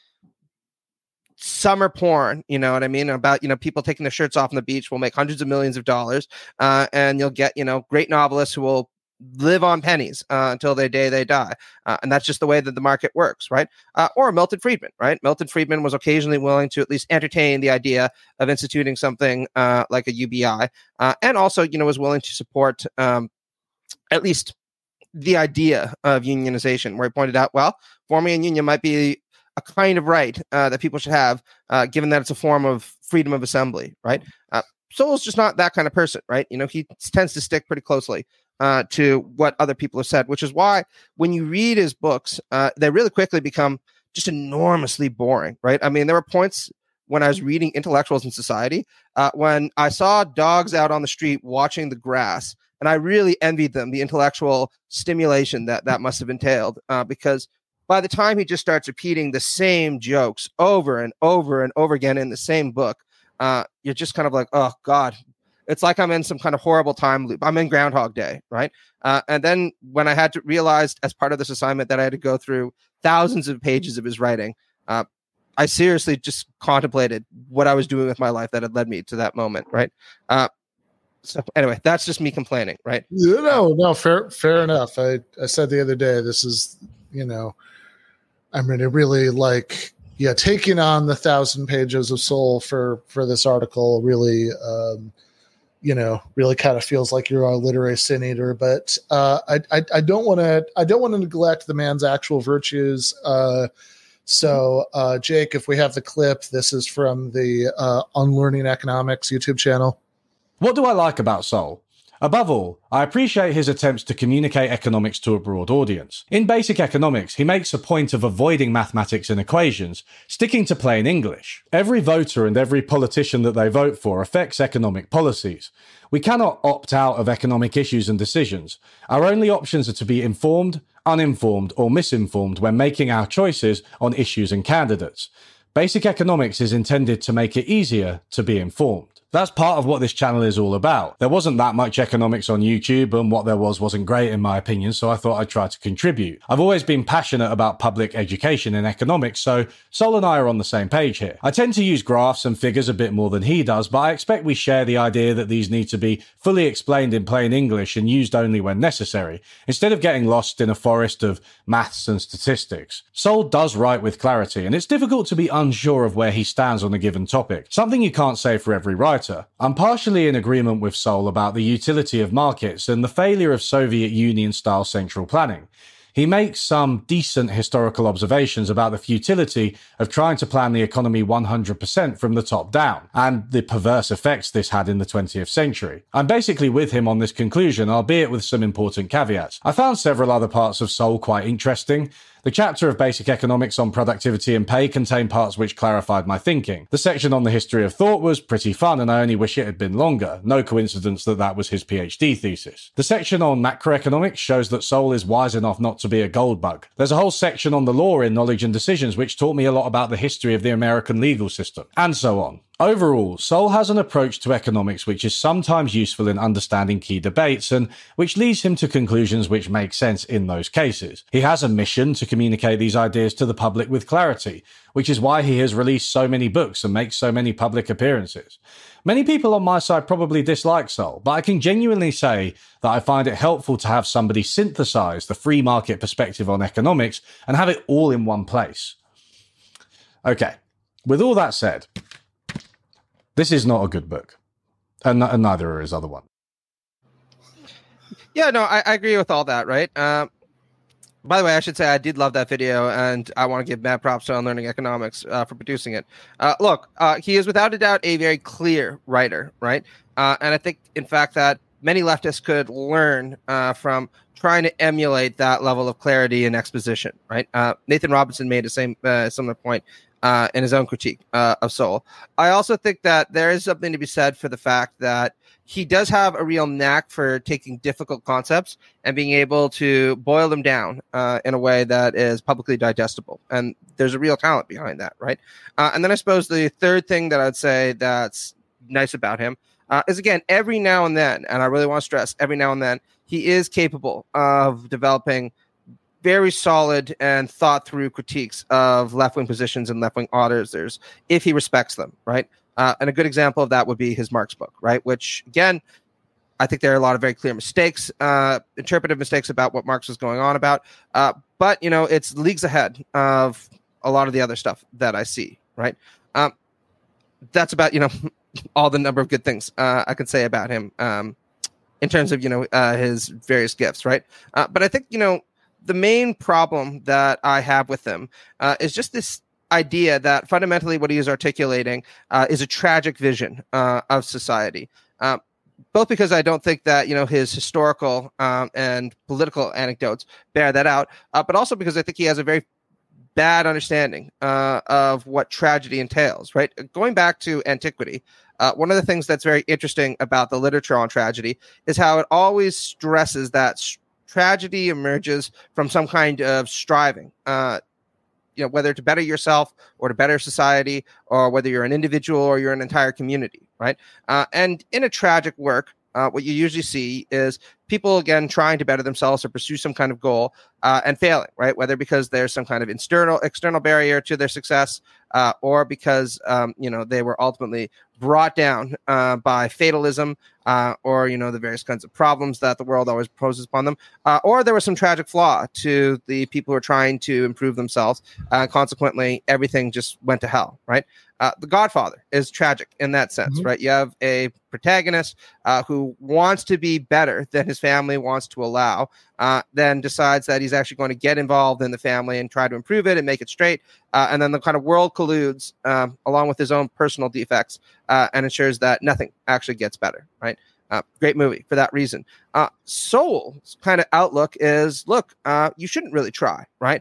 summer porn, you know what I mean? About, people taking their shirts off on the beach will make hundreds of millions of dollars. And you'll get, great novelists who will live on pennies until the day they die. And that's just the way that the market works, right? Or Milton Friedman, right? Milton Friedman was occasionally willing to at least entertain the idea of instituting something like a UBI, and also, was willing to support at least the idea of unionization, where he pointed out, well, forming a union might be a kind of right that people should have, given that it's a form of freedom of assembly, right? Sowell's just not that kind of person, right? He tends to stick pretty closely to what other people have said, which is why when you read his books, they really quickly become just enormously boring, right? I mean, there were points when I was reading Intellectuals in Society when I saw dogs out on the street watching the grass, and I really envied them, the intellectual stimulation that must have entailed, because by the time he just starts repeating the same jokes over and over and over again in the same book, you're just kind of like, oh God, it's like I'm in some kind of horrible time loop. I'm in Groundhog Day, right? And then when I had to realize as part of this assignment that I had to go through thousands of pages of his writing, I seriously just contemplated what I was doing with my life that had led me to that moment, right? So anyway, that's just me complaining, right? No, fair enough. I said the other day, this is, I'm going to really taking on the 1,000 pages of Sowell for this article really, really kind of feels like you're a literary sin eater. But I don't want to neglect the man's actual virtues. So Jake, if we have the clip, this is from the Unlearning Economics YouTube channel. What do I like about Sowell? Above all, I appreciate his attempts to communicate economics to a broad audience. In Basic Economics, he makes a point of avoiding mathematics and equations, sticking to plain English. Every voter and every politician that they vote for affects economic policies. We cannot opt out of economic issues and decisions. Our only options are to be informed, uninformed, or misinformed when making our choices on issues and candidates. Basic Economics is intended to make it easier to be informed. That's part of what this channel is all about. There wasn't that much economics on YouTube, and what there wasn't great in my opinion, so I thought I'd try to contribute. I've always been passionate about public education and economics, so Sowell and I are on the same page here. I tend to use graphs and figures a bit more than he does, but I expect we share the idea that these need to be fully explained in plain English and used only when necessary, instead of getting lost in a forest of maths and statistics. Sowell does write with clarity, and it's difficult to be unsure of where he stands on a given topic, something you can't say for every writer. I'm partially in agreement with Sowell about the utility of markets and the failure of Soviet Union-style central planning. He makes some decent historical observations about the futility of trying to plan the economy 100% from the top down, and the perverse effects this had in the 20th century. I'm basically with him on this conclusion, albeit with some important caveats. I found several other parts of Sowell quite interesting. The chapter of Basic Economics on productivity and pay contained parts which clarified my thinking. The section on the history of thought was pretty fun, and I only wish it had been longer. No coincidence that that was his PhD thesis. The section on macroeconomics shows that Sowell is wise enough not to be a gold bug. There's a whole section on the law in Knowledge and Decisions which taught me a lot about the history of the American legal system, and so on. Overall, Sowell has an approach to economics which is sometimes useful in understanding key debates and which leads him to conclusions which make sense in those cases. He has a mission to communicate these ideas to the public with clarity, which is why he has released so many books and makes so many public appearances. Many people on my side probably dislike Sowell, but I can genuinely say that I find it helpful to have somebody synthesize the free market perspective on economics and have it all in one place. Okay, with all that said, this is not a good book, and neither are his other one. Yeah, no, I agree with all that, right? By the way, I should say I did love that video, and I want to give mad props to Unlearning Economics for producing it. Look, he is without a doubt a very clear writer, right? And I think, in fact, that many leftists could learn from trying to emulate that level of clarity and exposition, right? Nathan Robinson made a similar point in his own critique of Sowell. I also think that there is something to be said for the fact that he does have a real knack for taking difficult concepts and being able to boil them down in a way that is publicly digestible. And there's a real talent behind that, right? And then I suppose the third thing that I'd say that's nice about him is, again, every now and then, and I really want to stress, every now and then, he is capable of developing very solid and thought through critiques of left-wing positions and left-wing auditors if he respects them, right? And a good example of that would be his Marx book, right? Which, again, I think there are a lot of very clear mistakes, interpretive mistakes about what Marx was going on about. But, it's leagues ahead of a lot of the other stuff that I see, right? That's about, all the number of good things I could say about him in terms of, his various gifts, right? But I think, the main problem that I have with him is just this idea that fundamentally what he is articulating is a tragic vision of society. Both because I don't think that his historical and political anecdotes bear that out, but also because I think he has a very bad understanding of what tragedy entails. Right, going back to antiquity, one of the things that's very interesting about the literature on tragedy is how it always stresses that tragedy emerges from some kind of striving. Whether to better yourself or to better society, or whether you're an individual or you're an entire community, right? And in a tragic work, what you usually see is people, again, trying to better themselves or pursue some kind of goal and failing, right? Whether because there's some kind of external barrier to their success, or because, they were ultimately brought down by fatalism, or, the various kinds of problems that the world always poses upon them, or there was some tragic flaw to the people who are trying to improve themselves. Consequently, everything just went to hell, right? The Godfather is tragic in that sense, right? You have a protagonist who wants to be better than his family wants to allow, then decides that he's actually going to get involved in the family and try to improve it and make it straight. And then the kind of world colludes along with his own personal defects and ensures that nothing actually gets better, right? Great movie for that reason. Soul's kind of outlook is, look, you shouldn't really try, right?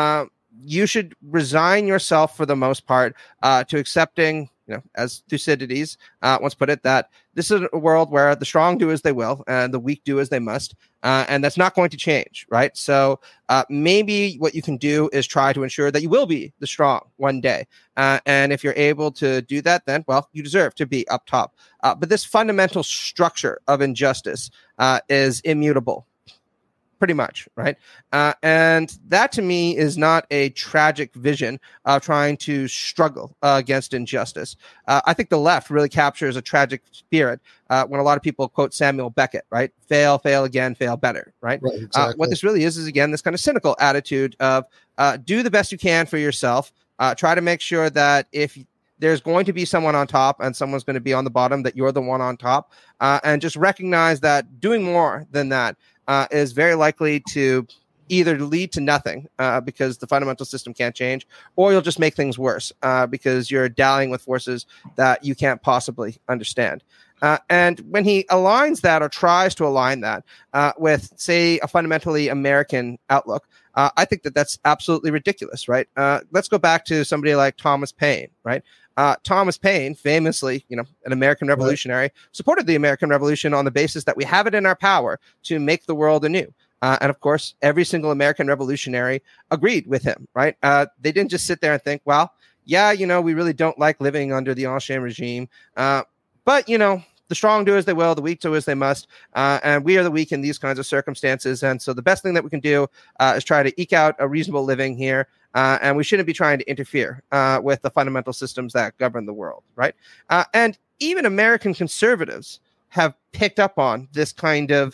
You should resign yourself for the most part to accepting, as Thucydides once put it, that this is a world where the strong do as they will and the weak do as they must. And that's not going to change, right? So maybe what you can do is try to ensure that you will be the strong one day. And if you're able to do that, then, well, you deserve to be up top. But this fundamental structure of injustice is immutable. Pretty much, right? And that to me is not a tragic vision of trying to struggle against injustice. I think the left really captures a tragic spirit when a lot of people quote Samuel Beckett, right? Fail, fail again, fail better, right? Exactly. What this really is again, this kind of cynical attitude of do the best you can for yourself. Try to make sure that if there's going to be someone on top and someone's going to be on the bottom, that you're the one on top. And just recognize that doing more than that is very likely to either lead to nothing because the fundamental system can't change, or you'll just make things worse because you're dallying with forces that you can't possibly understand. And when he aligns that or tries to align that with, say, a fundamentally American outlook, I think that that's absolutely ridiculous, right? Let's go back to somebody like Thomas Paine, right? Thomas Paine, famously, an American revolutionary, supported the American Revolution on the basis that we have it in our power to make the world anew. And of course, every single American revolutionary agreed with him, right? They didn't just sit there and think, well, yeah, we really don't like living under the Ancien regime. But, the strong do as they will, the weak do as they must. And we are the weak in these kinds of circumstances. And so the best thing that we can do is try to eke out a reasonable living here. And we shouldn't be trying to interfere with the fundamental systems that govern the world, right? And even American conservatives have picked up on this kind of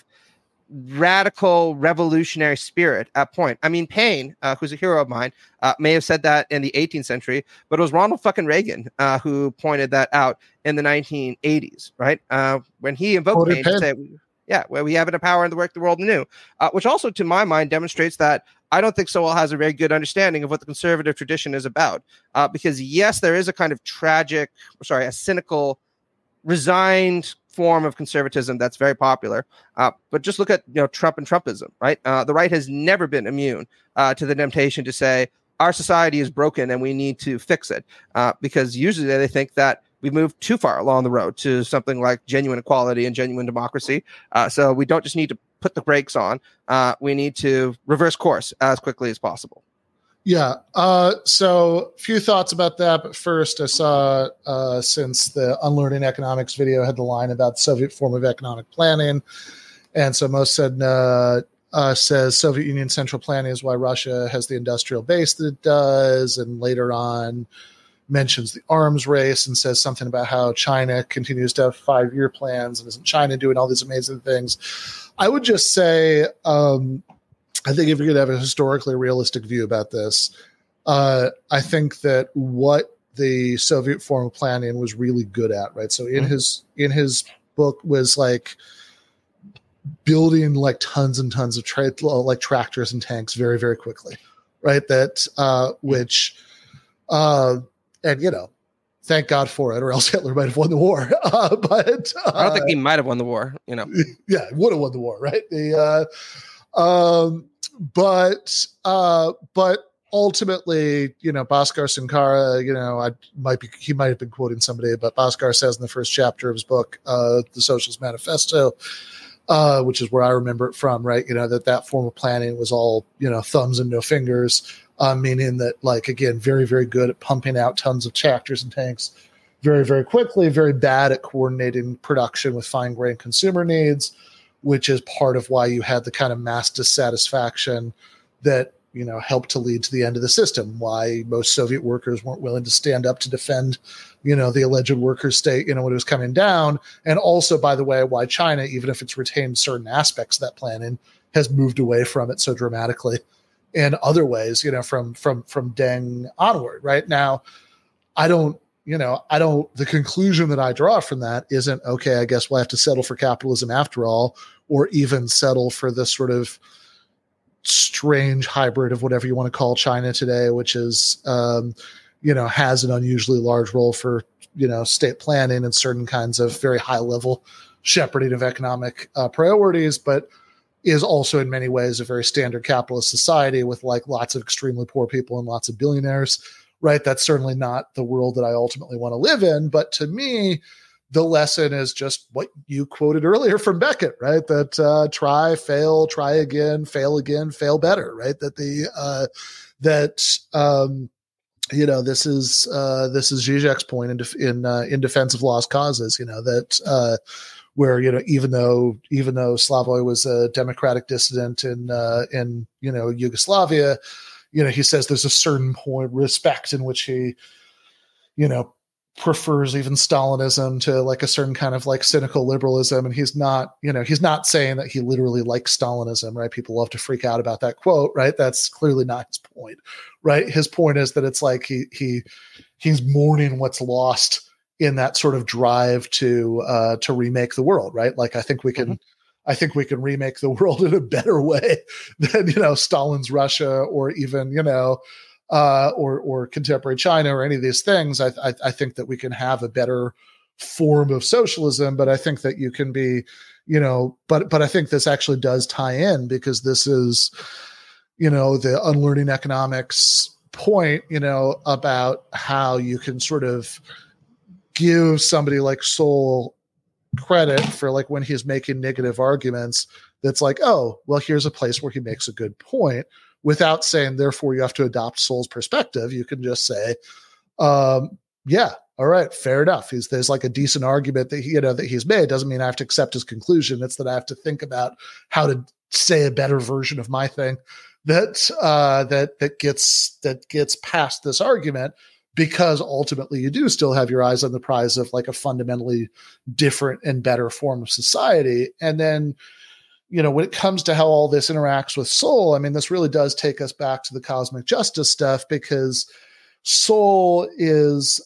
radical revolutionary spirit at point. I mean, Paine, who's a hero of mine, may have said that in the 18th century, but it was Ronald fucking Reagan who pointed that out in the 1980s, right? When he invoked Paine to say, yeah, well, we have it in power and to work the world anew, which also, to my mind, demonstrates that I don't think Sowell has a very good understanding of what the conservative tradition is about. Because yes, there is a kind of a cynical, resigned form of conservatism that's very popular. But just look at Trump and Trumpism, right? The right has never been immune to the temptation to say our society is broken and we need to fix it, because usually they think that we've moved too far along the road to something like genuine equality and genuine democracy. So we don't just need to put the brakes on. We need to reverse course as quickly as possible. Yeah. So a few thoughts about that. But first, I saw since the Unlearning Economics video had the line about the Soviet form of economic planning. And so most says Soviet Union central planning is why Russia has the industrial base that it does. And later on mentions the arms race and says something about how China continues to have 5-year plans and isn't China doing all these amazing things. I would just say, I think if you're going to have a historically realistic view about this, I think that what the Soviet form of planning was really good at, right? So in his book was like building like tons and tons of tractors and tanks very, very quickly, right? That which And, you know, thank God for it, or else Hitler might have won the war. But I don't think he might have won the war, you know. Yeah, would have won the war, right? But ultimately, you know, Bhaskar Sankara, you know, he might have been quoting somebody, but Bhaskar says in the first chapter of his book, The Socialist Manifesto, which is where I remember it from, right? You know, that form of planning was all, you know, thumbs and no fingers, meaning that, like, again, very, very good at pumping out tons of tractors and tanks very, very quickly, very bad at coordinating production with fine-grained consumer needs, which is part of why you had the kind of mass dissatisfaction that, you know, helped to lead to the end of the system, why most Soviet workers weren't willing to stand up to defend, you know, the alleged worker state, you know, when it was coming down. And also, by the way, why China, even if it's retained certain aspects of that planning, has moved away from it so dramatically in other ways, you know, from Deng onward. Right now, the conclusion that I draw from that isn't, okay, I guess we'll have to settle for capitalism after all, or even settle for this sort of strange hybrid of whatever you want to call China today, which is, you know, has an unusually large role for, you know, state planning and certain kinds of very high level shepherding of economic priorities, but is also in many ways a very standard capitalist society with, like, lots of extremely poor people and lots of billionaires, right? That's certainly not the world that I ultimately want to live in. But to me, the lesson is just what you quoted earlier from Beckett, right? That try, fail, try again, fail better, right? That you know, this is Zizek's point in defense of lost causes, you know, that where, you know, even though Slavoj was a democratic dissident in you know, Yugoslavia, you know, he says there's a certain point respect in which he, you know, prefers even Stalinism to, like, a certain kind of, like, cynical liberalism. And he's not saying that he literally likes Stalinism, right? People love to freak out about that quote, right? That's clearly not his point, right? His point is that it's like he's mourning what's lost in that sort of drive to remake the world, right? Like, I think we can remake the world in a better way than, you know, Stalin's Russia, or even, you know, or contemporary China, or any of these things. I think that we can have a better form of socialism, but I think that you can be, you know, but I think this actually does tie in, because this is, you know, the unlearning economics point, you know, about how you can sort of give somebody like Sowell credit for, like, when he's making negative arguments, that's like, oh, well, here's a place where he makes a good point, without saying, therefore, you have to adopt Sowell's perspective. You can just say, yeah, all right, fair enough. There's like a decent argument that he's made. Doesn't mean I have to accept his conclusion. It's that I have to think about how to say a better version of my thing that gets past this argument, because ultimately you do still have your eyes on the prize of, like, a fundamentally different and better form of society. And then, you know, when it comes to how all this interacts with Sowell, I mean, this really does take us back to the cosmic justice stuff, because Sowell is,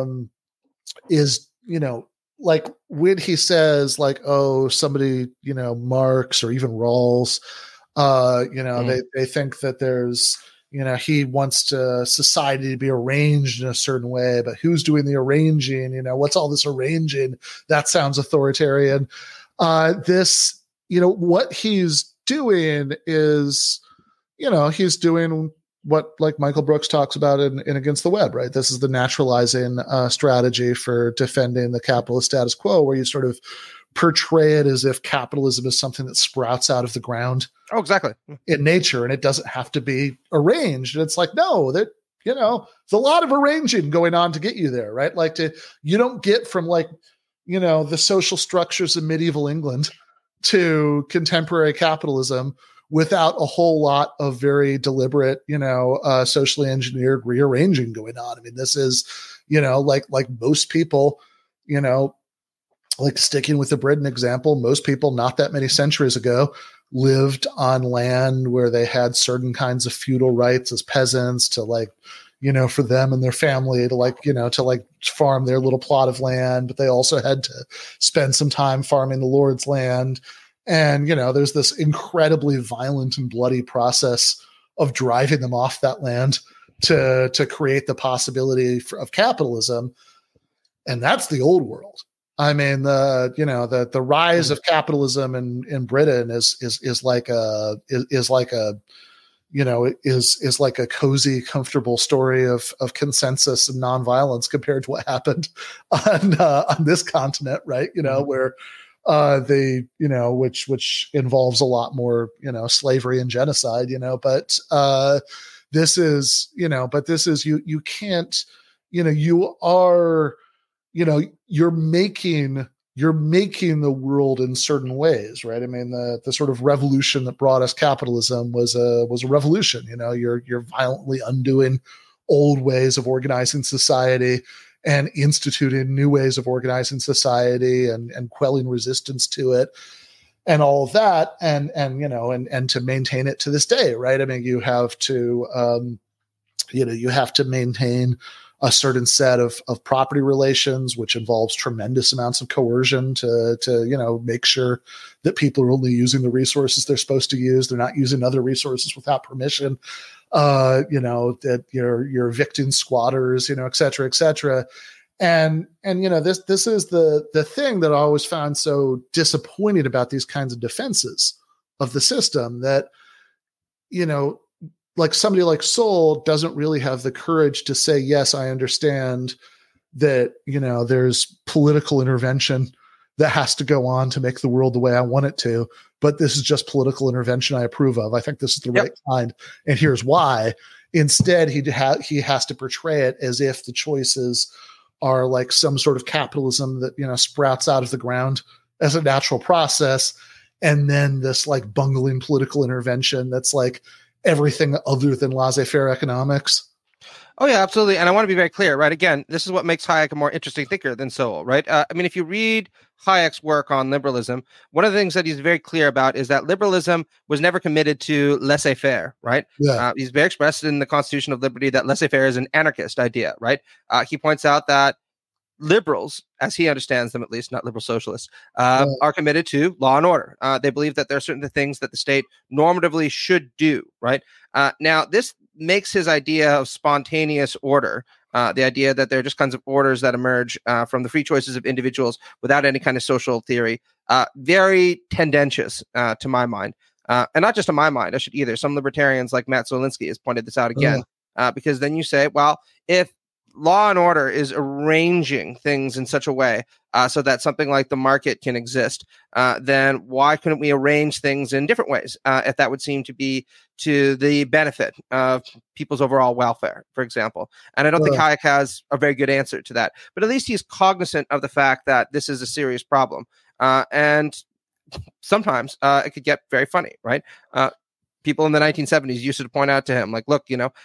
you know, like, when he says, like, oh, somebody, you know, Marx or even Rawls, you know, they think that there's, you know, he wants society to be arranged in a certain way, but who's doing the arranging? You know, what's all this arranging? That sounds authoritarian. This, you know, what he's doing is, you know, he's doing what, like, Michael Brooks talks about in Against the Web, right? This is the naturalizing strategy for defending the capitalist status quo, where you sort of portray it as if capitalism is something that sprouts out of the ground. Oh, exactly. In nature, and it doesn't have to be arranged. And it's like, no, that, you know, there's a lot of arranging going on to get you there, right? Like, you don't get from, like, you know, the social structures of medieval England to contemporary capitalism without a whole lot of very deliberate, you know, socially engineered rearranging going on. I mean, this is, you know, like most people, you know, like, sticking with the Britain example, most people not that many centuries ago lived on land where they had certain kinds of feudal rights as peasants to, like, you know, for them and their family to, like, you know, to, like, farm their little plot of land, but they also had to spend some time farming the Lord's land. And, you know, there's this incredibly violent and bloody process of driving them off that land to create the possibility of capitalism, and that's the old world. I mean, the rise of capitalism in Britain is like a cozy, comfortable story of consensus and nonviolence compared to what happened on this continent, right? Where which involves a lot more, slavery and genocide, but this is, you can't, you're making the world in certain ways, right? I mean, the sort of revolution that brought us capitalism was a revolution. You're violently undoing old ways of organizing society and instituting new ways of organizing society and quelling resistance to it and all of that. And to maintain it to this day, right? I mean, you have to maintain a certain set of property relations, which involves tremendous amounts of coercion to make sure that people are only using the resources they're supposed to use. They're not using other resources without permission. That you're evicting squatters, et cetera, et cetera. And this is the thing that I always found so disappointing about these kinds of defenses of the system, that, like somebody like Sowell doesn't really have the courage to say, yes, I understand that, there's political intervention that has to go on to make the world the way I want it to, but this is just political intervention I approve of. I think this is the right kind, and here's why. Instead, he has to portray it as if the choices are like some sort of capitalism that, sprouts out of the ground as a natural process, and then this like bungling political intervention that's like everything other than laissez-faire economics. Oh, yeah, absolutely. And I want to be very clear, right? Again, this is what makes Hayek a more interesting thinker than Sowell, right? I mean, if you read Hayek's work on liberalism, one of the things that he's very clear about is that liberalism was never committed to laissez-faire, right? Yeah. He's very expressed in the Constitution of Liberty that laissez-faire is an anarchist idea, right? He points out that liberals, as he understands them, at least, not liberal socialists, are committed to law and order. They believe that there are certain things that the state normatively should do, right? Now, this makes his idea of spontaneous order, the idea that there are just kinds of orders that emerge from the free choices of individuals without any kind of social theory, very tendentious to my mind. And not just to my mind, I should either. Some libertarians like Matt Zwolinski has pointed this out again, because then you say, well, if law and order is arranging things in such a way so that something like the market can exist, then why couldn't we arrange things in different ways if that would seem to be to the benefit of people's overall welfare, for example? And I don't think Hayek has a very good answer to that, but at least he's cognizant of the fact that this is a serious problem. And sometimes it could get very funny, right? People in the 1970s used to point out to him, like, look,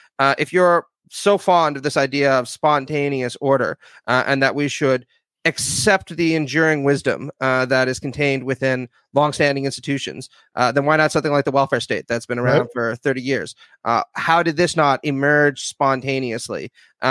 if you're so fond of this idea of spontaneous order and that we should accept the enduring wisdom that is contained within longstanding institutions, then why not something like the welfare state that's been around for 30 years? How did this not emerge spontaneously?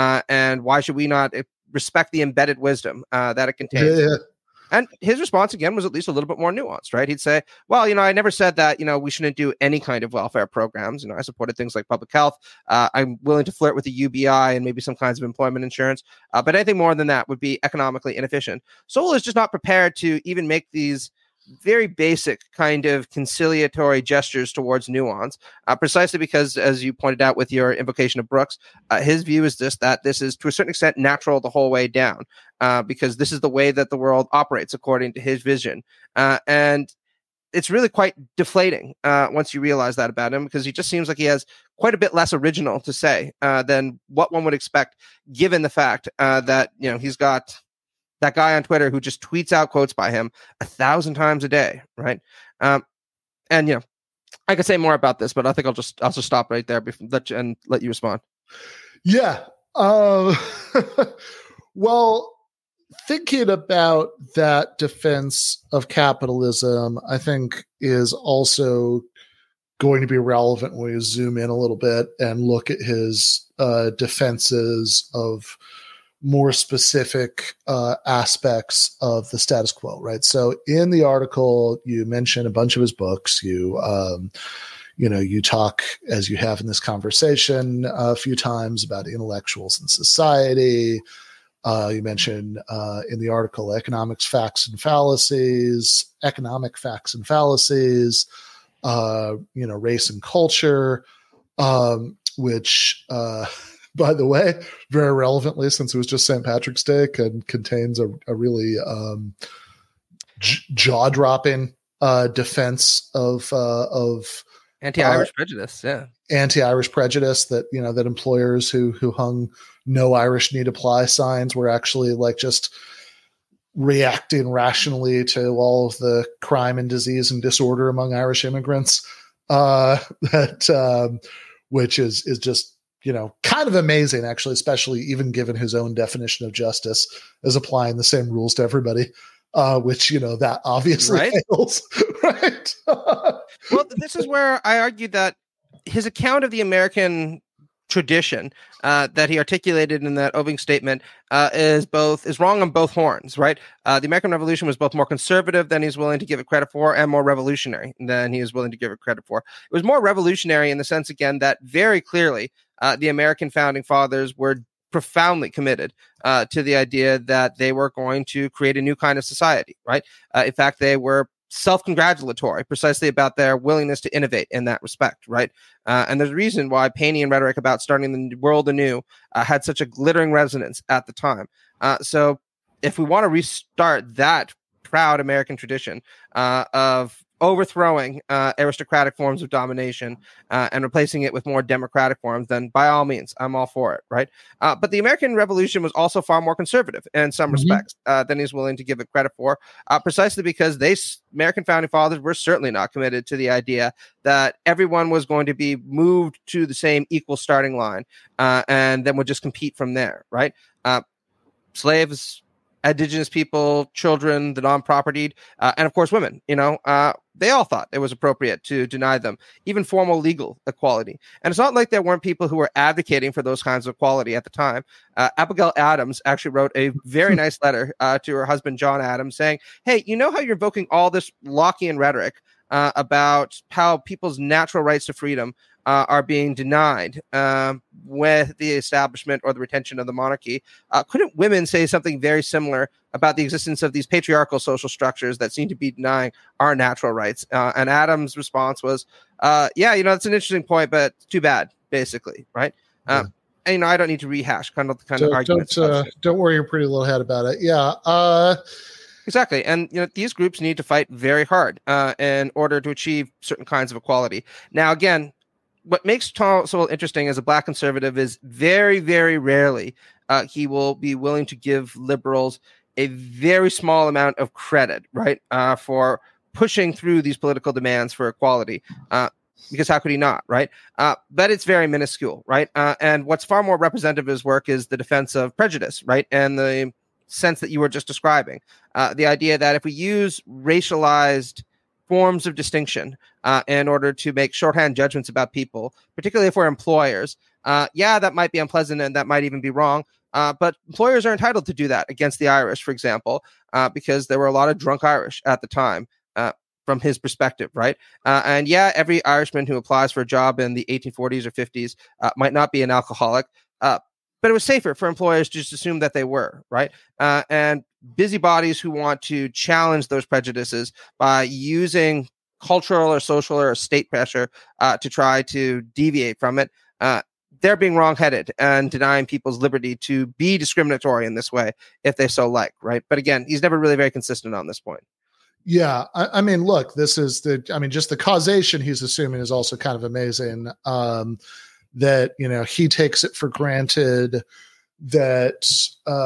And why should we not respect the embedded wisdom that it contains? Yeah. And his response, again, was at least a little bit more nuanced, right? He'd say, well, I never said that, we shouldn't do any kind of welfare programs. I supported things like public health. I'm willing to flirt with the UBI and maybe some kinds of employment insurance. But anything more than that would be economically inefficient. Sowell is just not prepared to even make these very basic kind of conciliatory gestures towards nuance, precisely because, as you pointed out with your invocation of Brooks, his view is that this is to a certain extent natural the whole way down, because this is the way that the world operates according to his vision. And it's really quite deflating once you realize that about him, because he just seems like he has quite a bit less original to say than what one would expect, given the fact that, he's got that guy on Twitter who just tweets out quotes by him 1,000 times a day, right? And I could say more about this, but I think I'll just stop right there and let you respond. Yeah. Well, thinking about that defense of capitalism, I think, is also going to be relevant when we zoom in a little bit and look at his defenses of more specific aspects of the status quo, right? So in the article, you mentioned a bunch of his books. You you talk, as you have in this conversation a few times, about intellectuals in society. You mentioned in the article economic facts and fallacies, race and culture, which, by the way, very relevantly, since it was just St. Patrick's Day, contains a really jaw-dropping defense of anti-Irish prejudice. Yeah, anti-Irish prejudice that that employers who hung "No Irish Need Apply" signs were actually like just reacting rationally to all of the crime and disease and disorder among Irish immigrants. Which is just kind of amazing, actually, especially even given his own definition of justice as applying the same rules to everybody. Which that obviously fails, right? Well, this is where I argue that his account of the American tradition that he articulated in that opening statement is wrong on both horns, right? The American Revolution was both more conservative than he's willing to give it credit for, and more revolutionary than he is willing to give it credit for. It was more revolutionary in the sense, again, that very clearly the American founding fathers were profoundly committed to the idea that they were going to create a new kind of society, right? In fact, they were self-congratulatory precisely about their willingness to innovate in that respect, right? And there's a reason why Paynian rhetoric about starting the world anew had such a glittering resonance at the time. So if we want to restart that proud American tradition of overthrowing aristocratic forms of domination and replacing it with more democratic forms, then by all means, I'm all for it, right? But the American Revolution was also far more conservative in some respects than he's willing to give it credit for, precisely because American founding fathers were certainly not committed to the idea that everyone was going to be moved to the same equal starting line and then would just compete from there, right? Slaves, indigenous people, children, the non-propertied, and of course women, they all thought it was appropriate to deny them even formal legal equality. And it's not like there weren't people who were advocating for those kinds of equality at the time. Abigail Adams actually wrote a very nice letter to her husband, John Adams, saying, hey, you know how you're invoking all this Lockean rhetoric about how people's natural rights to freedom are being denied with the establishment or the retention of the monarchy. Couldn't women say something very similar about the existence of these patriarchal social structures that seem to be denying our natural rights? And Adams' response was, that's an interesting point, but too bad, basically, right? And I don't need to rehash kind of arguments. Don't worry your pretty little head about it. Yeah. Exactly. And these groups need to fight very hard in order to achieve certain kinds of equality. Now, again, what makes Tom so interesting as a Black conservative is very, very rarely he will be willing to give liberals a very small amount of credit, right, for pushing through these political demands for equality. Because how could he not, right? But it's very minuscule, right? And what's far more representative of his work is the defense of prejudice, right? And the sense that you were just describing. The idea that if we use racialized forms of distinction in order to make shorthand judgments about people, particularly if we're employers, that might be unpleasant and that might even be wrong. But employers are entitled to do that against the Irish, for example, because there were a lot of drunk Irish at the time. From his perspective, right? And every Irishman who applies for a job in the 1840s or 50s might not be an alcoholic, but it was safer for employers to just assume that they were, right? And busybodies who want to challenge those prejudices by using cultural or social or state pressure to try to deviate from it, they're being wrongheaded and denying people's liberty to be discriminatory in this way if they so like, right? But again, he's never really very consistent on this point. Yeah, I mean, look, just the causation he's assuming is also kind of amazing. That he takes it for granted that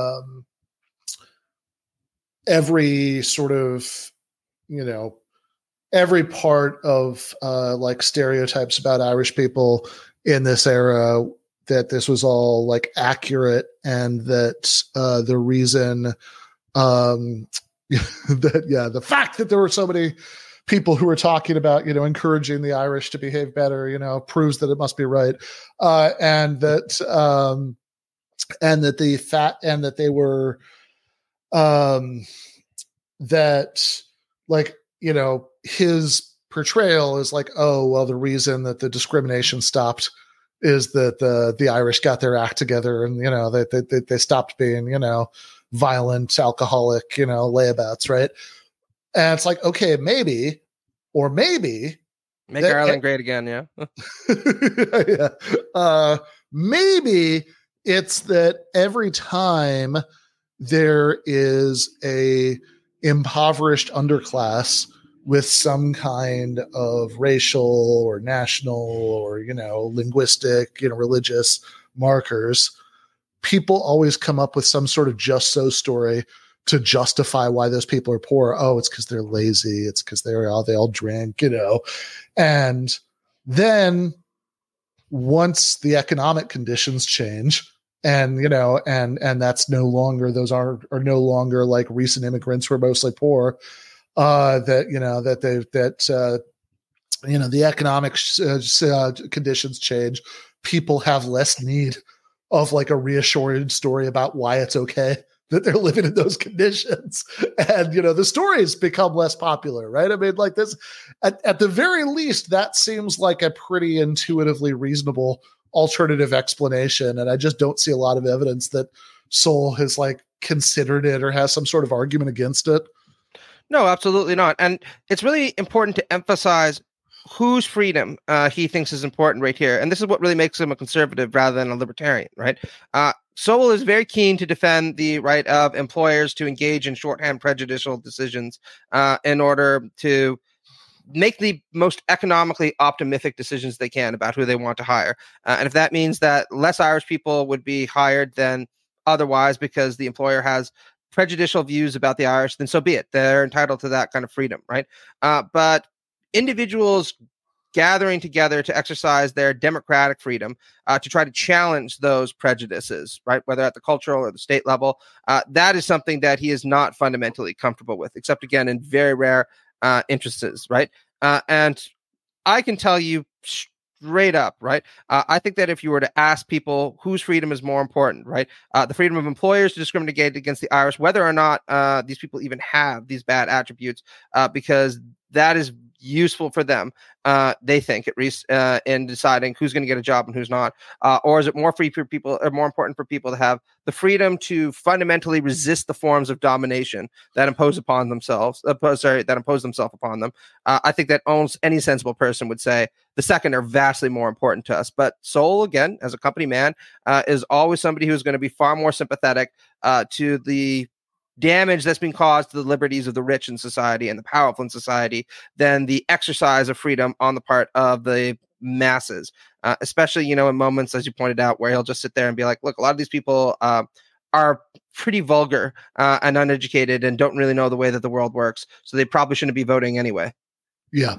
every sort of every part of like stereotypes about Irish people in this era, that this was all like accurate, and that the reason the fact that there were so many people who were talking about, encouraging the Irish to behave better, proves that it must be right. And that they were, that, like, his portrayal is like, oh, well, the reason that the discrimination stopped is that the Irish got their act together and, you know, they stopped being, you know, violent, alcoholic, you know, layabouts, right? And it's like, okay, maybe, or maybe make Ireland great again, yeah. yeah. Maybe it's that every time there is a impoverished underclass with some kind of racial or national or, you know, linguistic, you know, religious markers, people always come up with some sort of just so story to justify why those people are poor. Oh, it's because they're lazy. It's because they all drink, you know. And then once the economic conditions change, and, you know, and that's no longer, those are no longer like recent immigrants who are mostly poor, that, you know, you know, the economic conditions change, people have less need of like a reassuring story about why it's okay that they're living in those conditions. And, you know, the stories become less popular, right? I mean, like this, at the very least, that seems like a pretty intuitively reasonable alternative explanation. And I just don't see a lot of evidence that Sowell has like considered it or has some sort of argument against it. No, absolutely not. And it's really important to emphasize whose freedom he thinks is important right here. And this is what really makes him a conservative rather than a libertarian, right? Sowell is very keen to defend the right of employers to engage in shorthand prejudicial decisions in order to make the most economically optimistic decisions they can about who they want to hire. And if that means that less Irish people would be hired than otherwise because the employer has prejudicial views about the Irish, then so be it. They're entitled to that kind of freedom, right? But individuals gathering together to exercise their democratic freedom to try to challenge those prejudices, right? Whether at the cultural or the state level, that is something that he is not fundamentally comfortable with, except again, in very rare instances, right? And I can tell you straight up, right? I think that if you were to ask people whose freedom is more important, right? The freedom of employers to discriminate against the Irish, whether or not these people even have these bad attributes, because that is useful for them, they think, at least, in deciding who's going to get a job and who's not. Or is it more free for people, or more important for people to have the freedom to fundamentally resist the forms of domination that impose upon themselves, that impose themselves upon them? I think that almost any sensible person would say the second are vastly more important to us. But Sowell, again, as a company man, is always somebody who's going to be far more sympathetic to the damage that's been caused to the liberties of the rich in society and the powerful in society than the exercise of freedom on the part of the masses, especially, you know, in moments, as you pointed out, where he'll just sit there and be like, look, a lot of these people are pretty vulgar and uneducated and don't really know the way that the world works, so they probably shouldn't be voting anyway. Yeah.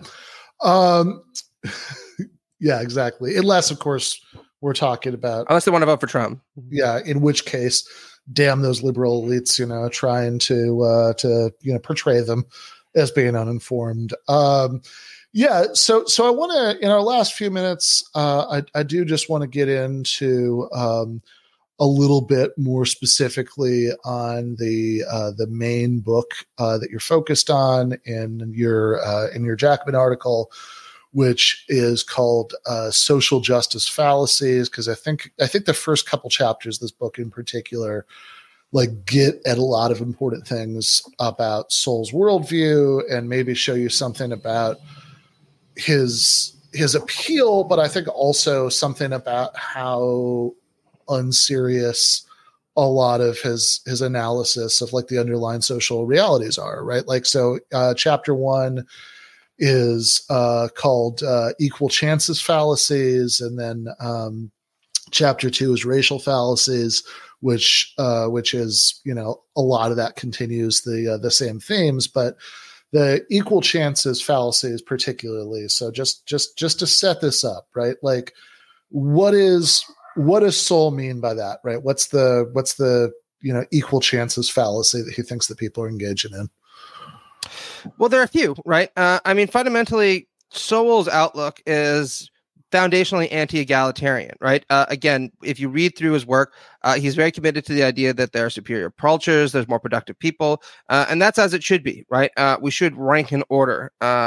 Yeah, exactly. Unless, of course, we're talking about... Unless they want to vote for Trump. Yeah, in which case... damn those liberal elites, you know, trying to you know, portray them as being uninformed. Yeah, so I want to, in our last few minutes, I do just want to get into a little bit more specifically on the main book that you're focused on in your Jackman article, which is called Social Justice Fallacies, because I think the first couple chapters of this book in particular like get at a lot of important things about Sowell's worldview and maybe show you something about his appeal, but I think also something about how unserious a lot of his analysis of like the underlying social realities are, right? Like, so chapter 1 is called Equal Chances Fallacies, and then chapter 2 is Racial Fallacies, which is, you know, a lot of that continues the same themes, but the equal chances fallacies particularly. So just to set this up, right? Like, what does Sowell mean by that, right? What's the you know, equal chances fallacy that he thinks that people are engaging in? Well, there are a few, right? I mean, fundamentally, Sowell's outlook is foundationally anti-egalitarian, right? Again, if you read through his work, he's very committed to the idea that there are superior cultures, there's more productive people, and that's as it should be, right? We should rank in order.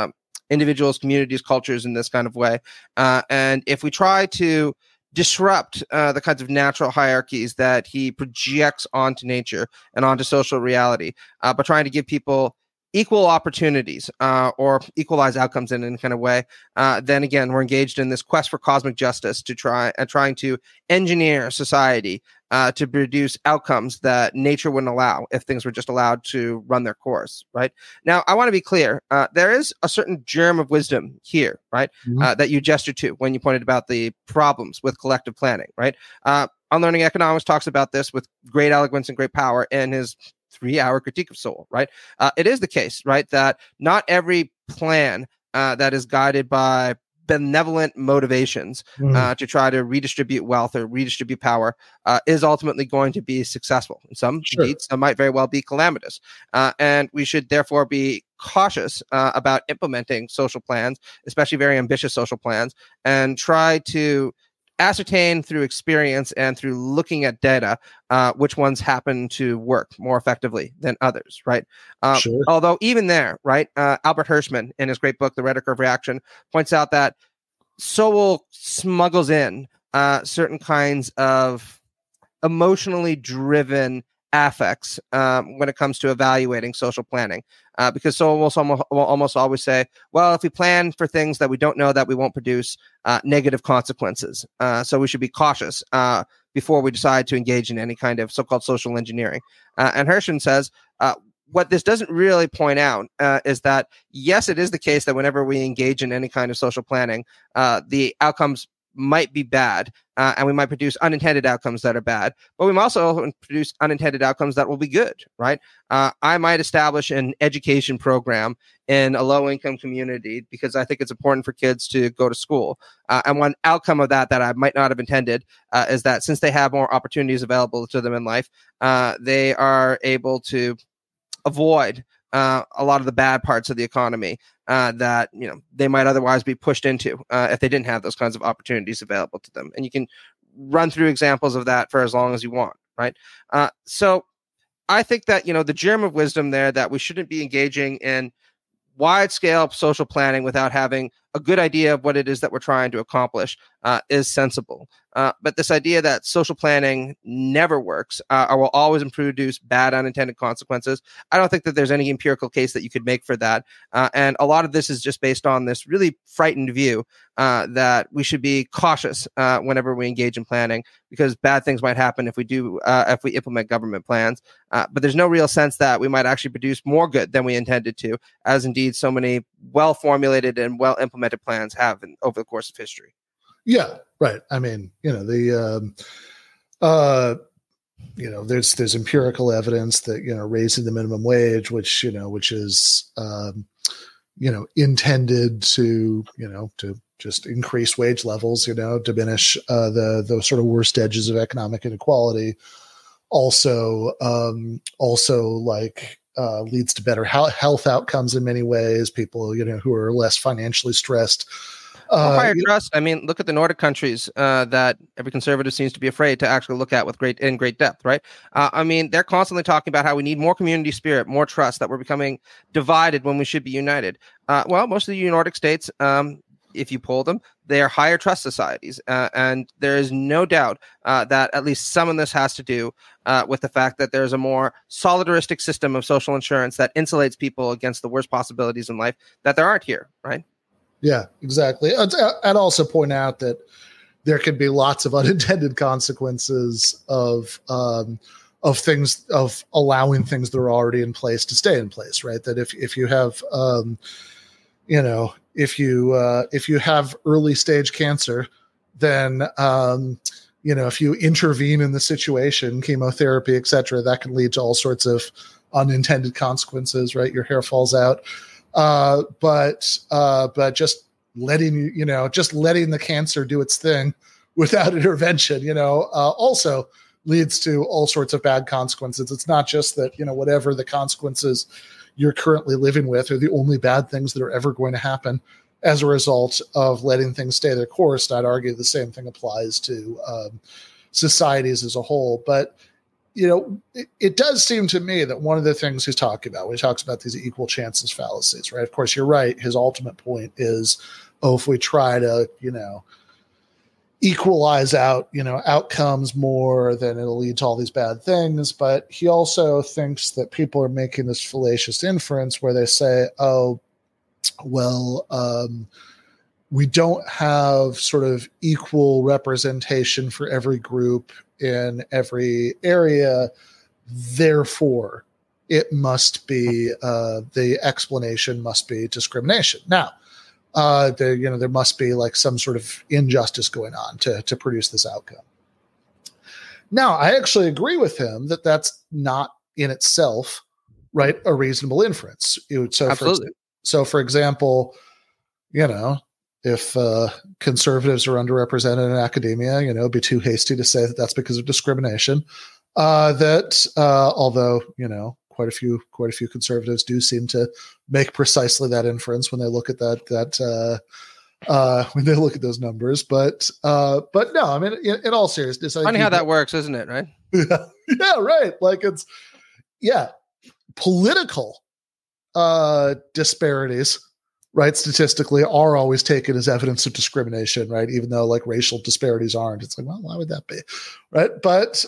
individuals, communities, cultures in this kind of way. And if we try to disrupt the kinds of natural hierarchies that he projects onto nature and onto social reality, by trying to give people equal opportunities or equalize outcomes in any kind of way, then again, we're engaged in this quest for cosmic justice to trying to engineer society to produce outcomes that nature wouldn't allow if things were just allowed to run their course, right? Now, I want to be clear. There is a certain germ of wisdom here, right, that you gestured to when you pointed about the problems with collective planning, right? Unlearning Economics talks about this with great eloquence and great power in his 3-hour critique of soul, right? It is the case, right, that not every plan that is guided by benevolent motivations to try to redistribute wealth or redistribute power is ultimately going to be successful. And some might very well be calamitous. And we should therefore be cautious about implementing social plans, especially very ambitious social plans, and try to ascertain through experience and through looking at data which ones happen to work more effectively than others, right? Although even there, right, Albert Hirschman, in his great book, The Rhetoric of Reaction, points out that Sowell smuggles in certain kinds of emotionally driven affects when it comes to evaluating social planning, because Sowell will almost always say, well, if we plan for things that we don't know that we won't produce negative consequences, so we should be cautious before we decide to engage in any kind of so-called social engineering. And Hirschman says, what this doesn't really point out is that, yes, it is the case that whenever we engage in any kind of social planning, the outcomes might be bad, and we might produce unintended outcomes that are bad, but we might also produce unintended outcomes that will be good, right? I might establish an education program in a low-income community because I think it's important for kids to go to school. And one outcome of that I might not have intended is that since they have more opportunities available to them in life, they are able to avoid a lot of the bad parts of the economy that they might otherwise be pushed into if they didn't have those kinds of opportunities available to them. And you can run through examples of that for as long as you want, right? So I think that the germ of wisdom there, that we shouldn't be engaging in wide-scale social planning without having a good idea of what it is that we're trying to accomplish is sensible. But this idea that social planning never works or will always produce bad unintended consequences, I don't think that there's any empirical case that you could make for that. And a lot of this is just based on this really frightened view that we should be cautious whenever we engage in planning, because bad things might happen if we implement government plans. But there's no real sense that we might actually produce more good than we intended to, as indeed so many well-formulated and well-implemented plans have over the course of history. Yeah, right. I mean, there's empirical evidence that, raising the minimum wage, which is, intended to just increase wage levels, diminish the sort of worst edges of economic inequality. Also leads to better health outcomes in many ways. People, who are less financially stressed. Higher trust. I mean, look at the Nordic countries that every conservative seems to be afraid to actually look at with great depth, right? I mean, they're constantly talking about how we need more community spirit, more trust, that we're becoming divided when we should be united. Well, most of the Nordic states, if you poll them, they are higher trust societies. And there is no doubt that at least some of this has to do with the fact that there's a more solidaristic system of social insurance that insulates people against the worst possibilities in life that there aren't here, right? Yeah, exactly. I'd also point out that there could be lots of unintended consequences of things, of allowing things that are already in place to stay in place, right? That if you have, if you have early stage cancer, then if you intervene in the situation, chemotherapy, et cetera, that can lead to all sorts of unintended consequences, right? Your hair falls out. But just letting the cancer do its thing without intervention, also leads to all sorts of bad consequences. It's not just that, whatever the consequences you're currently living with are the only bad things that are ever going to happen as a result of letting things stay their course. I'd argue the same thing applies to societies as a whole. But it does seem to me that one of the things he's talking about when he talks about these equal chances fallacies, right? Of course, you're right. His ultimate point is, if we try to, equalize out, outcomes more, then it'll lead to all these bad things. But he also thinks that people are making this fallacious inference where they say, oh, well, we don't have sort of equal representation for every group in every area. Therefore, it must be the explanation must be discrimination. Now, there must be like some sort of injustice going on to produce this outcome. Now, I actually agree with him that that's not in itself, right, a reasonable inference. Absolutely. For example, if conservatives are underrepresented in academia, it'd be too hasty to say that that's because of discrimination. Although, quite a few conservatives do seem to make precisely that inference when they look at when they look at those numbers. But no, I mean, in all seriousness, funny how that works, isn't it? Right? Yeah, right. Like political disparities, right, statistically are always taken as evidence of discrimination, right? Even though like racial disparities aren't. It's like, well, why would that be, right? But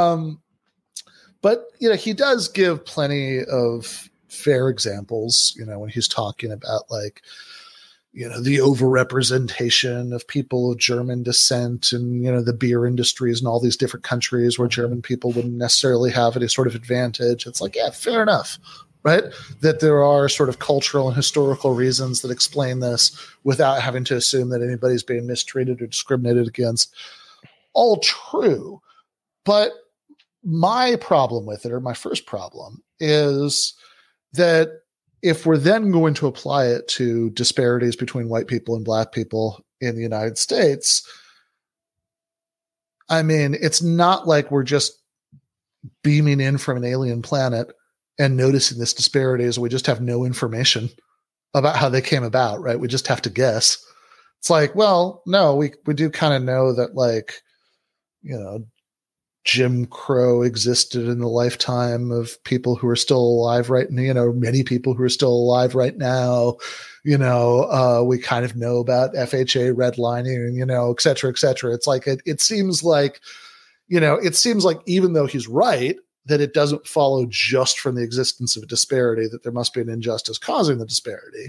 he does give plenty of fair examples, when he's talking about like, the overrepresentation of people of German descent and, the beer industries and all these different countries where German people wouldn't necessarily have any sort of advantage. It's like, yeah, fair enough, right? That there are sort of cultural and historical reasons that explain this without having to assume that anybody's being mistreated or discriminated against. All true. But my problem with it, or my first problem, is that if we're then going to apply it to disparities between white people and black people in the United States, I mean, it's not like we're just beaming in from an alien planet and noticing this disparities. We just have no information about how they came about, right? We just have to guess. It's like, well, no, we do kind of know that, like, Jim Crow existed in the lifetime of people who are still alive right now, many people who are still alive right now. We kind of know about FHA redlining, et cetera, et cetera. It's like, it seems like, even though he's right, that it doesn't follow just from the existence of a disparity, that there must be an injustice causing the disparity.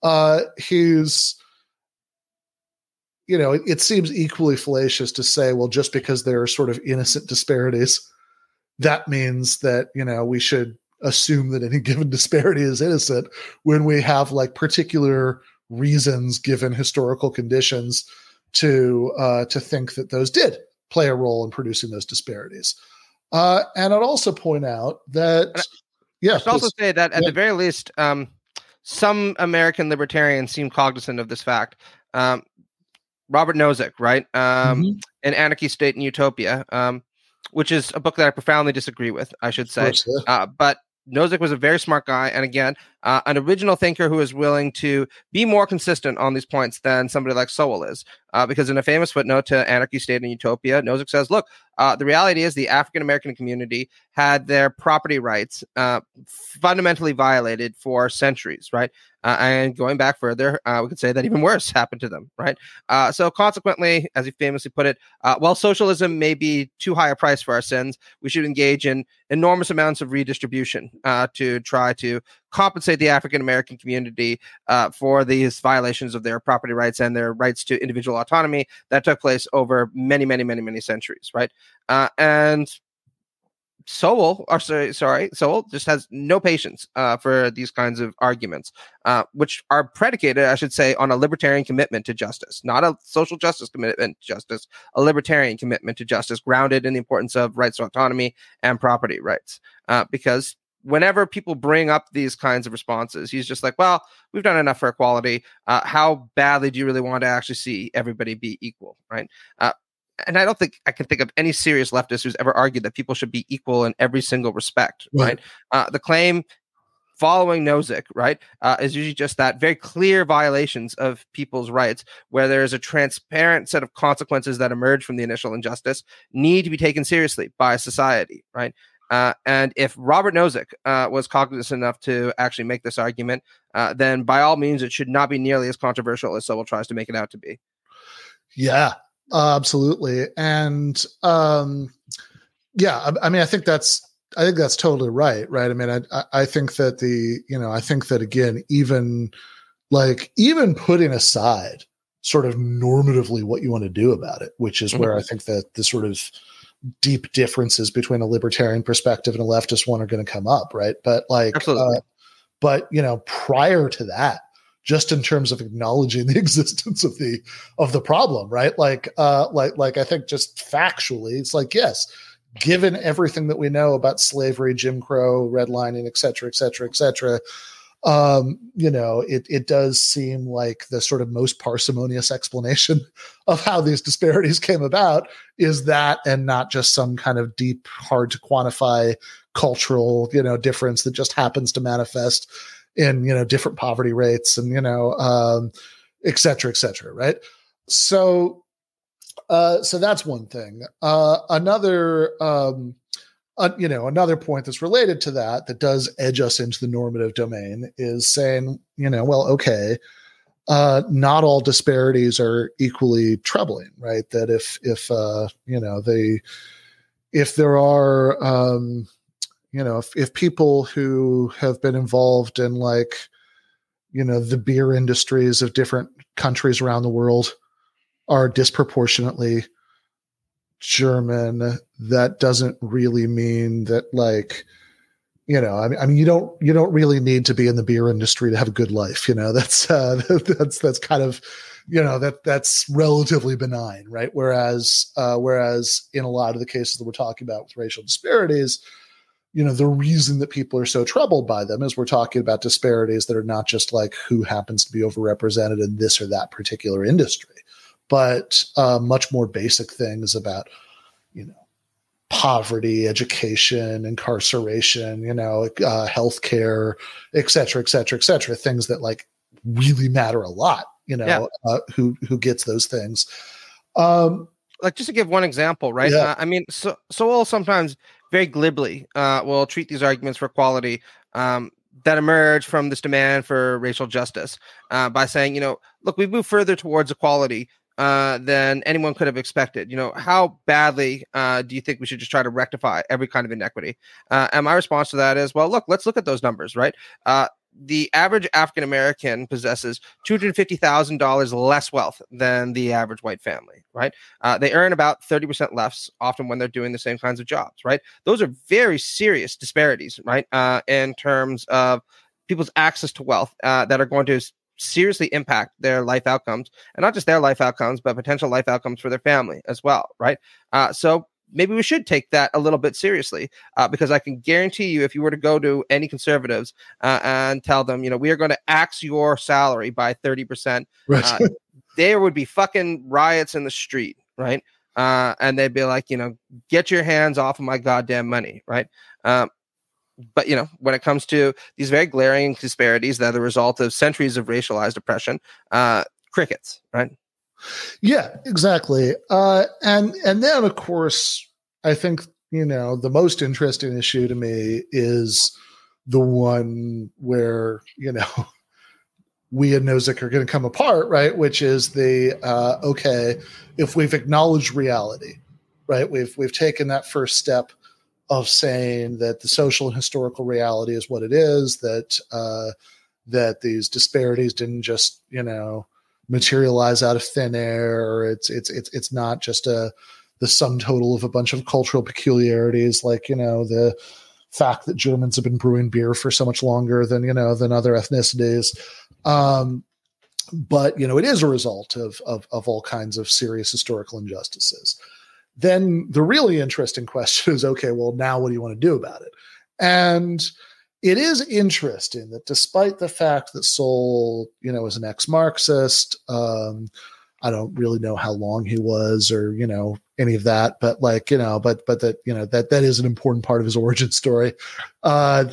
It seems equally fallacious to say, well, just because there are sort of innocent disparities, that means that, we should assume that any given disparity is innocent when we have like particular reasons given historical conditions to think that those did play a role in producing those disparities. And I'd also point out that, I'd also say that at the very least, some American libertarians seem cognizant of this fact. Robert Nozick, right? An Anarchy, State, and Utopia, which is a book that I profoundly disagree with, I should say. Course, yeah. But Nozick was a very smart guy, and again, an original thinker who is willing to be more consistent on these points than somebody like Sowell is. Because in a famous footnote to Anarchy, State, and Utopia, Nozick says, look, the reality is the African-American community had their property rights fundamentally violated for centuries, right? And going back further, we could say that even worse happened to them, right? So consequently, as he famously put it, while socialism may be too high a price for our sins, we should engage in enormous amounts of redistribution to try to compensate the African-American community for these violations of their property rights and their rights to individual autonomy that took place over many, many, many, many centuries, right? And Sowell just has no patience for these kinds of arguments, which are predicated, I should say, on a libertarian commitment to justice, not a social justice commitment to justice, a libertarian commitment to justice grounded in the importance of rights to autonomy and property rights. Because whenever people bring up these kinds of responses, he's just like, well, we've done enough for equality. How badly do you really want to actually see everybody be equal, right? And I don't think I can think of any serious leftist who's ever argued that people should be equal in every single respect, right? The claim following Nozick, right, is usually just that very clear violations of people's rights, where there is a transparent set of consequences that emerge from the initial injustice, need to be taken seriously by society, right? And if Robert Nozick was cognizant enough to actually make this argument, then by all means, it should not be nearly as controversial as Sobel tries to make it out to be. Yeah, absolutely. And yeah, I mean, I think that's totally right. Right. I mean, I think that I think that again, even putting aside sort of normatively what you want to do about it, which is where I think that the sort of deep differences between a libertarian perspective and a leftist one are going to come up. Right. But prior to that, just in terms of acknowledging the existence of the problem, right? Like I think just factually, it's like, yes, given everything that we know about slavery, Jim Crow, redlining, et cetera, it does seem like the sort of most parsimonious explanation of how these disparities came about is that, and not just some kind of deep, hard to quantify cultural, difference that just happens to manifest in, different poverty rates and, et cetera, right? So that's one thing. Another point that's related to that does edge us into the normative domain is saying, okay, not all disparities are equally troubling, right? That if there are, if people who have been involved in the beer industries of different countries around the world are disproportionately German, that doesn't really mean that I mean, you don't really need to be in the beer industry to have a good life. That's kind of, that's relatively benign, right? Whereas in a lot of the cases that we're talking about with racial disparities, the reason that people are so troubled by them is we're talking about disparities that are not just like who happens to be overrepresented in this or that particular industry, but much more basic things about, poverty, education, incarceration, healthcare, et cetera, things that really matter a lot, who gets those things. Just to give one example, right? Yeah. I mean, so we'll sometimes very glibly will treat these arguments for equality that emerge from this demand for racial justice by saying, look, we've moved further towards equality than anyone could have expected. How badly do you think we should just try to rectify every kind of inequity? And my response to that is, well, let's look at those numbers, right? The average African-American possesses $250,000 less wealth than the average white family, right? They earn about 30% less often when they're doing the same kinds of jobs, right? Those are very serious disparities, right? In terms of people's access to wealth that are going to seriously impact their life outcomes, and not just their life outcomes, but potential life outcomes for their family as well, right? So maybe we should take that a little bit seriously, because I can guarantee you, if you were to go to any conservatives and tell them, we are going to axe your salary by 30%, right. There would be fucking riots in the street, right? And they'd be like, get your hands off of my goddamn money, right? But, when it comes to these very glaring disparities that are the result of centuries of racialized oppression, crickets, right? Yeah, exactly. And then, of course, I think, the most interesting issue to me is the one where, we and Nozick are going to come apart, right? Which is okay, if we've acknowledged reality, right? We've taken that first step of saying that the social and historical reality is what it is, that these disparities didn't just, materialize out of thin air, or it's not just the sum total of a bunch of cultural peculiarities, the fact that Germans have been brewing beer for so much longer than other ethnicities. But it is a result of all kinds of serious historical injustices. Then the really interesting question is, okay, well, now what do you want to do about it? And it is interesting that despite the fact that Sowell, is an ex-Marxist, I don't really know how long he was or, any of that, but like, but that, that is an important part of his origin story. And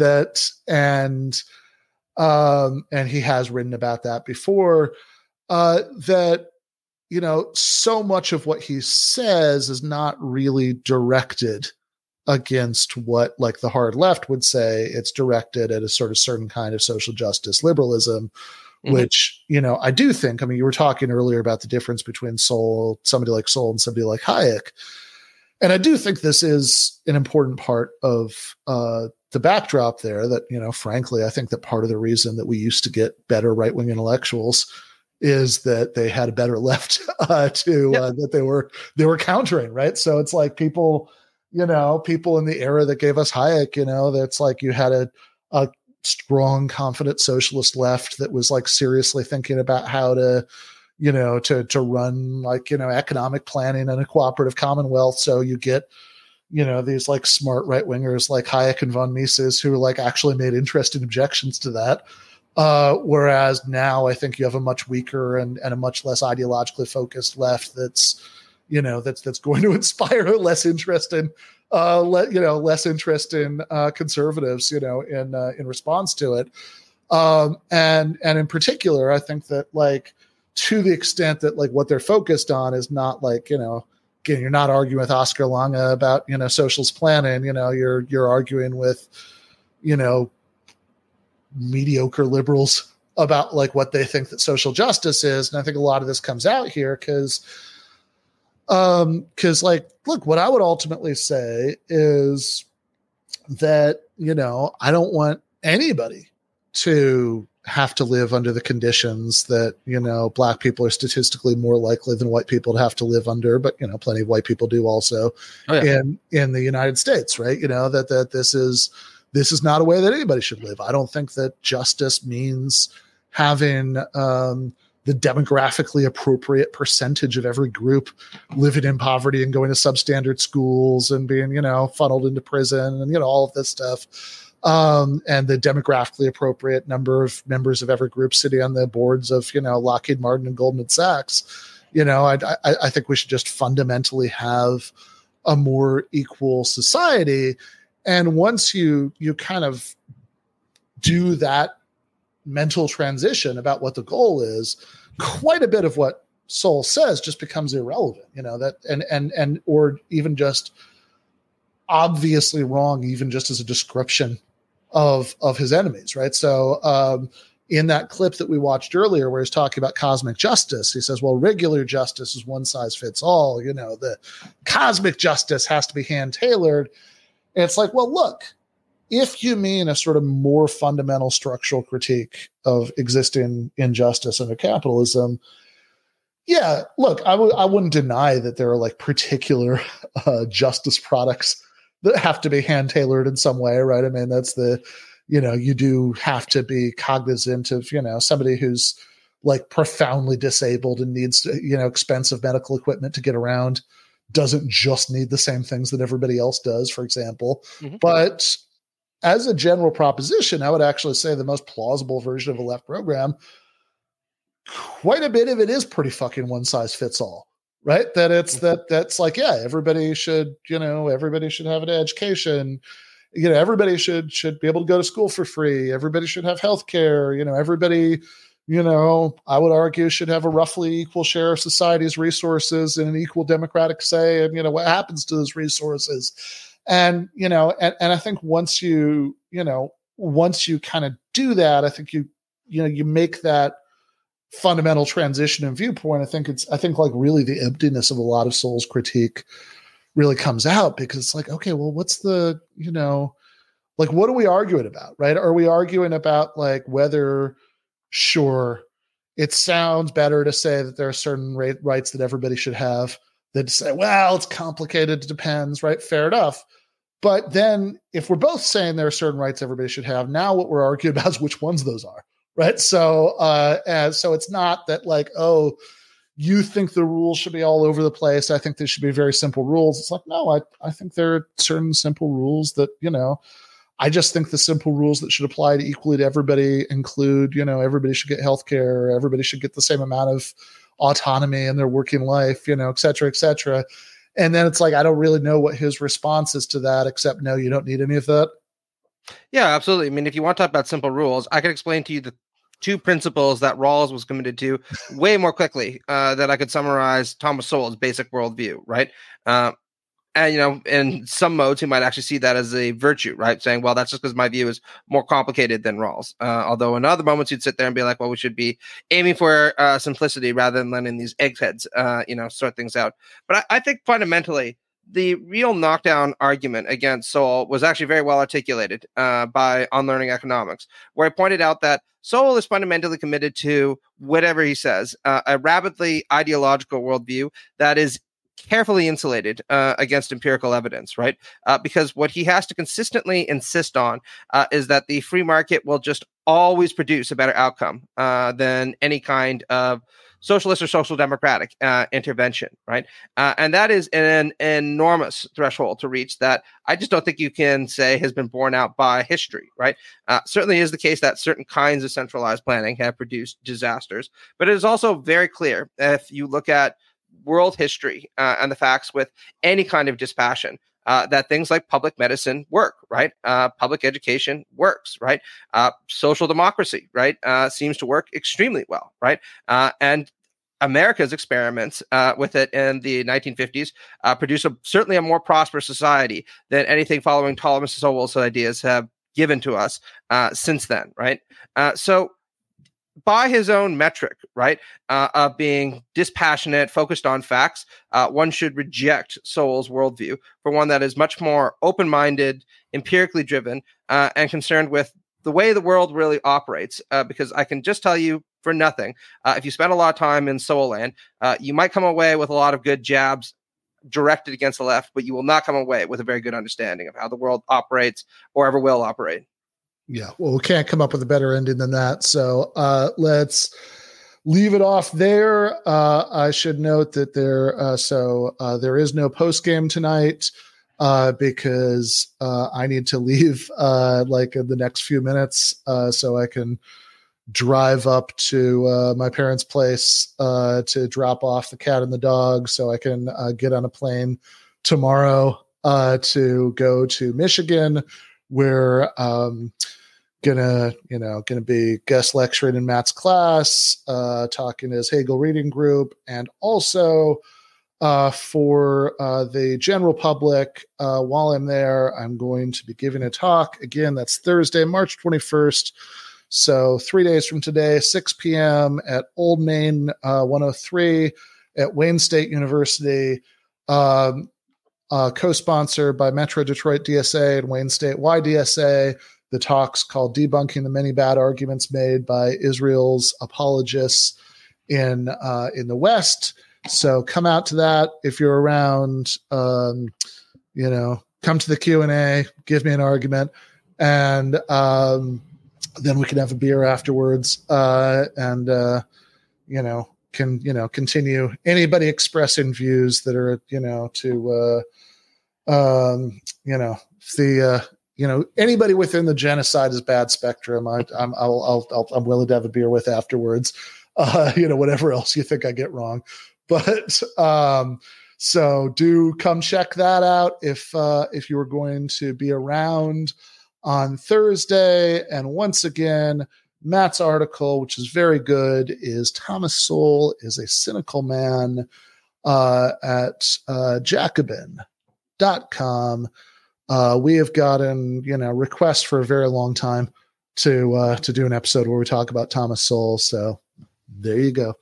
he has written about that before, that, so much of what he says is not really directed against what like the hard left would say. It's directed at a sort of certain kind of social justice liberalism, which, I do think, you were talking earlier about the difference between somebody like Sowell and somebody like Hayek. And I do think this is an important part of the backdrop there that, frankly, I think that part of the reason that we used to get better right-wing intellectuals is that they had a better left that they were countering. Right. So it's like people in the era that gave us Hayek, that's like you had a strong, confident socialist left that was like seriously thinking about how to, to run like, economic planning and a cooperative commonwealth. So you get, these like smart right wingers like Hayek and von Mises who like actually made interesting objections to that. Whereas now I think you have a much weaker and a much less ideologically focused left that's, that's going to inspire less interest in conservatives, in response to it. And in particular, I think that like to the extent that like what they're focused on is not like, again, you're not arguing with Oscar Lange about, socialist planning, you're arguing with, mediocre liberals about like what they think that social justice is. And I think a lot of this comes out here because like, look, what I would ultimately say is that, I don't want anybody to have to live under the conditions that, Black people are statistically more likely than white people to have to live under, but, plenty of white people do also in the United States, right? That this is not a way that anybody should live. I don't think that justice means having the demographically appropriate percentage of every group living in poverty and going to substandard schools and being, funneled into prison and, all of this stuff. And the demographically appropriate number of members of every group sitting on the boards of, Lockheed Martin and Goldman Sachs. I think we should just fundamentally have a more equal society. And once you kind of do that mental transition about what the goal is, quite a bit of what Sowell says just becomes irrelevant, that or even just obviously wrong, even just as a description of his enemies, right? So in that clip that we watched earlier where he's talking about cosmic justice, he says, well, regular justice is one size fits all. The cosmic justice has to be hand-tailored. And it's like, well, look, if you mean a sort of more fundamental structural critique of existing injustice under capitalism, yeah, look, I wouldn't deny that there are like particular justice products that have to be hand-tailored in some way, right? I mean, that's you do have to be cognizant of, somebody who's like profoundly disabled and needs, expensive medical equipment to get around doesn't just need the same things that everybody else does, for example. Mm-hmm. But as a general proposition, I would actually say the most plausible version of a left program, quite a bit of it is pretty fucking one size fits all, right? That it's that's like, yeah, everybody should have an education. Everybody should be able to go to school for free. Everybody should have healthcare. Everybody, I would argue should have a roughly equal share of society's resources and an equal democratic say and, what happens to those resources. And, and I think once you kind of do that, I think you make that fundamental transition and viewpoint. I think like really the emptiness of a lot of Sowell's critique really comes out because it's like, okay, well, what's the, like, what are we arguing about? Right. Are we arguing about like whether, sure, it sounds better to say that there are certain rights that everybody should have than to say, well, it's complicated. It depends, right? Fair enough. But then if we're both saying there are certain rights everybody should have, now what we're arguing about is which ones those are, right? So, so it's not that like, oh, you think the rules should be all over the place. I think there should be very simple rules. It's like, no, I think there are certain simple rules that, I just think the simple rules that should apply equally to everybody include, everybody should get healthcare, everybody should get the same amount of autonomy in their working life, et cetera, et cetera. And then it's like, I don't really know what his response is to that, except, no, you don't need any of that. Yeah, absolutely. I mean, if you want to talk about simple rules, I can explain to you the 2 principles that Rawls was committed to way more quickly that I could summarize Thomas Sowell's basic worldview, right? And, in some modes, he might actually see that as a virtue, right? Saying, well, that's just because my view is more complicated than Rawls. Although in other moments, he'd sit there and be like, well, we should be aiming for simplicity rather than letting these eggheads, sort things out. But I think fundamentally, the real knockdown argument against Sowell was actually very well articulated by On Learning Economics, where I pointed out that Sowell is fundamentally committed to whatever he says, a rapidly ideological worldview that is carefully insulated against empirical evidence, right? Because what he has to consistently insist on is that the free market will just always produce a better outcome than any kind of socialist or social democratic intervention, right? And that is an enormous threshold to reach that I just don't think you can say has been borne out by history, right? Certainly is the case that certain kinds of centralized planning have produced disasters, but it is also very clear if you look at world history and the facts with any kind of dispassion, that things like public medicine work, right? Public education works, right? Social democracy, right? Seems to work extremely well, right? And America's experiments with it in the 1950s produced certainly a more prosperous society than anything following Thomas Sowell's ideas have given to us since then, right? So by his own metric, right, of being dispassionate, focused on facts, one should reject Sowell's worldview for one that is much more open-minded, empirically driven, and concerned with the way the world really operates. Because I can just tell you for nothing, if you spend a lot of time in Sowell land, you might come away with a lot of good jabs directed against the left, but you will not come away with a very good understanding of how the world operates or ever will operate. Yeah, well, we can't come up with a better ending than that. So let's leave it off there. I should note that there is no post game tonight because I need to leave like in the next few minutes so I can drive up to my parents' place to drop off the cat and the dog so I can get on a plane tomorrow to go to Michigan, where gonna be guest lecturing in Matt's class, talking to his Hegel reading group, and also for the general public. While I'm there, I'm going to be giving a talk. Again, that's Thursday, March 21st. So 3 days from today, 6 p.m. at Old Main 103 at Wayne State University. Co-sponsored by Metro Detroit DSA and Wayne State YDSA. The talk's called Debunking the Many Bad Arguments Made by Israel's Apologists in the West. So come out to that if you're around. Come to the Q&A, give me an argument, and then we can have a beer afterwards. Continue anybody expressing views that are anybody within the genocide is bad spectrum. I'm willing to have a beer with afterwards. Whatever else you think I get wrong, but so do come check that out if you were going to be around on Thursday. And once again, Matt's article, which is very good, is Thomas Sowell is a cynical man at Jacobin.com. We have gotten, requests for a very long time to do an episode where we talk about Thomas Sowell. So there you go.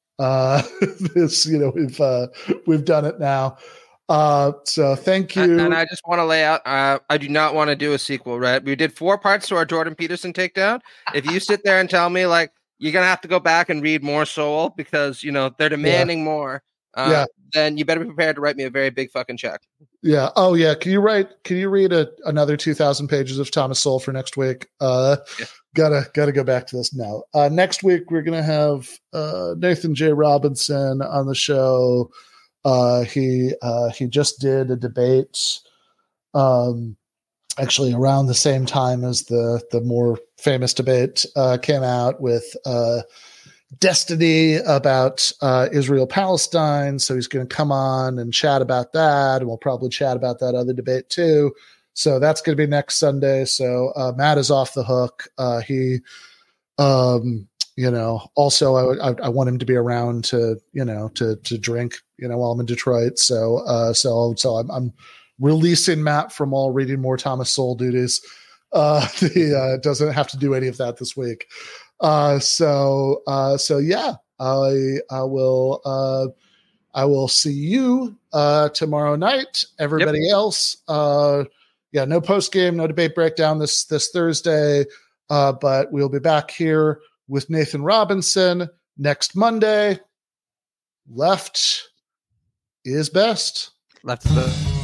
We've done it now. So thank you. And I just want to lay out, I do not want to do a sequel, right? We did 4 parts to our Jordan Peterson takedown. If you sit there and tell me like, you're going to have to go back and read more Sowell because, they're demanding more, then you better be prepared to write me a very big fucking check. Yeah. Oh yeah. Can you read another 2,000 pages of Thomas Sowell for next week? Gotta go back to this now. Next week, we're going to have Nathan J. Robinson on the show. He just did a debate, actually around the same time as the more famous debate came out with Destiny about Israel Palestine, so he's going to come on and chat about that, and we'll probably chat about that other debate too. So that's going to be next Sunday. So Matt is off the hook. He also I want him to be around to drink while I'm in Detroit. So I'm releasing Matt from all reading more Thomas Sowell duties. He doesn't have to do any of that this week. So yeah, I will see you tomorrow night. Everybody else, no post game, no debate breakdown this Thursday, but we'll be back here with Nathan Robinson next Monday. Left is best. Left is best.